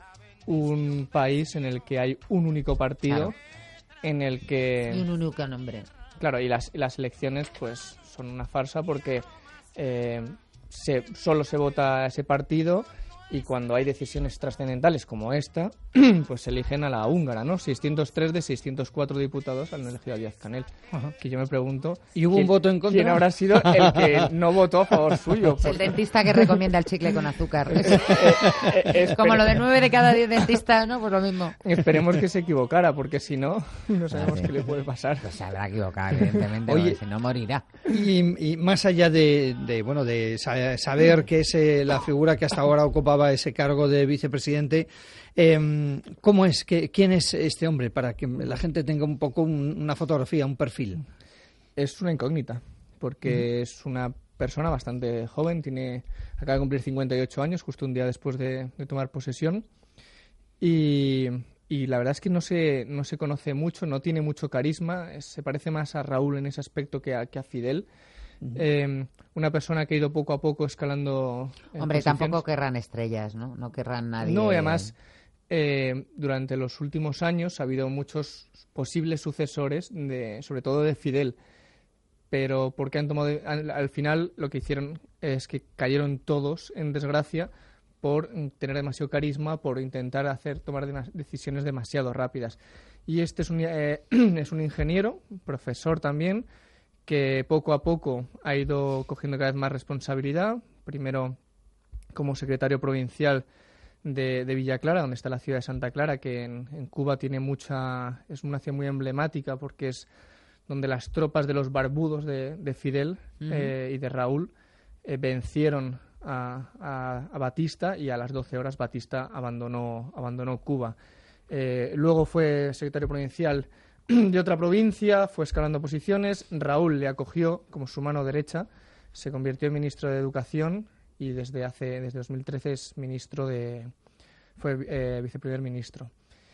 un país en el que hay un único partido, claro. en el que... Y un único nombre. Claro, y las, y las elecciones pues son una farsa porque eh, se, solo se vota a ese partido. Y cuando hay decisiones trascendentales como esta, pues se eligen a la húngara, ¿no? seiscientos tres de seiscientos cuatro diputados han elegido a Díaz-Canel. Ajá. Que yo me pregunto... ¿Y hubo quién, un voto en contra? ¿Quién habrá sido el que no votó a favor suyo? Es el dentista que recomienda el chicle con azúcar. Es, eh, eh, como lo de nueve de cada diez dentistas, ¿no? Pues lo mismo. Esperemos que se equivocara, porque si no, no sabemos qué le puede pasar. Pues se habrá equivocado, evidentemente, Oye, si no morirá. Y, y más allá de, de bueno de saber que es eh, la figura que hasta ahora ocupaba ese cargo de vicepresidente, eh, ¿cómo es? Que, ¿Quién es este hombre? Para que la gente tenga un poco un, una fotografía, un perfil. Es una incógnita, porque uh-huh. es una persona bastante joven, tiene acaba de cumplir cincuenta y ocho años, justo un día después de, de tomar posesión, y, y la verdad es que no se, no se conoce mucho, no tiene mucho carisma, es, se parece más a Raúl en ese aspecto que a, que a Fidel. Uh-huh. Eh, una persona que ha ido poco a poco escalando. Hombre, tampoco querrán estrellas, ¿no? No querrán nadie. No, y además, eh, durante los últimos años ha habido muchos posibles sucesores, de, sobre todo de Fidel, pero porque han tomado, al, al final lo que hicieron es que cayeron todos en desgracia por tener demasiado carisma, por intentar hacer tomar de, decisiones demasiado rápidas. Y este es un, eh, es un ingeniero, profesor también, que poco a poco ha ido cogiendo cada vez más responsabilidad, primero como secretario provincial de, de Villa Clara, donde está la ciudad de Santa Clara, que en, en Cuba tiene mucha, es una ciudad muy emblemática porque es donde las tropas de los barbudos de, de Fidel uh-huh. eh, y de Raúl eh, vencieron a, a, a Batista, y a las doce horas Batista abandonó, abandonó Cuba. Eh, luego fue secretario provincial de otra provincia, fue escalando posiciones, Raúl le acogió como su mano derecha, se convirtió en ministro de Educación y desde hace desde dos mil trece es ministro de fue eh, viceprimer ministro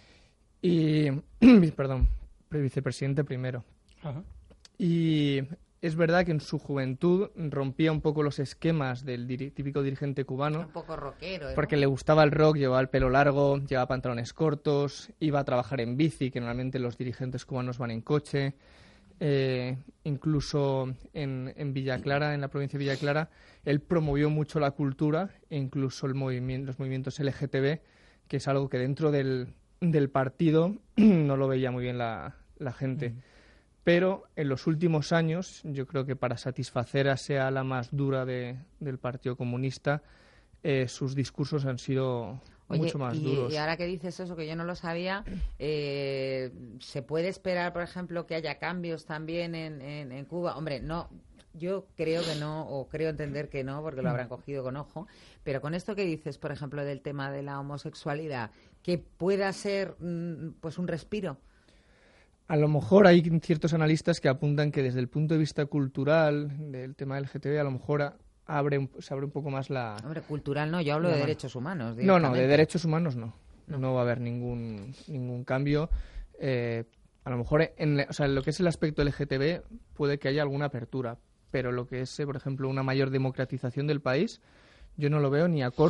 y perdón, vicepresidente primero. Ajá. Y es verdad que en su juventud rompía un poco los esquemas del diri- típico dirigente cubano. Un poco rockero, ¿no? Porque le gustaba el rock, llevaba el pelo largo, llevaba pantalones cortos, iba a trabajar en bici, que normalmente los dirigentes cubanos van en coche. Eh, incluso en, en Villa Clara, en la provincia de Villa Clara, él promovió mucho la cultura e incluso el movimiento, los movimientos L G T B, que es algo que dentro del, del partido no lo veía muy bien la, la gente. Mm. Pero en los últimos años, yo creo que para satisfacer a sea la más dura de, del Partido Comunista, eh, sus discursos han sido Oye, mucho más y, duros. Y ahora que dices eso, que yo no lo sabía, eh, ¿se puede esperar, por ejemplo, que haya cambios también en, en, en Cuba? Hombre, no, yo creo que no, o creo entender que no, porque lo habrán cogido con ojo, pero con esto que dices, por ejemplo, del tema de la homosexualidad, que pueda ser pues un respiro. A lo mejor hay ciertos analistas que apuntan que desde el punto de vista cultural del tema del L G T B a lo mejor a, abre, se abre un poco más la... Hombre, cultural no, yo hablo de mano. derechos humanos. No, no, de derechos humanos no. No, no va a haber ningún ningún cambio. Eh, a lo mejor en, o sea, en lo que es el aspecto L G T B puede que haya alguna apertura, pero lo que es, por ejemplo, una mayor democratización del país, yo no lo veo ni a corto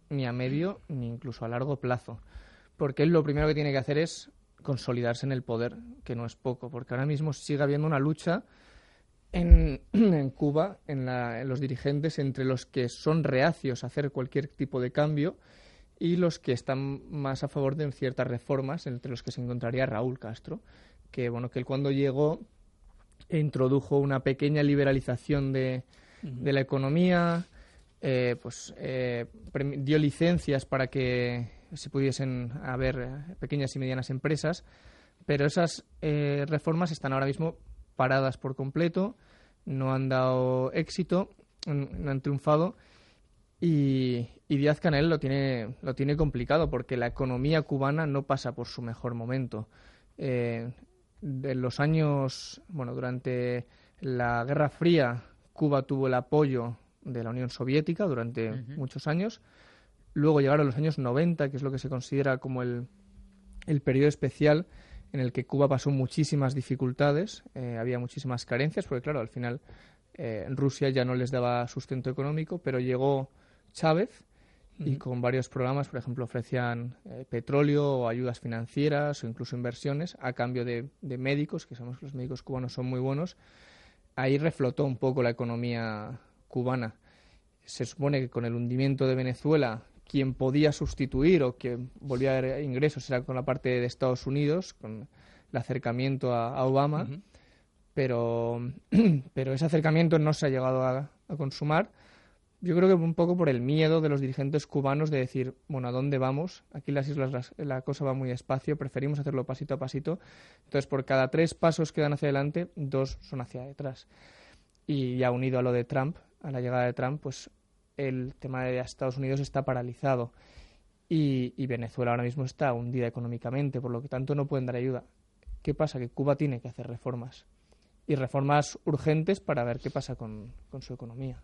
ni a medio ni incluso a largo plazo, porque él lo primero que tiene que hacer es consolidarse en el poder, que no es poco, porque ahora mismo sigue habiendo una lucha en, en Cuba, en, la, en los dirigentes, entre los que son reacios a hacer cualquier tipo de cambio y los que están más a favor de ciertas reformas, entre los que se encontraría Raúl Castro, que bueno, que él cuando llegó introdujo una pequeña liberalización de, uh-huh. de la economía, eh, pues eh, dio licencias para que se pudiesen haber pequeñas y medianas empresas, pero esas eh, reformas están ahora mismo paradas por completo, no han dado éxito, no han triunfado, y, y Díaz-Canel lo tiene, lo tiene complicado porque la economía cubana no pasa por su mejor momento. Eh, de los años, bueno, durante la Guerra Fría, Cuba tuvo el apoyo de la Unión Soviética durante uh-huh. muchos años. Luego llegaron los años noventa, que es lo que se considera como el, el periodo especial en el que Cuba pasó muchísimas dificultades, eh, había muchísimas carencias, porque claro, al final eh, Rusia ya no les daba sustento económico, pero llegó Chávez uh-huh. y con varios programas, por ejemplo, ofrecían eh, petróleo o ayudas financieras o incluso inversiones a cambio de, de médicos, que sabemos que los médicos cubanos son muy buenos. Ahí reflotó un poco la economía cubana. Se supone que con el hundimiento de Venezuela, quien podía sustituir o que volvía a haber ingresos era con la parte de Estados Unidos, con el acercamiento a, a Obama, uh-huh. pero, pero ese acercamiento no se ha llegado a, a consumar. Yo creo que un poco por el miedo de los dirigentes cubanos de decir, bueno, ¿a dónde vamos? Aquí en las islas las, la cosa va muy despacio, preferimos hacerlo pasito a pasito. Entonces, por cada tres pasos que dan hacia adelante, dos son hacia detrás. Y ya unido a lo de Trump, a la llegada de Trump, pues el tema de Estados Unidos está paralizado y, y Venezuela ahora mismo está hundida económicamente, por lo que tanto no pueden dar ayuda. ¿Qué pasa? Que Cuba tiene que hacer reformas y reformas urgentes para ver qué pasa con, con su economía.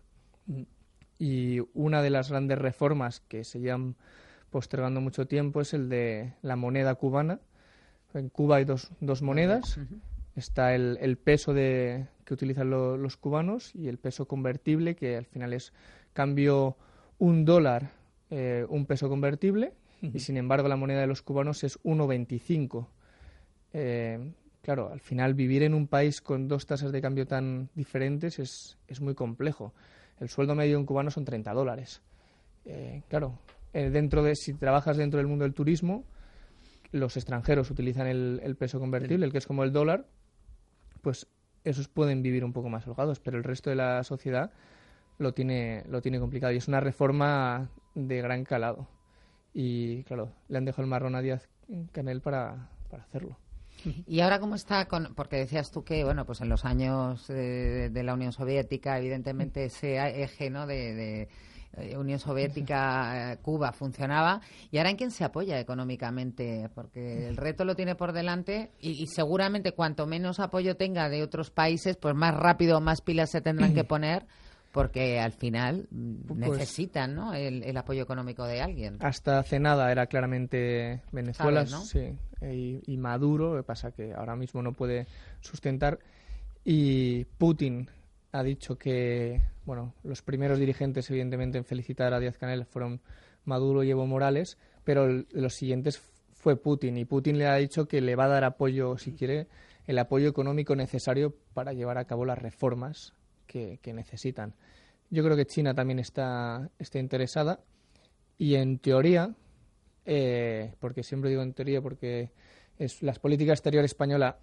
Y una de las grandes reformas que se llevan postergando mucho tiempo es el de la moneda cubana. En Cuba hay dos, dos monedas. Uh-huh. Está el, el peso de, que utilizan lo, los cubanos y el peso convertible, que al final es cambio un dólar, eh, un peso convertible, uh-huh. y sin embargo la moneda de los cubanos es uno veinticinco. Eh, claro, al final vivir en un país con dos tasas de cambio tan diferentes es, es muy complejo. El sueldo medio de un cubano son treinta dólares. Eh, claro, eh, dentro de, si trabajas dentro del mundo del turismo, los extranjeros utilizan el, el peso convertible, el que es como el dólar, pues esos pueden vivir un poco más holgados, pero el resto de la sociedad lo tiene, lo tiene complicado y es una reforma de gran calado. Y claro, le han dejado el marrón a Díaz-Canel para, para hacerlo. Y ahora cómo está, con, porque decías tú que bueno, pues en los años de, de la Unión Soviética, evidentemente ese eje, ¿no?, de, de eh, Unión Soviética, eh, Cuba funcionaba, y ahora en quién se apoya económicamente, porque el reto lo tiene por delante y, y seguramente cuanto menos apoyo tenga de otros países, pues más rápido, más pilas se tendrán que poner. Porque al final pues, necesitan, ¿no?, el, el apoyo económico de alguien. Hasta hace nada era claramente Venezuela, ¿sabes, no? Sí, y, y Maduro, lo que pasa que ahora mismo no puede sustentar. Y Putin ha dicho que, bueno, los primeros dirigentes evidentemente en felicitar a Díaz-Canel fueron Maduro y Evo Morales, pero el, los siguientes fue Putin, y Putin le ha dicho que le va a dar apoyo, si quiere, el apoyo económico necesario para llevar a cabo las reformas Que, que necesitan. Yo creo que China también está, está interesada y en teoría, eh, porque siempre digo en teoría porque es la política exterior española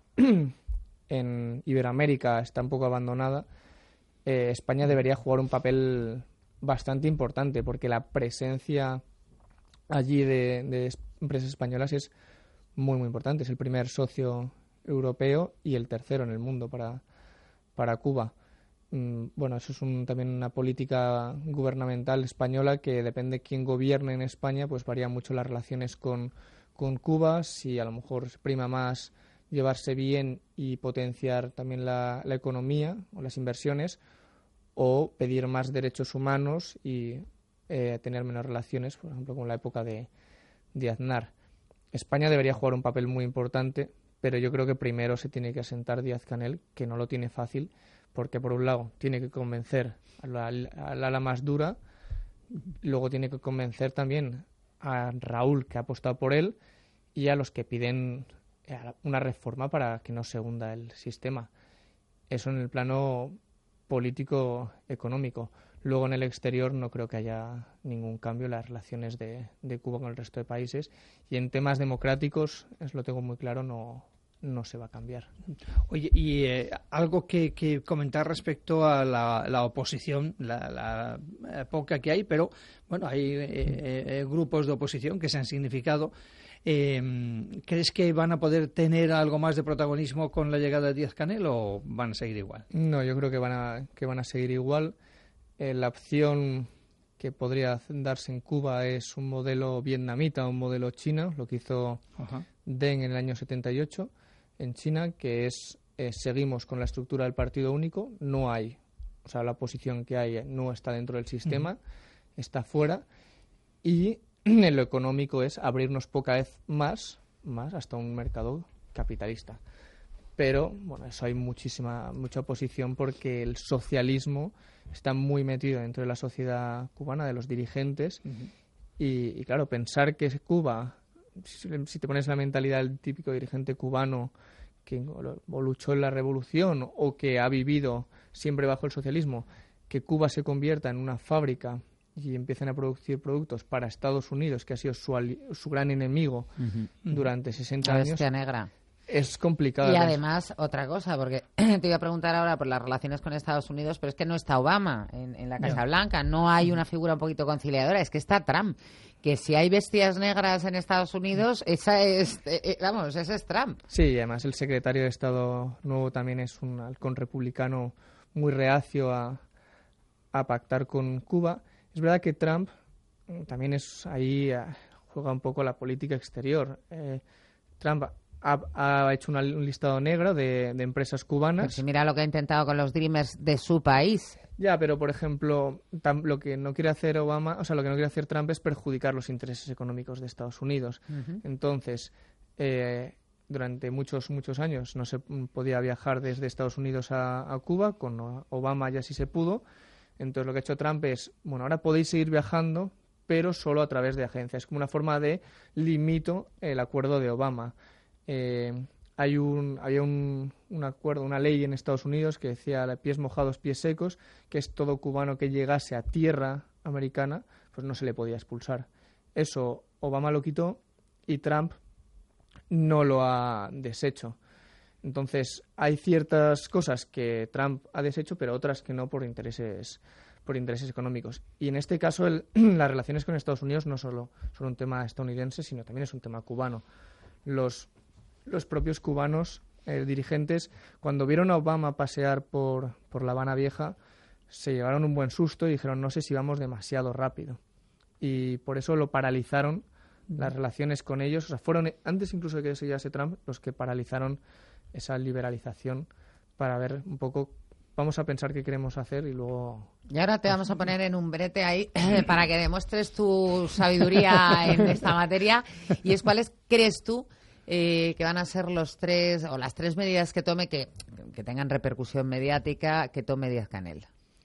en Iberoamérica está un poco abandonada, eh, España debería jugar un papel bastante importante porque la presencia allí de, de empresas españolas es muy muy importante. Es el primer socio europeo y el tercero en el mundo para, para Cuba. Bueno, eso es un, también una política gubernamental española que depende de quién gobierne en España, pues varía mucho las relaciones con, con Cuba, si a lo mejor prima más llevarse bien y potenciar también la, la economía o las inversiones, o pedir más derechos humanos y eh, tener menos relaciones, por ejemplo, con la época de, de Aznar. España debería jugar un papel muy importante, pero yo creo que primero se tiene que asentar Díaz-Canel, que no lo tiene fácil, porque por un lado tiene que convencer al ala más dura Luego tiene que convencer también a Raúl, que ha apostado por él, y a los que piden una reforma para que no se hunda el sistema. Eso en el plano político-económico. Luego en el exterior no creo que haya ningún cambio en las relaciones de, de Cuba con el resto de países, y en temas democráticos, eso lo tengo muy claro, no, no se va a cambiar. Oye, y eh, algo que, que comentar respecto a la, la oposición, la, la eh, poca que hay, pero bueno, hay eh, eh, grupos de oposición que se han significado. Eh, ¿Crees que van a poder tener algo más de protagonismo con la llegada de Díaz-Canel o van a seguir igual? No, yo creo que van a, que van a seguir igual. Eh, la opción que podría darse en Cuba es un modelo vietnamita, un modelo chino, lo que hizo Ajá. Deng en el año setenta y ocho en China, que es eh, seguimos con la estructura del partido único, no hay, o sea, la oposición que hay no está dentro del sistema, uh-huh. está fuera, y en lo económico es abrirnos poca vez más, más hasta un mercado capitalista. Pero, bueno, eso hay muchísima, mucha oposición porque el socialismo está muy metido dentro de la sociedad cubana, de los dirigentes, uh-huh. y, y claro, pensar que Cuba, si, si te pones la mentalidad del típico dirigente cubano que o, o luchó en la revolución o que ha vivido siempre bajo el socialismo, que Cuba se convierta en una fábrica y empiecen a producir productos para Estados Unidos, que ha sido su, ali- su gran enemigo uh-huh. durante sesenta la años. bestia negra. Es complicado. Y además, otra cosa, porque te iba a preguntar ahora por las relaciones con Estados Unidos, pero es que no está Obama en, en la Casa no. Blanca, no hay una figura un poquito conciliadora, es que está Trump. Que si hay bestias negras en Estados Unidos, esa es, eh, vamos, ese es Trump. Sí, y además el secretario de Estado nuevo también es un halcón republicano muy reacio a, a pactar con Cuba. Es verdad que Trump también es ahí, juega un poco la política exterior. Eh, Trump Ha, ha hecho una, un listado negro de, de empresas cubanas. Pero si mira lo que ha intentado con los Dreamers de su país. Ya, pero por ejemplo, tam, lo que no quiere hacer Obama, o sea, lo que no quiere hacer Trump es perjudicar los intereses económicos de Estados Unidos. Uh-huh. Entonces, eh, durante muchos, muchos años no se podía viajar desde Estados Unidos a, a Cuba, con Obama ya sí se pudo. Entonces, lo que ha hecho Trump es, bueno, ahora podéis seguir viajando, pero solo a través de agencias. Es como una forma de limito el acuerdo de Obama. Eh, hay un, había un, un acuerdo, una ley en Estados Unidos que decía pies mojados, pies secos, que es todo cubano que llegase a tierra americana, pues no se le podía expulsar. Eso Obama lo quitó y Trump no lo ha deshecho. Entonces, hay ciertas cosas que Trump ha deshecho, pero otras que no por intereses, por intereses económicos. Y en este caso, el, las relaciones con Estados Unidos no solo son un tema estadounidense, sino también es un tema cubano. Los Los propios cubanos, eh, dirigentes, cuando vieron a Obama pasear por, por La Habana Vieja, se llevaron un buen susto y dijeron, no sé si vamos demasiado rápido. Y por eso lo paralizaron las relaciones con ellos. O sea, fueron, antes incluso de que se llegase Trump, los que paralizaron esa liberalización para ver un poco, vamos a pensar qué queremos hacer y luego... Y ahora te vamos a poner en un brete ahí para que demuestres tu sabiduría en esta materia. Y es cuáles crees tú Eh, que van a ser los tres o las tres medidas que tome que, que tengan repercusión mediática que tome Díaz-Canel.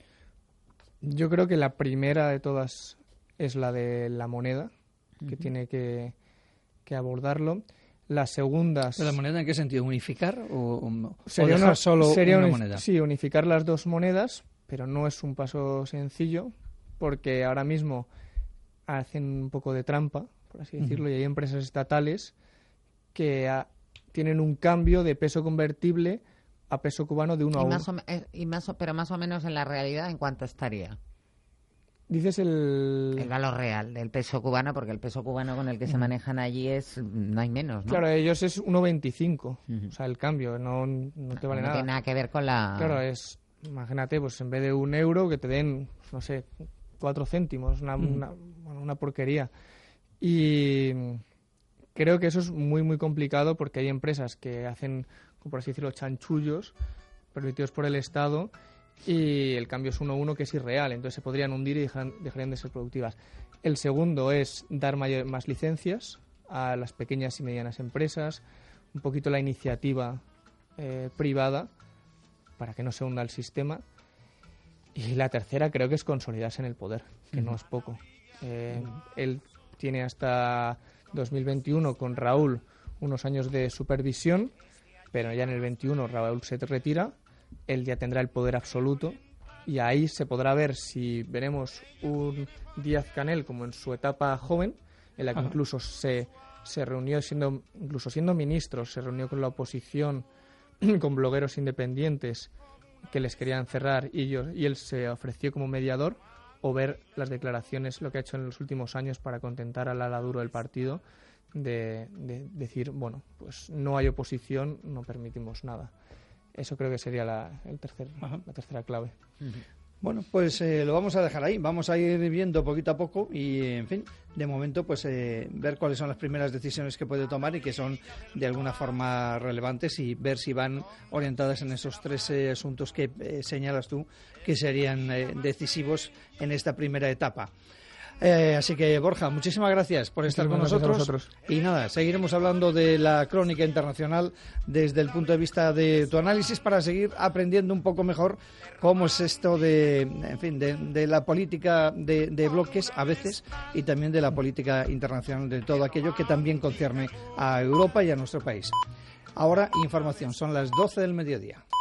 Yo creo que la primera de todas es la de la moneda, que uh-huh. tiene que, que abordarlo. La segunda... ¿La moneda en qué sentido? ¿Unificar o, o, sería o dejar una, solo sería una unif- moneda? Sí, unificar las dos monedas, pero no es un paso sencillo, porque ahora mismo hacen un poco de trampa, por así decirlo, uh-huh. y hay empresas estatales que a, tienen un cambio de peso convertible a peso cubano de uno y a uno. Más o, y más o, pero más o menos en la realidad, ¿en cuánto estaría? Dices el... El valor real del peso cubano, porque el peso cubano con el que se manejan allí es... no hay menos, ¿no? Claro, ellos es uno veinticinco, uh-huh. o sea, el cambio, no, no te vale no nada. No tiene nada que ver con la... Claro, es... Imagínate, pues en vez de un euro, que te den, no sé, cuatro céntimos, una, uh-huh. una, una porquería. Y... creo que eso es muy, muy complicado porque hay empresas que hacen, por así decirlo, chanchullos permitidos por el Estado y el cambio es uno a uno que es irreal. Entonces se podrían hundir y dejan, dejarían de ser productivas. El segundo es dar mayor, más licencias a las pequeñas y medianas empresas, un poquito la iniciativa eh, privada para que no se hunda el sistema. Y la tercera creo que es consolidarse en el poder, que no es poco. Eh, él tiene hasta dos mil veintiuno con Raúl unos años de supervisión, pero ya en el veintiuno Raúl se retira, él ya tendrá el poder absoluto y ahí se podrá ver si veremos un Díaz-Canel como en su etapa joven, en la que Ajá. incluso se, se reunió, siendo incluso siendo ministro, se reunió con la oposición, con blogueros independientes que les querían cerrar y, ellos, y él se ofreció como mediador, o ver las declaraciones, lo que ha hecho en los últimos años para contentar al ala duro del partido, de, de decir, bueno, pues no hay oposición, no permitimos nada. Eso creo que sería la, el tercer, la tercera clave. Uh-huh. Bueno, pues eh, lo vamos a dejar ahí. Vamos a ir viendo poquito a poco y, en fin, de momento, pues eh, ver cuáles son las primeras decisiones que puede tomar y que son de alguna forma relevantes y ver si van orientadas en esos tres eh, asuntos que eh, señalas tú que serían eh, decisivos en esta primera etapa. Eh, así que, Borja, muchísimas gracias por estar con nosotros. Y nada, seguiremos hablando de la crónica internacional desde el punto de vista de tu análisis para seguir aprendiendo un poco mejor cómo es esto de, en fin, de, de la política de, de bloques a veces y también de la política internacional, de todo aquello que también concierne a Europa y a nuestro país. Ahora, información, son las doce del mediodía.